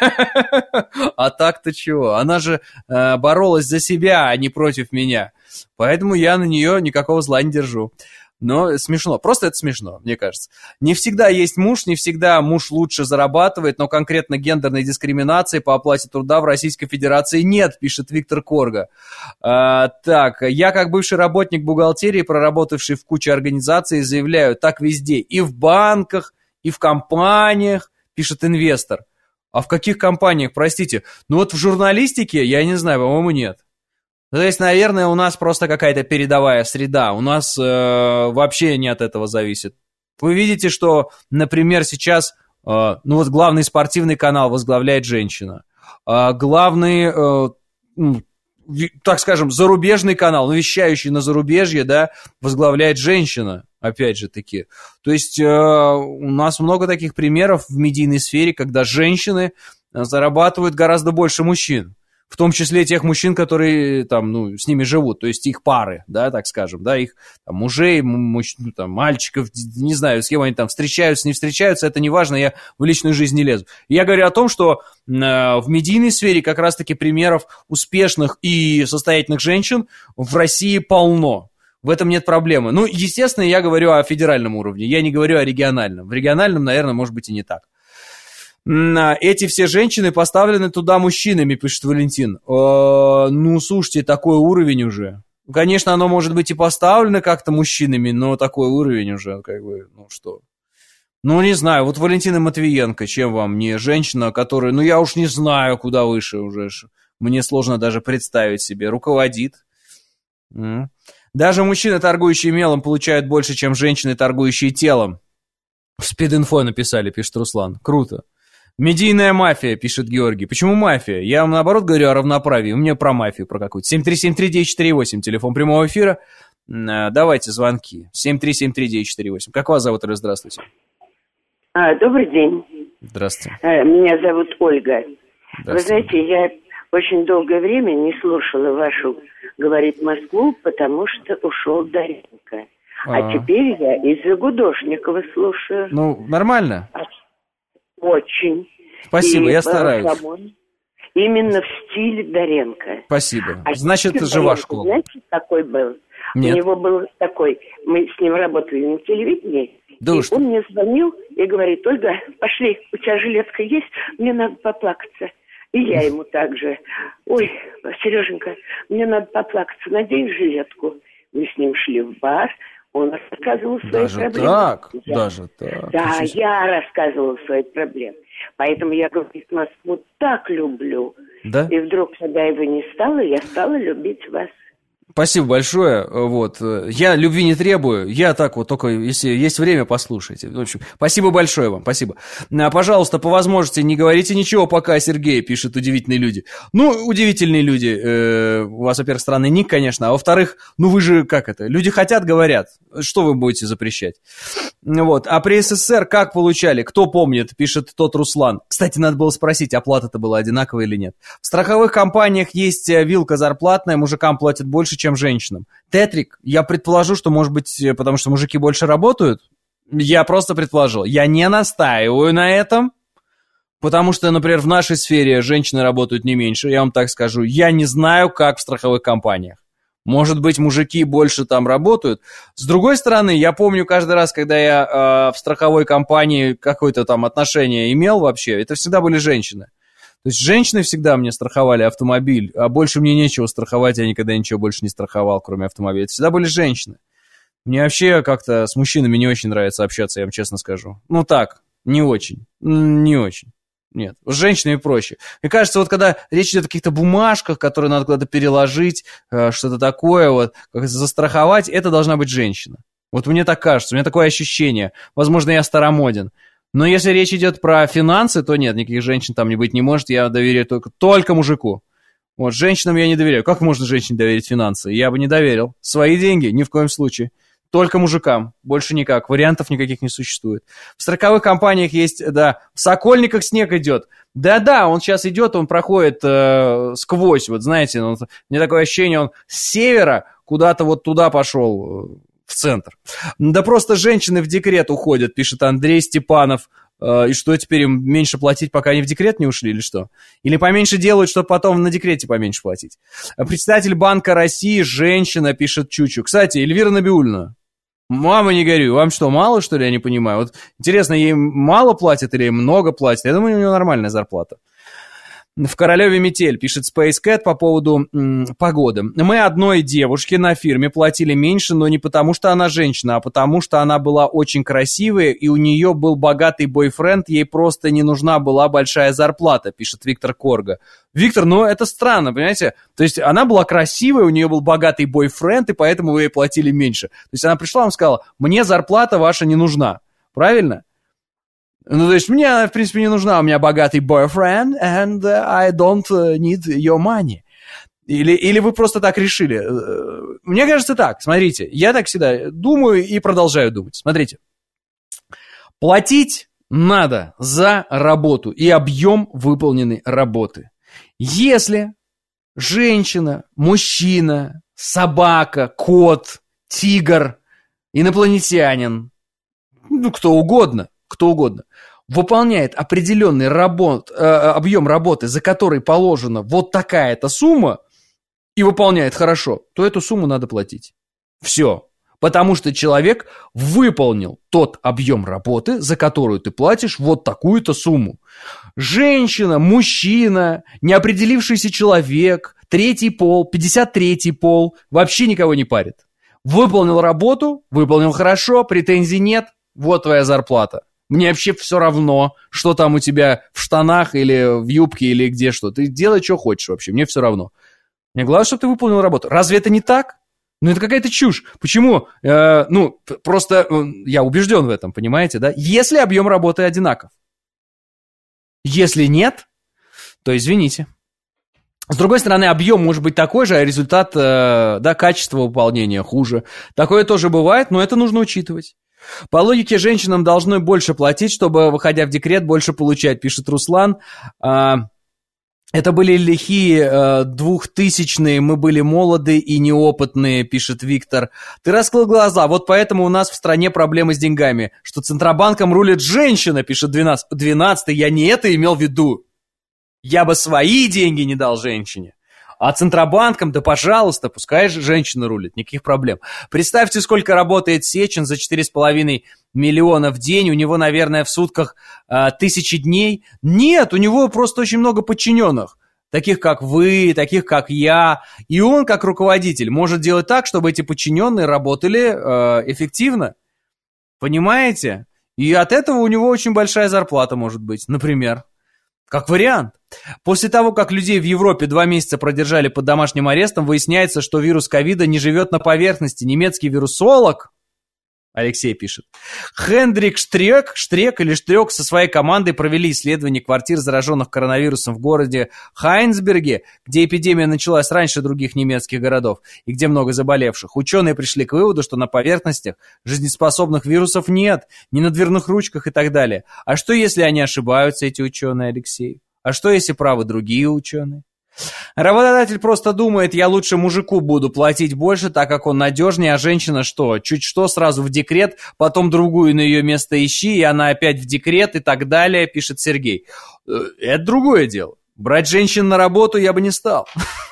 А так-то чего? Она же э, боролась за себя, а не против меня. Поэтому я на нее никакого зла не держу. Но смешно, просто это смешно, мне кажется. Не всегда есть муж, не всегда муж лучше зарабатывает, но конкретно гендерной дискриминации по оплате труда в Российской Федерации нет, пишет Виктор Корга. А, так, я как бывший работник бухгалтерии, проработавший в куче организаций, заявляю, так везде, и в банках, и в компаниях, пишет инвестор. А в каких компаниях, простите? Ну вот в журналистике, я не знаю, по-моему, нет. То есть, наверное, у нас просто какая-то передовая среда. У нас э, вообще не от этого зависит. Вы видите, что, например, сейчас, э, ну вот главный спортивный канал возглавляет женщина. Э, главный, э, ну, так скажем, зарубежный канал, ну, вещающий на зарубежье, да, возглавляет женщина, опять же таки. То есть э, у нас много таких примеров в медийной сфере, когда женщины зарабатывают гораздо больше мужчин. В том числе тех мужчин, которые там, ну, с ними живут, то есть их пары, да, так скажем, да, их там, мужей, муж, ну, там, мальчиков, не знаю, с кем они там встречаются, не встречаются, это не важно, я в личную жизнь не лезу. Я говорю о том, что э, в медийной сфере как раз-таки примеров успешных и состоятельных женщин в России полно. В этом нет проблемы. Ну, естественно, я говорю о федеральном уровне, я не говорю о региональном. В региональном, наверное, может быть и не так. Эти все женщины поставлены туда мужчинами, пишет Валентин. Э, ну, слушайте, такой уровень уже. Конечно, оно может быть и поставлено как-то мужчинами, но такой уровень уже, как бы, ну что. Ну, не знаю, вот Валентина Матвиенко, чем вам не женщина, которая, ну, я уж не знаю, куда выше уже. Мне сложно даже представить себе. Руководит. Даже мужчины, торгующие мелом, получают больше, чем женщины, торгующие телом. В Спид-инфо написали, пишет Руслан. Круто. Медийная мафия, пишет Георгий. Почему мафия? Я вам, наоборот, говорю о равноправии. У меня про мафию, про какую-то. семь три семь три девять четыре восемь, телефон прямого эфира. Давайте звонки. семь три семь три девять четыре восемь. Как вас зовут, Ира? Здравствуйте. А, добрый день. Здравствуйте. Меня зовут Ольга. Здравствуйте. Вы знаете, я очень долгое время не слушала вашу «Говорит Москву», потому что ушел Даренко. А, а теперь я из-за Гудошникова слушаю. Ну, нормально. Очень. Спасибо, и я стараюсь. Именно в стиле Даренко. Спасибо. А значит, это же ваш клуб. Знаете, какой был? Нет. У него был такой, мы с ним работали на телевидении, да и что? Он мне звонил и говорит: Ольга, пошли, у тебя жилетка есть, мне надо поплакаться. И я ему также: ой, Сереженька, мне надо поплакаться, надень жилетку. Мы с ним шли в бар, он рассказывал свои даже проблемы. Так? Я, даже так? Да, Сейчас... я рассказывала свои проблемы. Поэтому я, говорит, Москву так люблю. Да? И вдруг, когда его не стало, я стала любить вас. Спасибо большое. Вот. Я любви не требую. Я так вот только, если есть время, послушайте. В общем, спасибо большое вам. Спасибо. Пожалуйста, по возможности не говорите ничего пока, Сергей, пишет удивительные люди. Ну, удивительные люди. Э, у вас, во-первых, странный ник, конечно. А во-вторых, ну вы же, как это, люди хотят, говорят. Что вы будете запрещать? Вот. А при СССР как получали? Кто помнит? Пишет тот Руслан. Кстати, надо было спросить, оплата-то была одинаковая или нет. В страховых компаниях есть вилка зарплатная, мужикам платят больше, чем женщинам. Тетрик, я предположу, что, может быть, потому что мужики больше работают? Я просто предположил. Я не настаиваю на этом. Потому что, например, в нашей сфере женщины работают не меньше, я вам так скажу. Я не знаю, как в страховых компаниях. Может быть, мужики больше там работают. С другой стороны, я помню каждый раз, когда я э, в страховой компании какое-то там отношение имел вообще, это всегда были женщины. То есть женщины всегда мне страховали автомобиль, а больше мне нечего страховать, я никогда ничего больше не страховал, кроме автомобиля. Это всегда были женщины. Мне вообще как-то с мужчинами не очень нравится общаться, я вам честно скажу. Ну так, не очень, не очень. Нет, с женщинами проще. Мне кажется, вот когда речь идет о каких-то бумажках, которые надо куда-то переложить, что-то такое, вот, как застраховать, это должна быть женщина. Вот мне так кажется, у меня такое ощущение. Возможно, я старомоден. Но если речь идет про финансы, то нет, никаких женщин там не быть не может, я доверяю только, только мужику. Вот, женщинам я не доверяю. Как можно женщине доверить финансы? Я бы не доверил. Свои деньги? Ни в коем случае. Только мужикам, больше никак, вариантов никаких не существует. В страховых компаниях есть, да, в Сокольниках снег идет. Да-да, он сейчас идет, он проходит э, сквозь, вот знаете, он, мне такое ощущение, он с севера куда-то вот туда пошел, э, в центр. Да просто женщины в декрет уходят, пишет Андрей Степанов. Э, и что, теперь им меньше платить, пока они в декрет не ушли, или что? Или поменьше делают, чтобы потом на декрете поменьше платить? Председатель Банка России, женщина, пишет Чучу. Кстати, Эльвира Набиуллина. Мама, не горюй, вам что, мало, что ли, я не понимаю? Вот интересно, ей мало платят или ей много платят? Я думаю, у нее нормальная зарплата. В Королеве метель, пишет Space Cat по поводу м, погоды. Мы одной девушке на фирме платили меньше, но не потому, что она женщина, а потому, что она была очень красивая, и у нее был богатый бойфренд, ей просто не нужна была большая зарплата, пишет Виктор Корга. Виктор, ну это странно, понимаете? То есть она была красивая, у нее был богатый бойфренд, и поэтому вы ей платили меньше. То есть она пришла и сказала, мне зарплата ваша не нужна. Правильно? Ну, то есть мне, в принципе, не нужна, у меня богатый boyfriend, and I don't need your money. Или, или вы просто так решили? Мне кажется так, смотрите, я так всегда думаю и продолжаю думать. Смотрите, платить надо за работу и объем выполненной работы. Если женщина, мужчина, собака, кот, тигр, инопланетянин, ну, кто угодно, кто угодно, выполняет определенный работ, э, объем работы, за который положена вот такая-то сумма, и выполняет хорошо, то эту сумму надо платить. Все. Потому что человек выполнил тот объем работы, за которую ты платишь вот такую-то сумму. Женщина, мужчина, неопределившийся человек, третий пол, пятьдесят третий пол, вообще никого не парит. Выполнил работу, выполнил хорошо, претензий нет, вот твоя зарплата. Мне вообще все равно, что там у тебя в штанах или в юбке или где что. Ты делай, что хочешь вообще, мне все равно. Мне главное, чтобы ты выполнил работу. Разве это не так? Ну, это какая-то чушь. Почему? Э, ну, просто э, я убежден в этом, понимаете, да? Если объем работы одинаков. Если нет, то извините. С другой стороны, объем может быть такой же, а результат, э, да, качество выполнения хуже. Такое тоже бывает, но это нужно учитывать. По логике, женщинам должны больше платить, чтобы, выходя в декрет, больше получать, пишет Руслан. Это были лихие двухтысячные, мы были молоды и неопытные, пишет Виктор. Ты раскрыл глаза, вот поэтому у нас в стране проблемы с деньгами, что Центробанком рулит женщина, пишет двенадцатый. двенадцатый, я не это имел в виду. Я бы свои деньги не дал женщине. А Центробанком, да пожалуйста, пускай же женщина рулит, никаких проблем. Представьте, сколько работает Сечин за четыре с половиной миллиона в день, у него, наверное, в сутках э, тысячи дней. Нет, у него просто очень много подчиненных, таких как вы, таких как я. И он, как руководитель, может делать так, чтобы эти подчиненные работали э, эффективно. Понимаете? И от этого у него очень большая зарплата может быть, например. Как вариант. После того, как людей в Европе два месяца продержали под домашним арестом, выясняется, что вирус ковида не живет на поверхности. Немецкий вирусолог, Алексей пишет, Хендрик Штрек, Штрек или Штрек со своей командой провели исследование квартир, зараженных коронавирусом в городе Хайнцберге, где эпидемия началась раньше других немецких городов и где много заболевших. Ученые пришли к выводу, что на поверхностях жизнеспособных вирусов нет, ни на дверных ручках и так далее. А что, если они ошибаются, эти ученые, Алексей? А что, если правы другие ученые? Работодатель просто думает, я лучше мужику буду платить больше, так как он надежнее, а женщина что? Чуть что, сразу в декрет, потом другую на ее место ищи, и она опять в декрет и так далее, пишет Сергей. Это другое дело. Брать женщин на работу я бы не стал.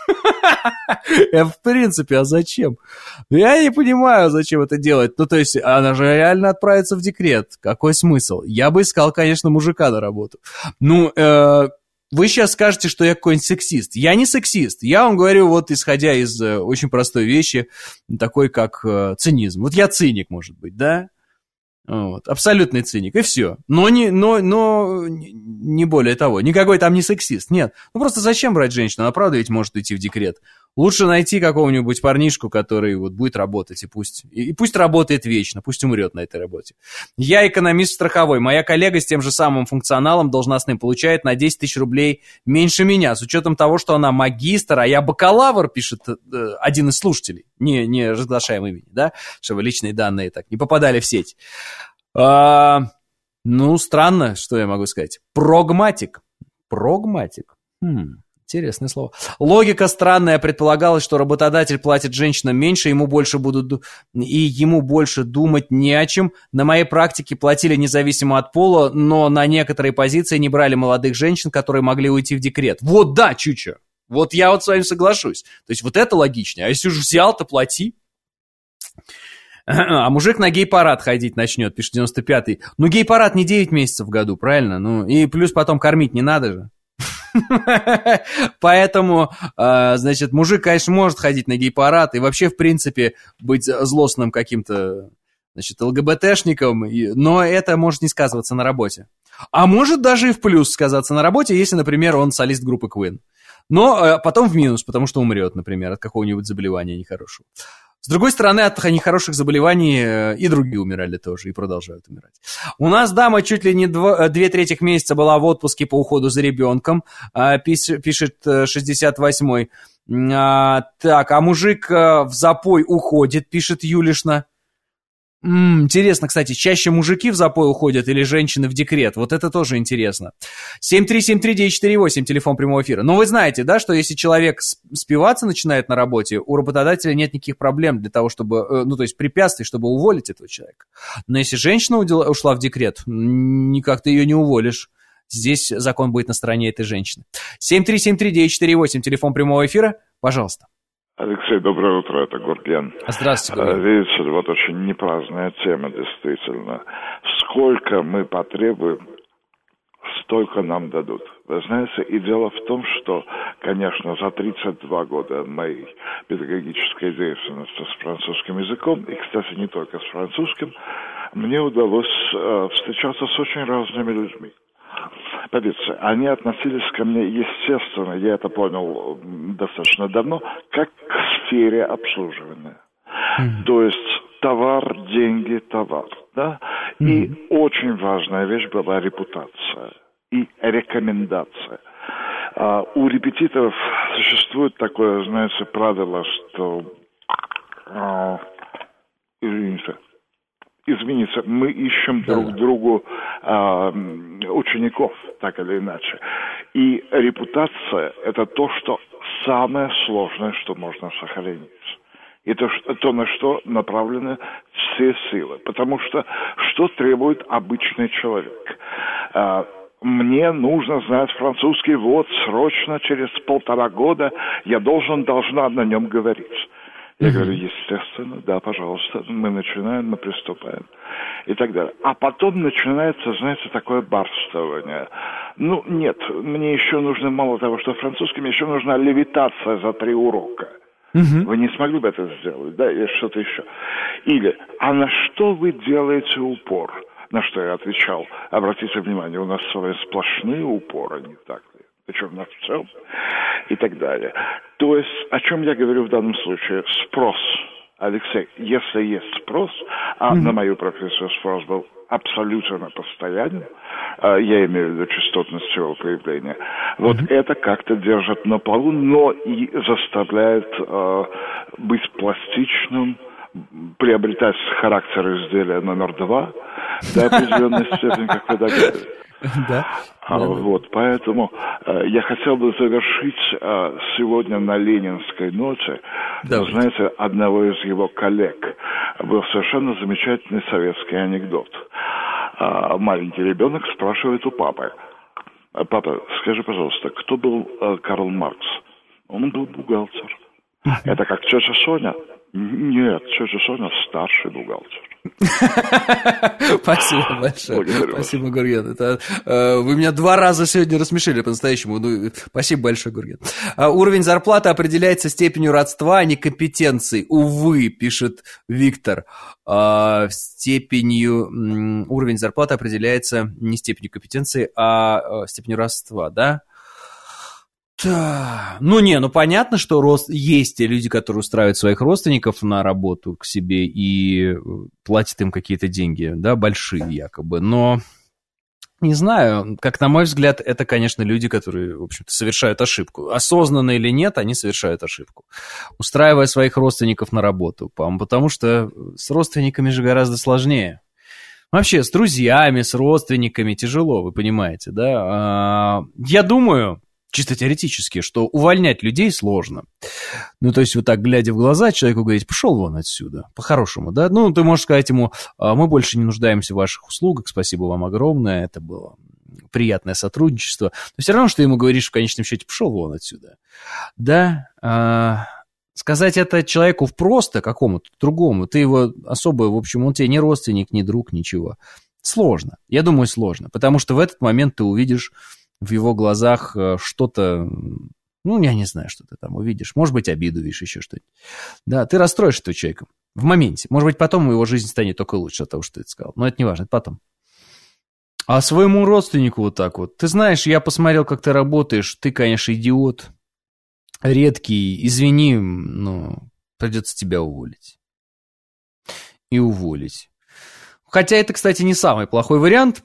В принципе, а зачем? Я не понимаю, зачем это делать. Ну, то есть, она же реально отправится в декрет. Какой смысл? Я бы искал, конечно, мужика на работу. Ну, э, вы сейчас скажете, что я какой-нибудь сексист. Я не сексист. Я вам говорю, вот исходя из э, очень простой вещи, такой как э, цинизм. Вот я циник, может быть, да? Вот, абсолютный циник, и все. Но не, но, но не более того. Никакой там не сексист, нет. Ну просто зачем брать женщину? Она правда ведь может уйти в декрет. Лучше найти какого-нибудь парнишку, который вот будет работать, и пусть, и, и пусть работает вечно, пусть умрет на этой работе. Я экономист страховой. Моя коллега с тем же самым функционалом должностным получает на десять тысяч рублей меньше меня, с учетом того, что она магистр, а я бакалавр, пишет э, один из слушателей, не, не разглашаем имени, да, чтобы личные данные так не попадали в сеть. А, ну, странно, что я могу сказать. Прогматик. Прогматик. Хм. Интересное слово. Логика странная. Предполагалось, что работодатель платит женщинам меньше, ему больше будут и ему больше думать не о чем. На моей практике платили независимо от пола, но на некоторые позиции не брали молодых женщин, которые могли уйти в декрет. Вот да, Чуча. Вот я вот с вами соглашусь. То есть вот это логичнее. А если уже взял, то плати. А мужик на гей-парад ходить начнет, пишет девяносто пятый. Ну, гей-парад не девять месяцев в году, правильно? Ну, и плюс потом кормить не надо же. Поэтому, значит, мужик, конечно, может ходить на гей-парад и вообще, в принципе, быть злостным каким-то, значит, ЛГБТшником, но это может не сказываться на работе. А может даже и в плюс сказаться на работе, если, например, он солист группы Queen. Но потом в минус, потому что умрет, например, от какого-нибудь заболевания нехорошего. С другой стороны, от нехороших заболеваний и другие умирали тоже, и продолжают умирать. У нас дама чуть ли не дво, две трети месяца была в отпуске по уходу за ребенком, пишет шестьдесят восьмой. Так, а мужик в запой уходит, пишет Юлишна. М-м, интересно, кстати, чаще мужики в запой уходят или женщины в декрет? Вот это тоже интересно. семь три семь три девять четыре восемь, телефон прямого эфира. Но вы знаете, да, что если человек спиваться начинает на работе, у работодателя нет никаких проблем для того, чтобы, ну, то есть препятствий, чтобы уволить этого человека. Но если женщина ушла в декрет, никак ты ее не уволишь. Здесь закон будет на стороне этой женщины. семь три семь три девять четыре восемь, телефон прямого эфира. Пожалуйста. Алексей, доброе утро, это Гурген. Здравствуйте, Гурген. Видите, вот очень непраздная тема, действительно. Сколько мы потребуем, столько нам дадут. Вы знаете, и дело в том, что, конечно, за тридцать два года моей педагогической деятельности с французским языком, и, кстати, не только с французским, мне удалось э, встречаться с очень разными людьми. Поверьте, они относились ко мне естественно, я это понял достаточно давно, как к сфере обслуживания. Mm-hmm. То есть товар, деньги, товар. Да? Mm-hmm. И очень важная вещь была репутация и рекомендация. А, у репетиторов существует такое, знаете, правило, что... А, извините. Извините, мы ищем да. друг другу э, учеников, так или иначе. И репутация – это то, что самое сложное, что можно сохранить. И то, что, то, на что направлены все силы. Потому что что требует обычный человек? Э, мне нужно знать французский, вот, срочно, через полтора года я должен, должна на нем говорить. Я говорю, естественно, да, пожалуйста, мы начинаем, мы приступаем и так далее. А потом начинается, знаете, такое барствование. Ну, нет, мне еще нужно, мало того, что французским, еще нужна левитация за три урока. Uh-huh. Вы не смогли бы это сделать, да, или что-то еще. Или, а на что вы делаете упор? На что я отвечал, обратите внимание, у нас с вами сплошные упоры, не так ли? Причем на всем и так далее. То есть, о чем я говорю в данном случае? Спрос. Алексей, если есть спрос, а mm-hmm. на мою профессию спрос был абсолютно постоянен, я имею в виду частотность его появления, вот mm-hmm. это как-то держит на плаву, но и заставляет э, быть пластичным, приобретать характер изделия номер два до определенной степени, как вы догадываетесь. Да. Вот, поэтому я хотел бы завершить сегодня на Ленинской ноте. Давайте. Знаете, одного из его коллег был совершенно замечательный советский анекдот. Маленький ребенок спрашивает у папы: папа, скажи, пожалуйста, кто был Карл Маркс? Он был бухгалтер. Это как тетя Соня? Нет, тетя Соня старший бухгалтер. Спасибо большое. Спасибо, Гурген. Это, э, вы меня два раза сегодня рассмешили по-настоящему. Ну, спасибо большое, Гурген. А, уровень зарплаты определяется степенью родства, а не компетенцией. Увы, пишет Виктор. А, степенью м, уровень зарплаты определяется не степенью компетенции, а, а степенью родства, да? Да. Ну, не, ну понятно, что рост... есть те люди, которые устраивают своих родственников на работу к себе и платят им какие-то деньги, да, большие якобы, но не знаю, как на мой взгляд, это, конечно, люди, которые, в общем-то, совершают ошибку. Осознанно или нет, они совершают ошибку, устраивая своих родственников на работу, потому что с родственниками же гораздо сложнее. Вообще, с друзьями, с родственниками тяжело, вы понимаете, да? Я думаю... чисто теоретически, что увольнять людей сложно. Ну, то есть вот так, глядя в глаза, человеку говорить: пошел вон отсюда, по-хорошему, да? Ну, ты можешь сказать ему: мы больше не нуждаемся в ваших услугах, спасибо вам огромное, это было приятное сотрудничество. Но все равно, что ему говоришь в конечном счете: пошел вон отсюда. Да, а, сказать это человеку просто какому-то другому, ты его особо, в общем, он тебе не родственник, не друг, ничего. Сложно, я думаю, сложно, потому что в этот момент ты увидишь в его глазах что-то, ну, я не знаю, что ты там увидишь. Может быть, обиду видишь, еще что-нибудь. Да, ты расстроишь этого человека в моменте. Может быть, потом его жизнь станет только лучше от того, что ты сказал. Но это не важно, это потом. А своему родственнику вот так вот: ты знаешь, я посмотрел, как ты работаешь, ты, конечно, идиот, редкий, извини, но придется тебя уволить. И уволить. Хотя это, кстати, не самый плохой вариант,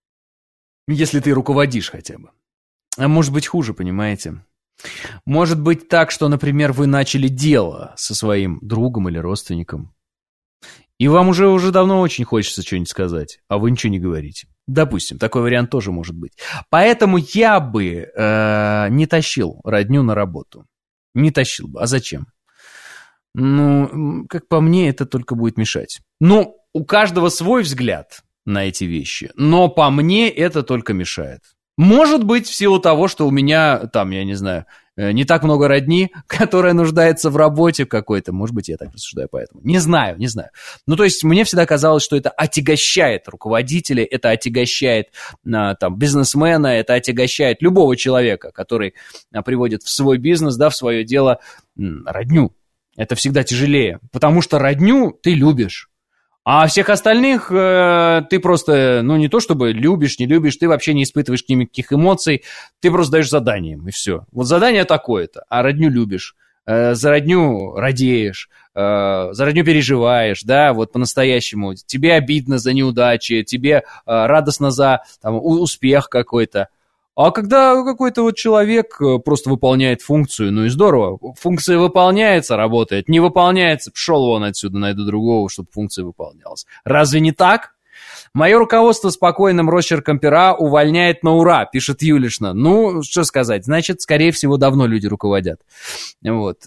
если ты руководишь хотя бы. А может быть хуже, понимаете? Может быть так, что, например, вы начали дело со своим другом или родственником, и вам уже, уже давно очень хочется что-нибудь сказать, а вы ничего не говорите. Допустим, такой вариант тоже может быть. Поэтому я бы э, не тащил родню на работу. Не тащил бы. А зачем? Ну, как по мне, это только будет мешать. Ну, у каждого свой взгляд на эти вещи, но по мне это только мешает. Может быть, в силу того, что у меня, там, я не знаю, не так много родни, которая нуждается в работе какой-то. Может быть, я так рассуждаю поэтому. Не знаю, не знаю. Ну, то есть, мне всегда казалось, что это отягощает руководителя, это отягощает там, бизнесмена, это отягощает любого человека, который приводит в свой бизнес, да, в свое дело родню. Это всегда тяжелее, потому что родню ты любишь. А всех остальных э, ты просто, ну, не то чтобы любишь, не любишь, ты вообще не испытываешь к ним никаких эмоций, ты просто даешь задание им, и все. Вот задание такое-то, а родню любишь, э, за родню радеешь, э, за родню переживаешь, да, вот по-настоящему. Тебе обидно за неудачи, тебе э, радостно за там, успех какой-то. А когда какой-то вот человек просто выполняет функцию, ну и здорово, функция выполняется, работает, не выполняется, пошел вон отсюда, найду другого, чтобы функция выполнялась. Разве не так? Мое руководство спокойным росчерком пера увольняет на ура, пишет Юлишна. Ну, что сказать, значит, скорее всего, давно люди руководят. Вот.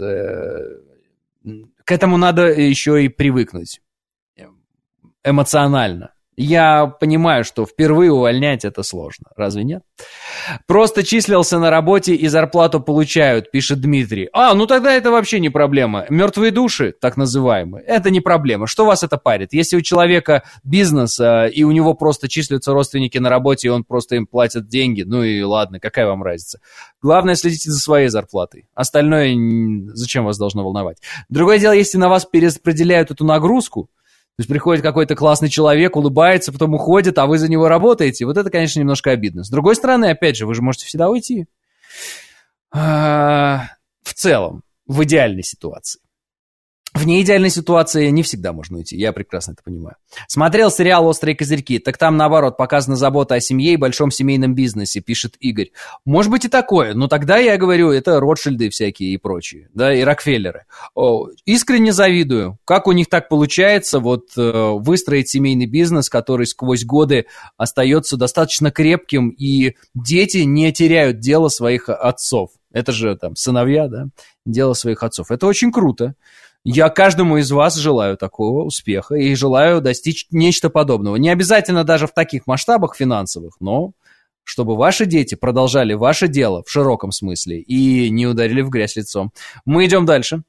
К этому надо еще и привыкнуть эмоционально. Я понимаю, что впервые увольнять это сложно. Разве нет? Просто числился на работе и зарплату получают, пишет Дмитрий. А, ну тогда это вообще не проблема. Мертвые души, так называемые, это не проблема. Что вас это парит? Если у человека бизнес, и у него просто числятся родственники на работе, и он просто им платит деньги, ну и ладно, какая вам разница? Главное, следите за своей зарплатой. Остальное зачем вас должно волновать? Другое дело, если на вас перераспределяют эту нагрузку, то есть приходит какой-то классный человек, улыбается, потом уходит, а вы за него работаете. Вот это, конечно, немножко обидно. С другой стороны, опять же, вы же можете всегда уйти. В целом, в идеальной ситуации. В неидеальной ситуации не всегда можно уйти, я прекрасно это понимаю. Смотрел сериал «Острые козырьки», так там, наоборот, показана забота о семье и большом семейном бизнесе, пишет Игорь. Может быть и такое, но тогда, я говорю, это Ротшильды всякие и прочие, да, и Рокфеллеры. О, искренне завидую, как у них так получается вот э, выстроить семейный бизнес, который сквозь годы остается достаточно крепким, и дети не теряют дело своих отцов. Это же там сыновья, да, дело своих отцов. Это очень круто. Я каждому из вас желаю такого успеха и желаю достичь нечто подобного. Не обязательно даже в таких масштабах финансовых, но чтобы ваши дети продолжали ваше дело в широком смысле и не ударили в грязь лицом. Мы идем дальше.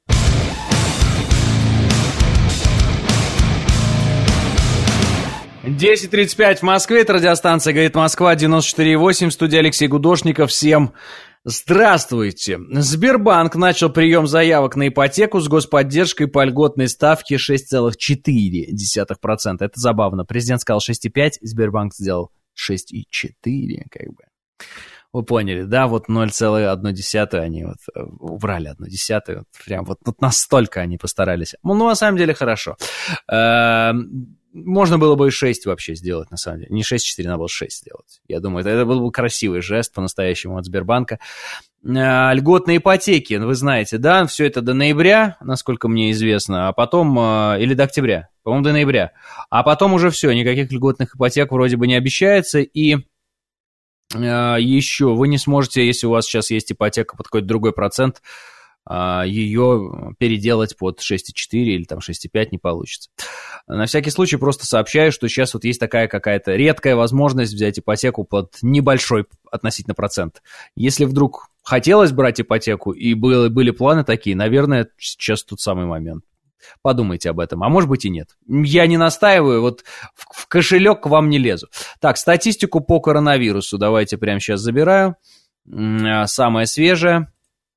десять тридцать пять в Москве, это радиостанция «Говорит Москва», девяносто четыре и восемь, студия Алексей Гудошников. Всем здравствуйте. Сбербанк начал прием заявок на ипотеку с господдержкой по льготной ставке шесть целых четыре десятых процента. Это забавно. Президент сказал шесть и пять, Сбербанк сделал шесть и четыре, как бы. Вы поняли, да? Вот ноль целых одна десятая они вот убрали одну десятую. Вот прям вот, вот настолько они постарались. Ну, на самом деле, хорошо. Можно было бы и шесть вообще сделать, на самом деле. Не шесть четыре, надо было шесть сделать. Я думаю, это, это был бы красивый жест по-настоящему от Сбербанка. А, льготные ипотеки, вы знаете, да, все это до ноября, насколько мне известно, а потом, а, или до октября, по-моему, до ноября. А потом уже все, никаких льготных ипотек вроде бы не обещается, и а, еще вы не сможете, если у вас сейчас есть ипотека под какой-то другой процент, ее переделать под шесть и четыре или там шесть и пять не получится. На всякий случай просто сообщаю, что сейчас вот есть такая какая-то редкая возможность взять ипотеку под небольшой относительно процент. Если вдруг хотелось брать ипотеку и было, были планы такие, наверное, сейчас тот самый момент. Подумайте об этом, а может быть и нет. Я не настаиваю, вот в, в кошелек к вам не лезу. Так, статистику по коронавирусу давайте прямо сейчас забираю. Самая свежая.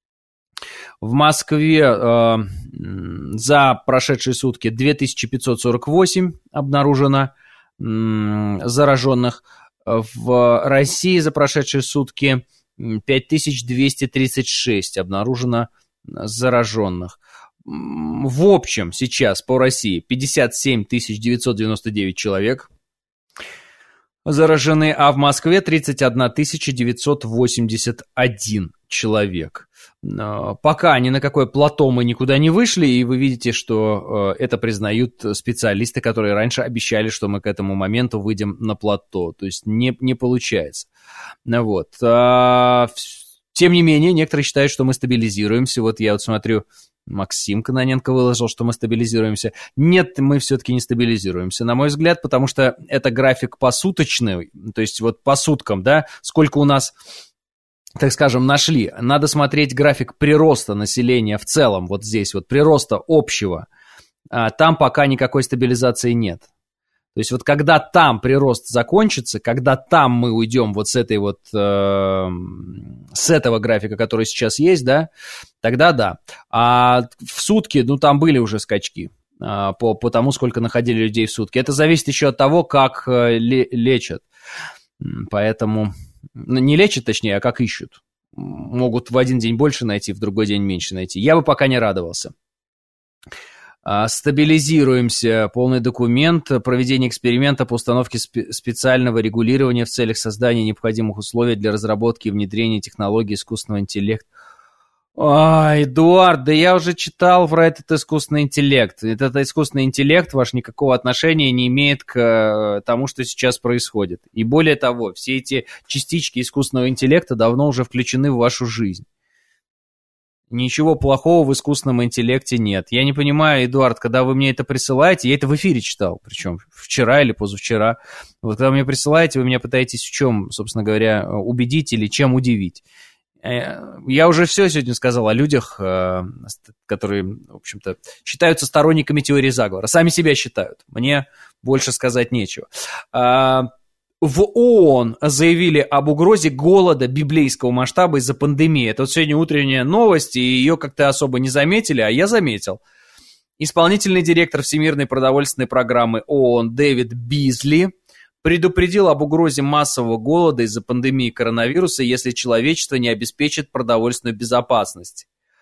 В Москве э, за прошедшие сутки две тысячи пятьсот сорок восемь обнаружено э, зараженных. В России за прошедшие сутки пять тысяч двести тридцать шесть обнаружено зараженных. В общем, сейчас по России пятьдесят семь тысяч девятьсот девяносто девять человек заражены, а в Москве тридцать одна тысяча девятьсот восемьдесят один человек. Пока ни на какое плато мы никуда не вышли, и вы видите, что это признают специалисты, которые раньше обещали, что мы к этому моменту выйдем на плато. То есть не, не получается. Вот. Тем не менее, некоторые считают, что мы стабилизируемся. Вот я вот смотрю, Максим Кононенко выложил, что мы стабилизируемся. Нет, мы все-таки не стабилизируемся, на мой взгляд, потому что это график посуточный, то есть вот по суткам, да, сколько у нас, так скажем, нашли. Надо смотреть график прироста населения в целом, вот здесь вот, прироста общего. Там пока никакой стабилизации нет. То есть вот когда там прирост закончится, когда там мы уйдем вот с этой вот, э, с этого графика, который сейчас есть, да, тогда да. А в сутки, ну там были уже скачки э, по, по тому, сколько находили людей в сутки. Это зависит еще от того, как э, лечат. Поэтому, ну, не лечат точнее, а как ищут. Могут в один день больше найти, в другой день меньше найти. Я бы пока не радовался. Стабилизируемся. Полный документ. Проведение эксперимента по установке спе- специального регулирования в целях создания необходимых условий для разработки и внедрения технологий искусственного интеллекта. Ой, Эдуард, да я уже читал про этот искусственный интеллект. Этот искусственный интеллект ваш никакого отношения не имеет к тому, что сейчас происходит. И более того, все эти частички искусственного интеллекта давно уже включены в вашу жизнь. Ничего плохого в искусственном интеллекте нет. Я не понимаю, Эдуард, когда вы мне это присылаете, я это в эфире читал, причем вчера или позавчера. Вот когда вы мне присылаете, вы меня пытаетесь в чем, собственно говоря, убедить или чем удивить. Я уже все сегодня сказал о людях, которые, в общем-то, считаются сторонниками теории заговора. Сами себя считают. Мне больше сказать нечего. В ООН заявили об угрозе голода библейского масштаба из-за пандемии. Это вот сегодня утренняя новость, и ее как-то особо не заметили, а я заметил. Исполнительный директор Всемирной продовольственной программы ООН Дэвид Бизли предупредил об угрозе массового голода из-за пандемии коронавируса, если человечество не обеспечит продовольственную безопасность.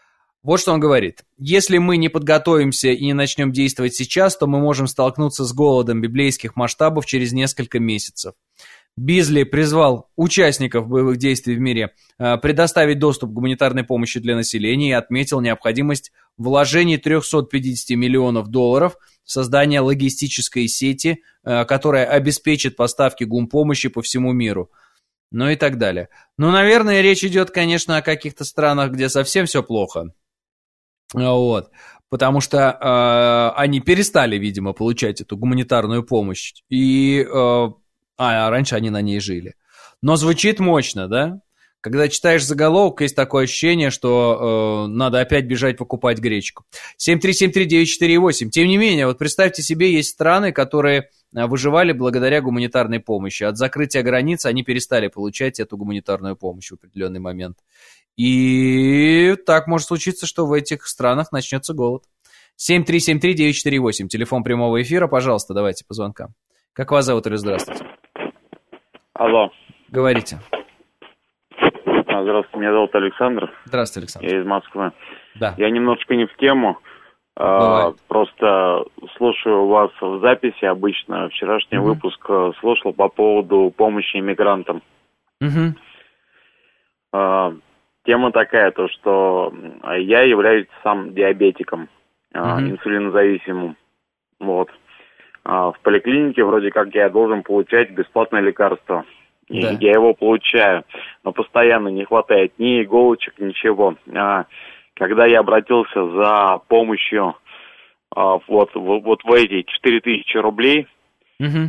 Вот что он говорит. Если мы не подготовимся и не начнем действовать сейчас, то мы можем столкнуться с голодом библейских масштабов через несколько месяцев. Бизли призвал участников боевых действий в мире э, предоставить доступ к гуманитарной помощи для населения и отметил необходимость вложений триста пятьдесят миллионов долларов в создание логистической сети, э, которая обеспечит поставки гумпомощи по всему миру. Ну и так далее. Ну, наверное, речь идет, конечно, о каких-то странах, где совсем все плохо. Вот. Потому что э, они перестали, видимо, получать эту гуманитарную помощь. И... Э, А, раньше они на ней жили. Но звучит мощно, да? Когда читаешь заголовок, есть такое ощущение, что э, надо опять бежать покупать гречку. семь три семь три девять четыре восемь. Тем не менее, вот представьте себе, есть страны, которые выживали благодаря гуманитарной помощи. От закрытия границ они перестали получать эту гуманитарную помощь в определенный момент. И так может случиться, что в этих странах начнется голод. семь три семь три девять четыре восемь. Телефон прямого эфира, пожалуйста, давайте по звонкам. Как вас зовут или здравствуйте? Алло. Говорите. Здравствуйте, меня зовут Александр. Здравствуйте, Александр. Я из Москвы. Да. Я немножко не в тему. А, просто слушаю вас в записи обычно. Вчерашний угу. выпуск слушал по поводу помощи иммигрантам. Угу. А, тема такая, то что я являюсь сам диабетиком, угу. инсулинозависимым. Вот. В поликлинике вроде как я должен получать бесплатное лекарство. И да. я его получаю, но постоянно не хватает ни иголочек, ничего. Когда я обратился за помощью вот, вот в эти четыре тысячи рублей, угу.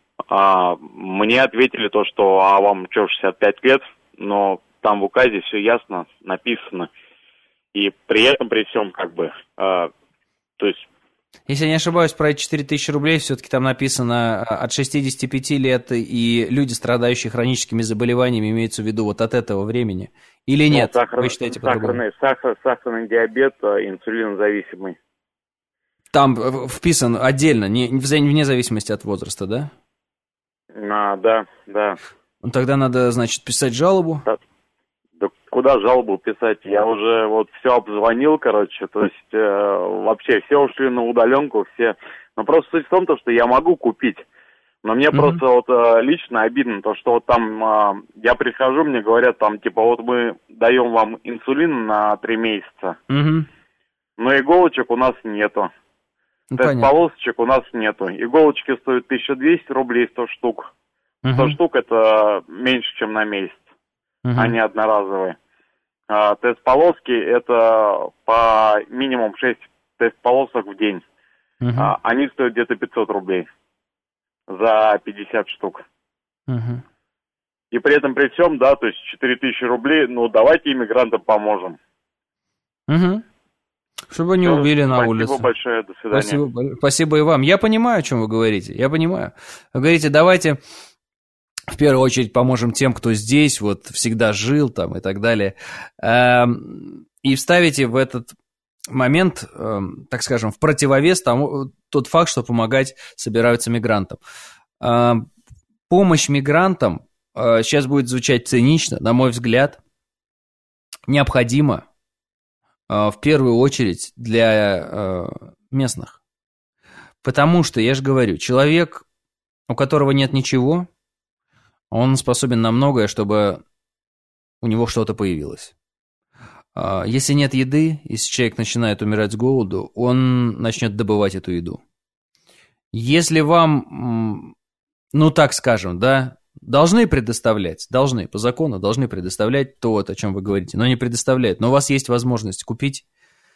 мне ответили то, что а вам что, шестьдесят пять лет, но там в указе все ясно написано. И при этом, при всем, как бы, то есть... Если я не ошибаюсь, про эти четыре тысячи рублей все-таки там написано от шестидесяти пяти лет, и люди, страдающие хроническими заболеваниями, имеется в виду вот от этого времени. Или нет? Ну, сахар, вы считаете сахарный, сахар, сахарный диабет, инсулинозависимый. Там вписан отдельно, не, вне зависимости от возраста, да? А, да, да. Ну, тогда надо, значит, писать жалобу. Да. Да куда жалобу писать? Я уже вот все обзвонил, короче, то есть э, вообще все ушли на удаленку, все. Но просто суть в том, то, что я могу купить. Но мне mm-hmm. просто вот э, лично обидно, то, что вот там э, я прихожу, мне говорят там, типа, вот мы даем вам инсулин на три месяца, mm-hmm. но иголочек у нас нету. Ну, то есть полосочек у нас нету. Иголочки стоят тысяча двести рублей, сто штук. Mm-hmm. сто штук это меньше, чем на месяц. Uh-huh. Они одноразовые. А, тест-полоски это по минимум шесть тест-полосок в день. Uh-huh. А, они стоят где-то пятьсот рублей за пятьдесят штук. Uh-huh. И при этом при всем, да, то есть четыре тысячи рублей, ну давайте иммигрантам поможем. Uh-huh. Чтобы не убили на улице. Спасибо большое, до свидания. Спасибо, спасибо и вам. Я понимаю, о чем вы говорите, я понимаю. Вы говорите, давайте... В первую очередь поможем тем, кто здесь, вот всегда жил там и так далее. И вставите в этот момент, так скажем, в противовес тому, тот факт, что помогать собираются мигрантам. Помощь мигрантам, сейчас будет звучать цинично, на мой взгляд, необходима в первую очередь для местных. Потому что, я же говорю, человек, у которого нет ничего, он способен на многое, чтобы у него что-то появилось. Если нет еды, если человек начинает умирать с голоду, он начнет добывать эту еду. Если вам, ну так скажем, да, должны предоставлять, должны, по закону должны предоставлять то, о чем вы говорите, но не предоставляют, но у вас есть возможность купить,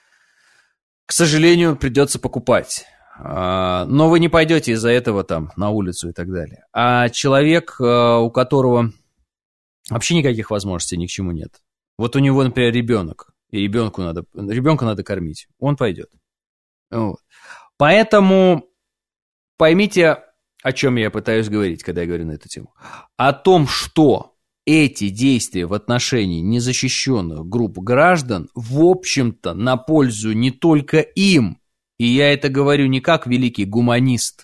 к сожалению, придется покупать. Но вы не пойдете из-за этого там на улицу и так далее. А человек, у которого вообще никаких возможностей ни к чему нет. Вот у него, например, ребенок, и ребенку надо, ребенка надо кормить, он пойдет. Вот. Поэтому поймите, о чем я пытаюсь говорить, когда я говорю на эту тему. О том, что эти действия в отношении незащищенных групп граждан, в общем-то, на пользу не только им. И я это говорю не как великий гуманист.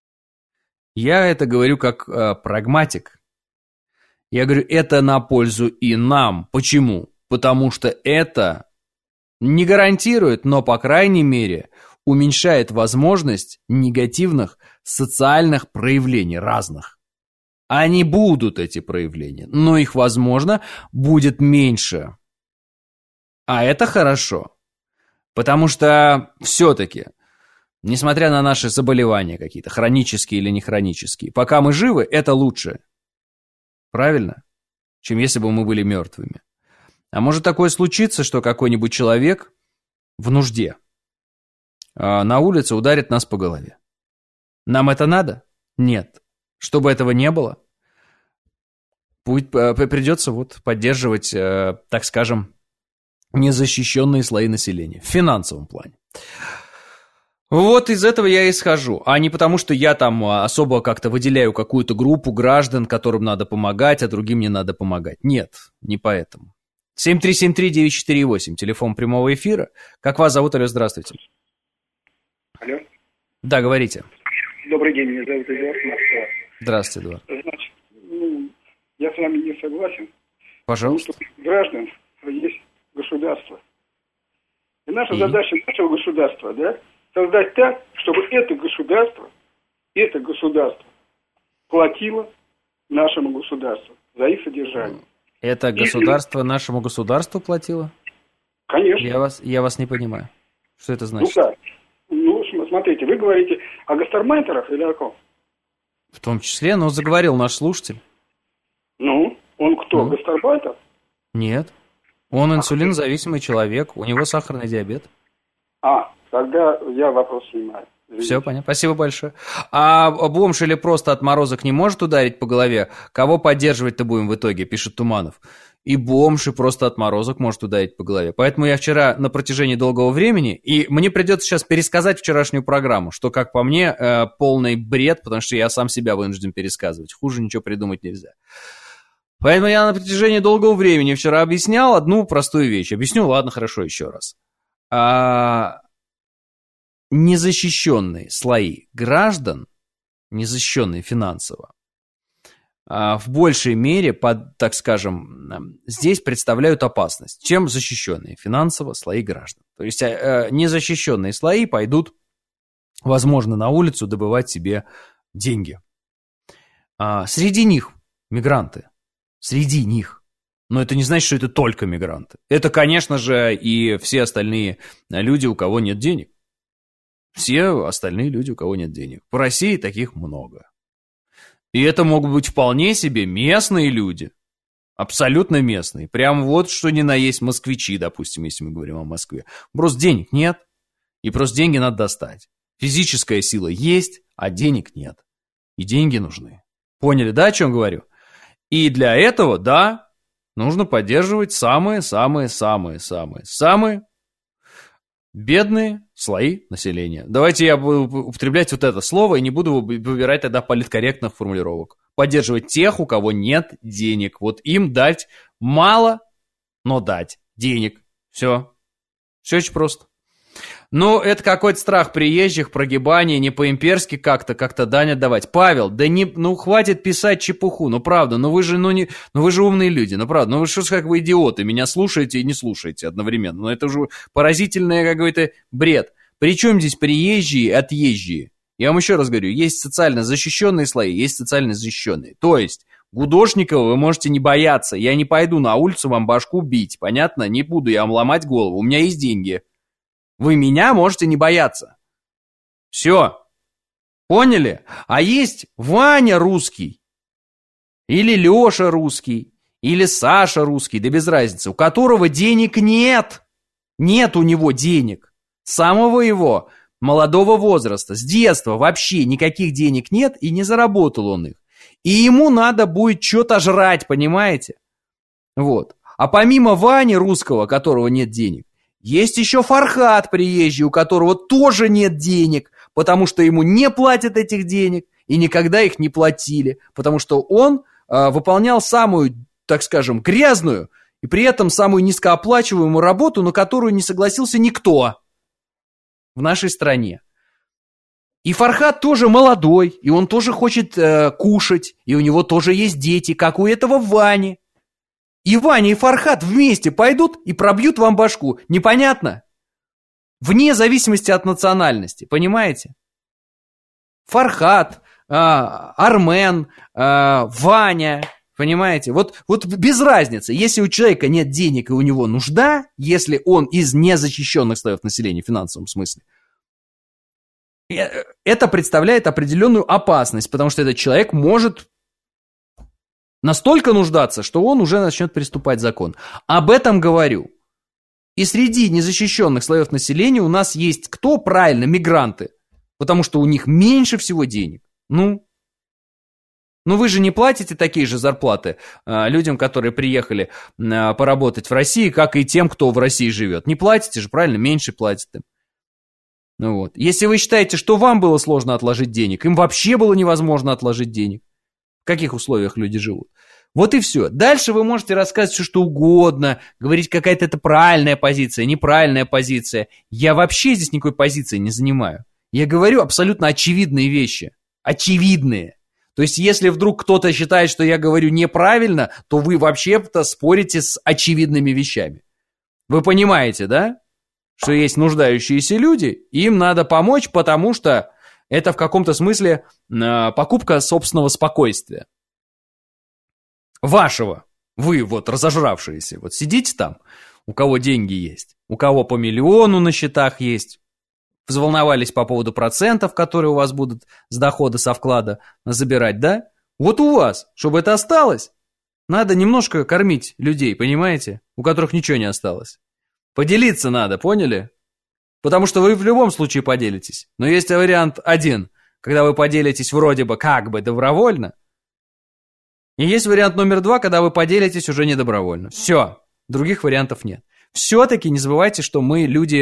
Я это говорю как э, прагматик. Я говорю, это на пользу и нам. Почему? Потому что это Не гарантирует, но, по крайней мере, уменьшает возможность негативных социальных проявлений разных. Они будут, эти проявления, но их, возможно, будет меньше. А это хорошо, потому что все-таки, несмотря на наши заболевания какие-то, хронические или не хронические, пока мы живы, это лучше. Правильно? Чем если бы мы были мертвыми. А может такое случиться, что какой-нибудь человек в нужде на улице ударит нас по голове. Нам это надо? Нет. Чтобы этого не было, будет, придется вот поддерживать, так скажем, незащищенные слои населения в финансовом плане. Вот из этого я и исхожу, а не потому, что я там особо как-то выделяю какую-то группу граждан, которым надо помогать, а другим не надо помогать. Нет, не поэтому. семь три семь три девять четыре восемь, телефон прямого эфира. Как вас зовут? Алло, здравствуйте. Алло. Да, говорите. Добрый день, меня зовут Эдуард, Москва. Здравствуйте, Эдуард. Значит, ну, я с вами не согласен. Пожалуйста. Потому что граждан есть государство. И наша И? задача нашего государства, да, создать так, чтобы это государство, это государство платило нашему государству за их содержание. Это государство и... нашему государству платило? Конечно. Я вас, я вас не понимаю. Что это значит? Ну как? Ну, смотрите, вы говорите о гастарбайтерах или о ком? В том числе, но заговорил наш слушатель. Ну, он кто, ну? гастарбайтер? Нет. Он инсулинозависимый человек, у него сахарный диабет. А, тогда я вопрос снимаю. Извините. Все понятно, спасибо большое. А бомж или просто отморозок не может ударить по голове? Кого поддерживать-то будем в итоге, пишет Туманов. И бомж, и просто отморозок может ударить по голове. Поэтому я вчера на протяжении долгого времени, и мне придется сейчас пересказать вчерашнюю программу, что, как по мне, э, полный бред, потому что я сам себя вынужден пересказывать. Хуже ничего придумать нельзя. Поэтому я на протяжении долгого времени вчера объяснял одну простую вещь. Объясню, ладно, хорошо, еще раз. А... Незащищенные слои граждан, незащищенные финансово, в большей мере, под, так скажем, здесь представляют опасность, чем защищенные финансово слои граждан. То есть незащищенные слои пойдут, возможно, на улицу добывать себе деньги. Среди них мигранты, среди них. Но это не значит, что это только мигранты. Это, конечно же, и все остальные люди, у кого нет денег. Все остальные люди, у кого нет денег. По России таких много. И это могут быть вполне себе местные люди. Абсолютно местные. Прям вот что ни на есть москвичи, допустим, если мы говорим о Москве. Просто денег нет, и просто деньги надо достать. Физическая сила есть, а денег нет. И деньги нужны. Поняли, да, о чем говорю? И для этого, да, нужно поддерживать самые-самые-самые-самые-самые бедные слои населения. Давайте я буду употреблять вот это слово и не буду выбирать тогда политкорректных формулировок. Поддерживать тех, у кого нет денег. Вот им дать мало, но дать денег. Все. Все очень просто. Ну, это какой-то страх приезжих, прогибание, не по-имперски как-то, как-то дань отдавать. Павел, да не, ну хватит писать чепуху, ну правда, ну вы же, ну не, ну вы же умные люди, ну правда, ну вы что, как вы идиоты, меня слушаете и не слушаете одновременно, ну это же поразительный какой-то бред. Причем здесь приезжие и отъезжие? Я вам еще раз говорю, есть социально защищенные слои, есть социально защищенные. То есть Гудошникова вы можете не бояться, я не пойду на улицу вам башку бить, понятно? Не буду я вам ломать голову, у меня есть деньги. Вы меня можете не бояться. Все. Поняли? А есть Ваня русский, или Леша русский, или Саша русский, да без разницы, у которого денег нет. Нет у него денег. С самого его молодого возраста, с детства вообще никаких денег нет, и не заработал он их. И ему надо будет что-то жрать, понимаете? Вот. А помимо Вани русского, у которого нет денег, есть еще Фархат приезжий, у которого тоже нет денег, потому что ему не платят этих денег и никогда их не платили, потому что он э, выполнял самую, так скажем, грязную и при этом самую низкооплачиваемую работу, на которую не согласился никто в нашей стране. И Фархат тоже молодой, и он тоже хочет э, кушать, и у него тоже есть дети, как у этого Вани. И Ваня, и Фархат вместе пойдут и пробьют вам башку. Непонятно? Вне зависимости от национальности, понимаете? Фархат, а, Армен, а, Ваня, понимаете? Вот, вот без разницы. Если у человека нет денег и у него нужда, если он из незащищенных слоев населения в финансовом смысле, это представляет определенную опасность, потому что этот человек может настолько нуждаться, что он уже начнет приступать закон. Об этом говорю. И среди незащищенных слоев населения у нас есть кто? Правильно, мигранты. Потому что у них меньше всего денег. Ну, ну вы же не платите такие же зарплаты а, людям, которые приехали а, поработать в России, как и тем, кто в России живет. Не платите же, правильно? Меньше платите. Ну вот. Если вы считаете, что вам было сложно отложить денег, им вообще было невозможно отложить денег. В каких условиях люди живут? Вот и все. Дальше вы можете рассказывать все, что угодно, говорить, какая-то это правильная позиция, неправильная позиция. Я вообще здесь никакой позиции не занимаю. Я говорю абсолютно очевидные вещи. Очевидные. То есть, если вдруг кто-то считает, что я говорю неправильно, то вы вообще-то спорите с очевидными вещами. Вы понимаете, да? Что есть нуждающиеся люди, им надо помочь, потому что это в каком-то смысле э, покупка собственного спокойствия. Вашего. Вы вот разожравшиеся. Вот сидите там, у кого деньги есть, у кого по миллиону на счетах есть, взволновались по поводу процентов, которые у вас будут с дохода, со вклада забирать, да? Вот у вас, чтобы это осталось, надо немножко кормить людей, понимаете? У которых ничего не осталось. Поделиться надо, поняли? Потому что вы в любом случае поделитесь. Но есть вариант один, когда вы поделитесь вроде бы как бы добровольно. И есть вариант номер два, когда вы поделитесь уже не добровольно. Все, других вариантов нет. Все-таки не забывайте, что мы люди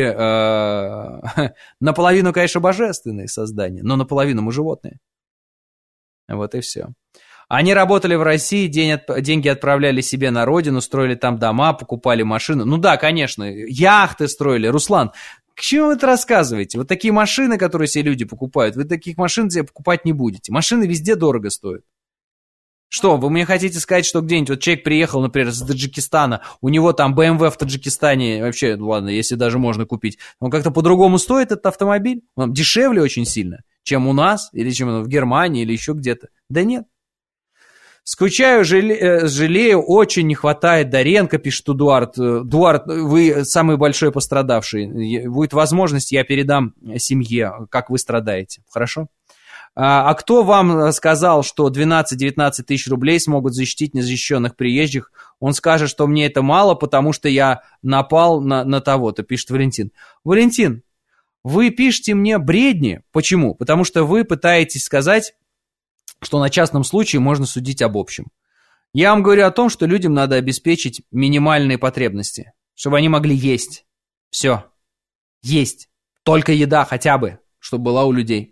э, наполовину, конечно, божественные создания, но наполовину мы животные. Вот и все. Они работали в России, день от, деньги отправляли себе на родину, строили там дома, покупали машины. Ну да, конечно, яхты строили. Руслан, к чему вы это рассказываете? Вот такие машины, которые себе люди покупают, вы таких машин себе покупать не будете. Машины везде дорого стоят. Что, вы мне хотите сказать, что где-нибудь вот человек приехал, например, из Таджикистана, у него там бэ эм вэ в Таджикистане, вообще, ладно, если даже можно купить, он как-то по-другому стоит, этот автомобиль? Он дешевле очень сильно, чем у нас, или чем он в Германии, или еще где-то? Да нет. Скучаю, жале, жалею, очень не хватает Доренко, пишет Эдуард. Эдуард, вы самый большой пострадавший. Будет возможность, я передам семье, как вы страдаете. Хорошо? А, а кто вам сказал, что двенадцать-девятнадцать тысяч рублей смогут защитить незащищенных приезжих? Он скажет, что мне это мало, потому что я напал на, на того-то, пишет Валентин. Валентин, вы пишете мне бредни. Почему? Потому что вы пытаетесь сказать, что на частном случае можно судить об общем. Я вам говорю о том, что людям надо обеспечить минимальные потребности, чтобы они могли есть. Все. Есть. Только еда хотя бы, чтобы была у людей.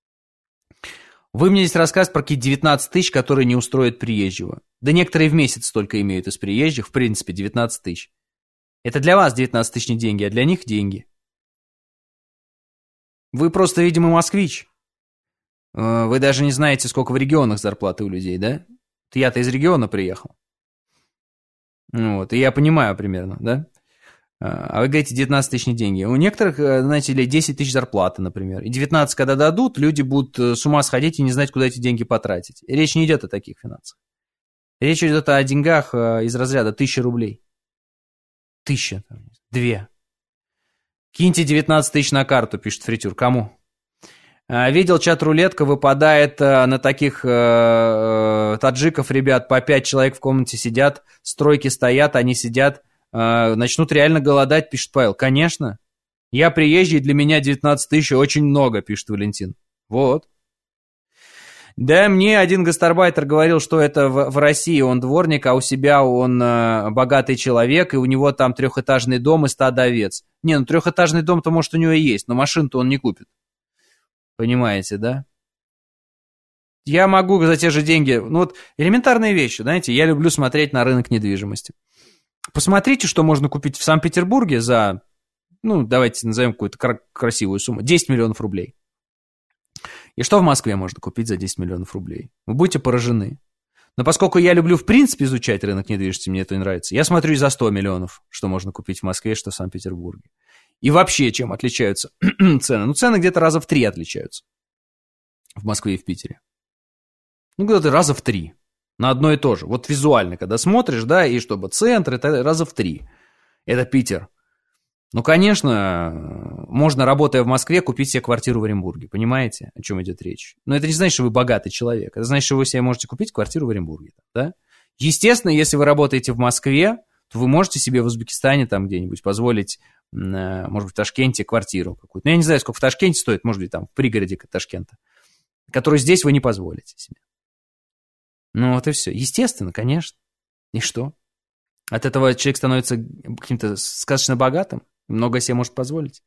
Вы мне здесь рассказываете про какие-то девятнадцать тысяч, которые не устроят приезжего. Да некоторые в месяц столько имеют из приезжих, в принципе, девятнадцать тысяч. Это для вас девятнадцать тысяч не деньги, а для них деньги. Вы просто, видимо, москвич. Вы даже не знаете, сколько в регионах зарплаты у людей, да? Я-то из региона приехал. Вот, и я понимаю примерно, да? А вы говорите, девятнадцать тысяч не деньги. У некоторых, знаете ли, десять тысяч зарплаты, например. И девятнадцать, когда дадут, люди будут с ума сходить и не знать, куда эти деньги потратить. И речь не идет о таких финансах. Речь идет о деньгах из разряда тысячи рублей. Тысяча, две. Киньте девятнадцать тысяч на карту, пишет Фритюр. Кому? Видел, чат-рулетка выпадает на таких э, таджиков, ребят, по пять человек в комнате сидят, стройки стоят, они сидят, э, начнут реально голодать, пишет Павел. Конечно. Я приезжий, для меня девятнадцать тысяч очень много, пишет Валентин. Вот. Да, мне один гастарбайтер говорил, что это в, в России он дворник, а у себя он э, богатый человек, и у него там трехэтажный дом и стадо овец. Не, ну трехэтажный дом-то, может, у него и есть, но машину-то он не купит. Понимаете, да? Я могу за те же деньги... Ну вот элементарные вещи, знаете, я люблю смотреть на рынок недвижимости. Посмотрите, что можно купить в Санкт-Петербурге за, ну, давайте назовем какую-то кра- красивую сумму, десять миллионов рублей. И что в Москве можно купить за десять миллионов рублей? Вы будете поражены. Но поскольку я люблю в принципе изучать рынок недвижимости, мне это не нравится, я смотрю и за сто миллионов, что можно купить в Москве, что в Санкт-Петербурге. И вообще, чем отличаются цены? Ну, цены где-то раза в три отличаются. В Москве и в Питере. Ну, где-то раза в три. На одно и то же. Вот визуально, когда смотришь, да, и чтобы центр, это раза в три. Это Питер. Ну, конечно, можно, работая в Москве, купить себе квартиру в Оренбурге. Понимаете, о чем идет речь? Но это не значит, что вы богатый человек. Это значит, что вы себе можете купить квартиру в Оренбурге. Да? Естественно, если вы работаете в Москве, то вы можете себе в Узбекистане там где-нибудь позволить, может быть, в Ташкенте квартиру какую-то. Ну, я не знаю, сколько в Ташкенте стоит, может быть, там, в пригороде Ташкента, которую здесь вы не позволите себе. Ну, вот и все. Естественно, конечно. И что? От этого человек становится каким-то сказочно богатым? Много себе может позволить.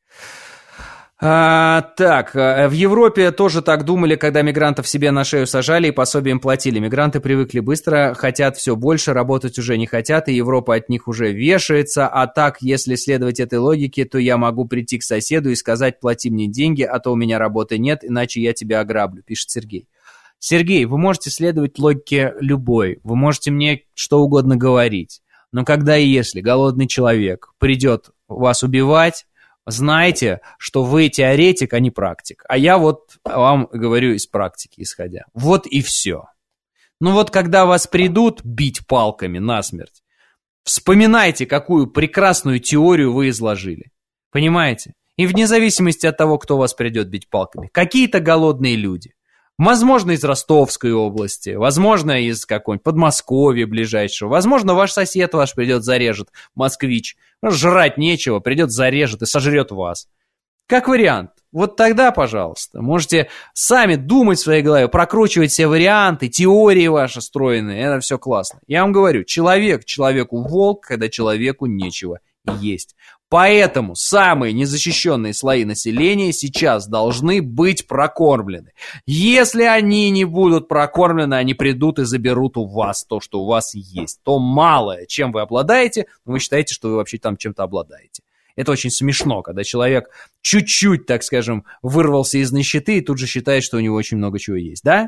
А, так, в Европе тоже так думали, когда мигрантов себе на шею сажали и пособие им платили. Мигранты привыкли быстро, хотят все больше, работать уже не хотят, и Европа от них уже вешается. А так, если следовать этой логике, то я могу прийти к соседу и сказать: плати мне деньги, а то у меня работы нет, иначе я тебя ограблю, пишет Сергей. Сергей, вы можете следовать логике любой, вы можете мне что угодно говорить. Но когда и если голодный человек придет вас убивать, знайте, что вы теоретик, а не практик. А я вот вам говорю из практики исходя. Вот и все. Ну вот когда вас придут бить палками насмерть, вспоминайте, какую прекрасную теорию вы изложили. Понимаете? И вне зависимости от того, кто вас придет бить палками. Какие-то голодные люди. Возможно, из Ростовской области, возможно, из какой-нибудь Подмосковья ближайшего, возможно, ваш сосед ваш придет, зарежет, москвич, жрать нечего, придет, зарежет и сожрет вас. Как вариант. Вот тогда, пожалуйста, можете сами думать в своей голове, прокручивать все варианты, теории ваши стройные, это все классно. Я вам говорю, человек человеку волк, когда человеку нечего есть. Поэтому самые незащищенные слои населения сейчас должны быть прокормлены. Если они не будут прокормлены, они придут и заберут у вас то, что у вас есть. То малое, чем вы обладаете, вы считаете, что вы вообще там чем-то обладаете. Это очень смешно, когда человек чуть-чуть, так скажем, вырвался из нищеты и тут же считает, что у него очень много чего есть, да?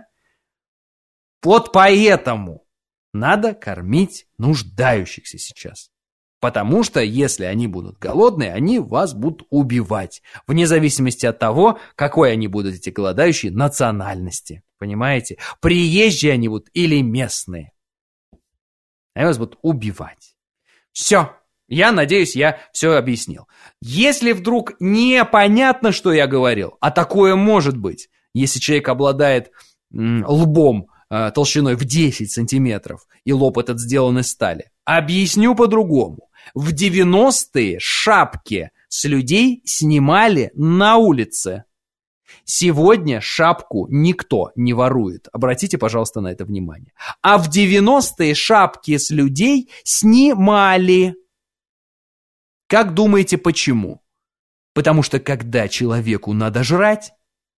Вот поэтому надо кормить нуждающихся сейчас. Потому что, если они будут голодные, они вас будут убивать. Вне зависимости от того, какой они будут, эти голодающие, национальности. Понимаете? Приезжие они будут или местные. Они вас будут убивать. Все. Я надеюсь, я все объяснил. Если вдруг непонятно, что я говорил, а такое может быть, если человек обладает м, лбом э, толщиной в десять сантиметров, и лоб этот сделан из стали, объясню по-другому. В девяностые шапки с людей снимали на улице. Сегодня шапку никто не ворует. Обратите, пожалуйста, на это внимание. А в девяностые шапки с людей снимали. Как думаете, почему? Потому что когда человеку надо жрать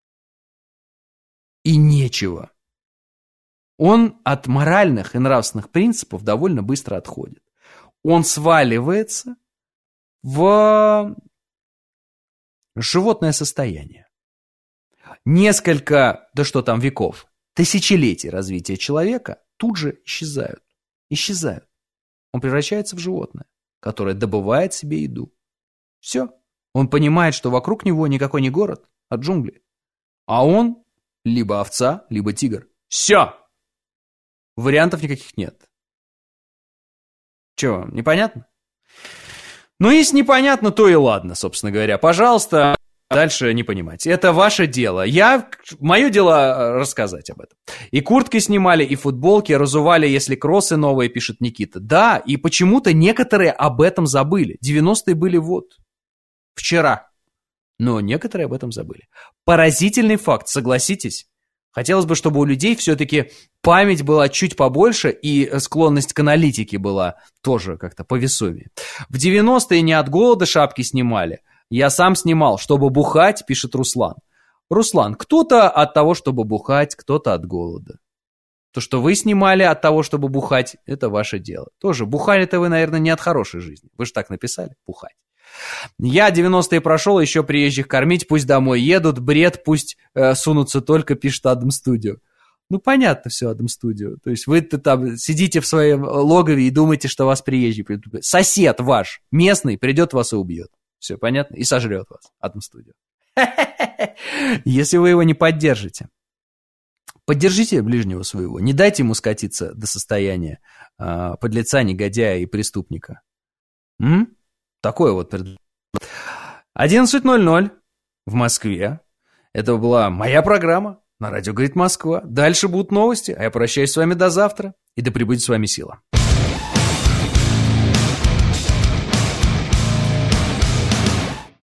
и нечего, он от моральных и нравственных принципов довольно быстро отходит. Он сваливается в животное состояние. Несколько, да что там, веков, тысячелетий развития человека тут же исчезают. Исчезают. Он превращается в животное, которое добывает себе еду. Все. Он понимает, что вокруг него никакой не город, а джунгли. А он либо овца, либо тигр. Все. Вариантов никаких нет. Че, непонятно? Ну, если непонятно, то и ладно, собственно говоря. Пожалуйста, дальше не понимать. Это ваше дело. Я, мое дело рассказать об этом. И куртки снимали, и футболки разували, если кроссы новые, пишет Никита. Да, и почему-то некоторые об этом забыли. девяностые были вот, вчера. Но некоторые об этом забыли. Поразительный факт, согласитесь? Хотелось бы, чтобы у людей все-таки память была чуть побольше и склонность к аналитике была тоже как-то повесомее. В девяностые не от голода шапки снимали. Я сам снимал, чтобы бухать, пишет Руслан. Руслан, кто-то от того, чтобы бухать, кто-то от голода. То, что вы снимали от того, чтобы бухать, это ваше дело. Тоже бухали-то вы, наверное, не от хорошей жизни. Вы же так написали, бухать. Я девяностые прошел, еще приезжих кормить, пусть домой едут, бред, пусть э, сунутся только, пишет Адам Студио. Ну, понятно все, Адам Студио. То есть вы-то там сидите в своем логове и думаете, что вас приезжий придут. Сосед ваш, местный, придет вас и убьет. Все понятно? И сожрет вас, Адам Студио. Если вы его не поддержите. Поддержите ближнего своего. Не дайте ему скатиться до состояния э, подлеца, негодяя и преступника. М? Такое вот предложение. одиннадцать ноль ноль в Москве. Это была моя программа на радио «Говорит Москва». Дальше будут новости, а я прощаюсь с вами до завтра. И да пребудет с вами сила.